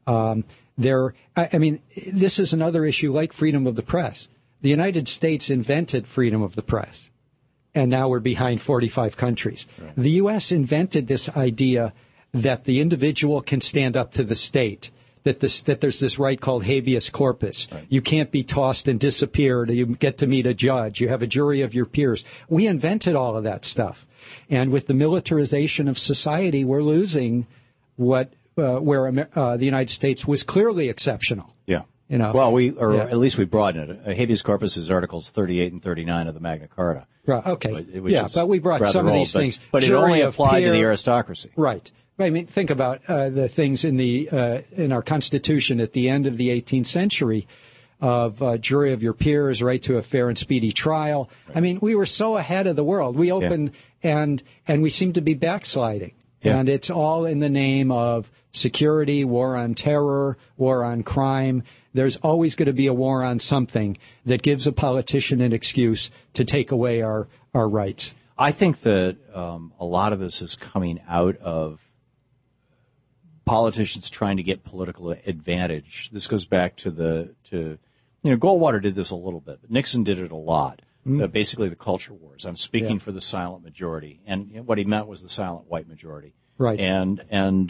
This is another issue like freedom of the press. The United States invented freedom of the press. And now we're behind 45 countries. Right. The U.S. invented this idea that the individual can stand up to the state. That there's this right called habeas corpus. Right. You can't be tossed and disappear. You get to meet a judge. You have a jury of your peers. We invented all of that stuff. And with the militarization of society, we're losing where the United States was clearly exceptional. Yeah. You know. Well, at least we broadened it. Habeas corpus is Articles 38 and 39 of the Magna Carta. Right. Okay. But we brought some of these things. But it only applied to the aristocracy. Right. I mean, think about the things in our Constitution at the end of the 18th century of jury of your peers, right to a fair and speedy trial. Right. I mean, we were so ahead of the world. We opened and we seem to be backsliding. Yeah. And it's all in the name of security, war on terror, war on crime. There's always going to be a war on something that gives a politician an excuse to take away our rights. I think that a lot of this is coming out of politicians trying to get political advantage. This goes back to Goldwater did this a little bit, but Nixon did it a lot. Basically, the culture wars. I'm speaking for the silent majority, and what he meant was the silent white majority. Right. And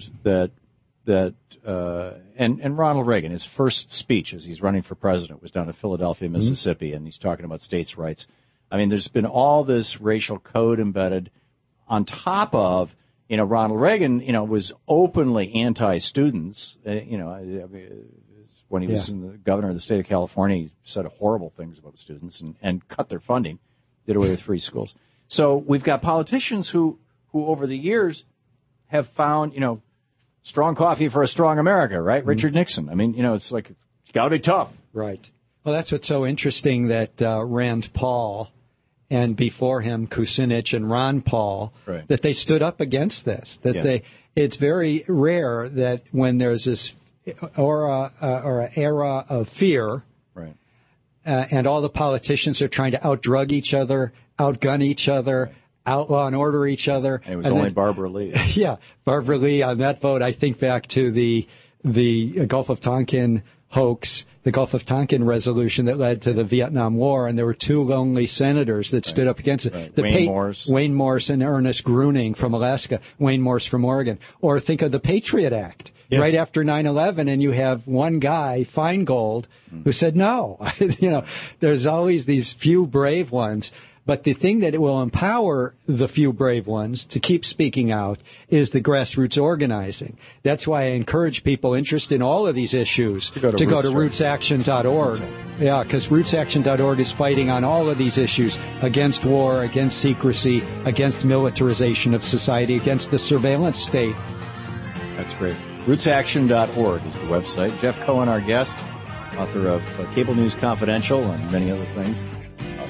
Ronald Reagan, his first speech as he's running for president was down in Philadelphia, Mississippi, and he's talking about states' rights. I mean, there's been all this racial code embedded on top of. Ronald Reagan, was openly anti-students. When he was the governor of the state of California, he said horrible things about the students and cut their funding, did away with free schools. So we've got politicians who over the years have found, strong coffee for a strong America, right? Richard Nixon. I mean, it's like, it's got to be tough. Right. Well, that's what's so interesting that Rand Paul and before him, Kucinich and Ron Paul, that they stood up against this. It's very rare that when there's this aura or era of fear, and all the politicians are trying to outdrug each other, outgun each other, outlaw and order each other. And it was only Barbara Lee. Yeah, Barbara Lee on that vote. I think back to the Gulf of Tonkin hoax, the Gulf of Tonkin resolution that led to the Vietnam War, and there were two lonely senators that stood up against it. Right. Wayne Morse and Ernest Gruning from Alaska, Wayne Morse from Oregon. Or think of the Patriot Act right after 9/11, and you have one guy, Feingold, who said no. There's always these few brave ones. But the thing that will empower the few brave ones to keep speaking out is the grassroots organizing. That's why I encourage people interested in all of these issues to go to rootsaction.org. Yeah, because rootsaction.org is fighting on all of these issues against war, against secrecy, against militarization of society, against the surveillance state. That's great. Rootsaction.org is the website. Jeff Cohen, our guest, author of Cable News Confidential and many other things.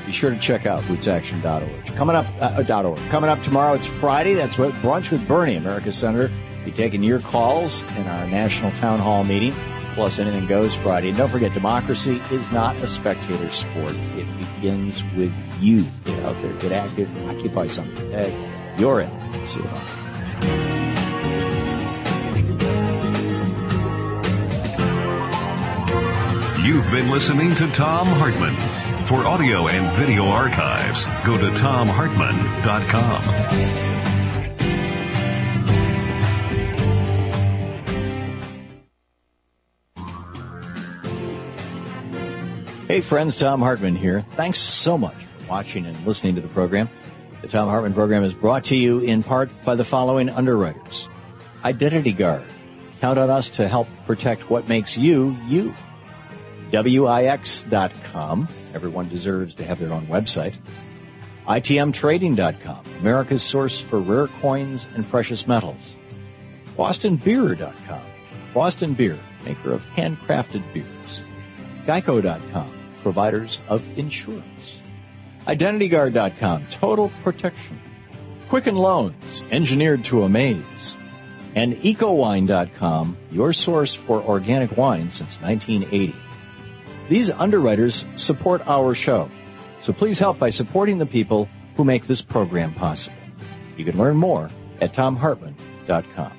be sure to check out rootsaction.org. Coming up tomorrow, it's Friday. That's what Brunch with Bernie, America's Senator. Be taking your calls in our national town hall meeting. Plus, Anything Goes Friday. And don't forget, democracy is not a spectator sport. It begins with you. Get out there, get active, occupy something today. You're in. See you tomorrow. You've been listening to Thom Hartmann. For audio and video archives, go to ThomHartmann.com. Hey friends, Thom Hartmann here. Thanks so much for watching and listening to the program. The Thom Hartmann program is brought to you in part by the following underwriters. Identity Guard. Count on us to help protect what makes you, you. WIX.com. Everyone deserves to have their own website. ITMTrading.com. America's source for rare coins and precious metals. BostonBeer.com. Boston Beer, maker of handcrafted beers. Geico.com. Providers of insurance. IdentityGuard.com, total protection. Quicken Loans, engineered to amaze. And EcoWine.com, your source for organic wine since 1980. These underwriters support our show, so please help by supporting the people who make this program possible. You can learn more at ThomHartmann.com.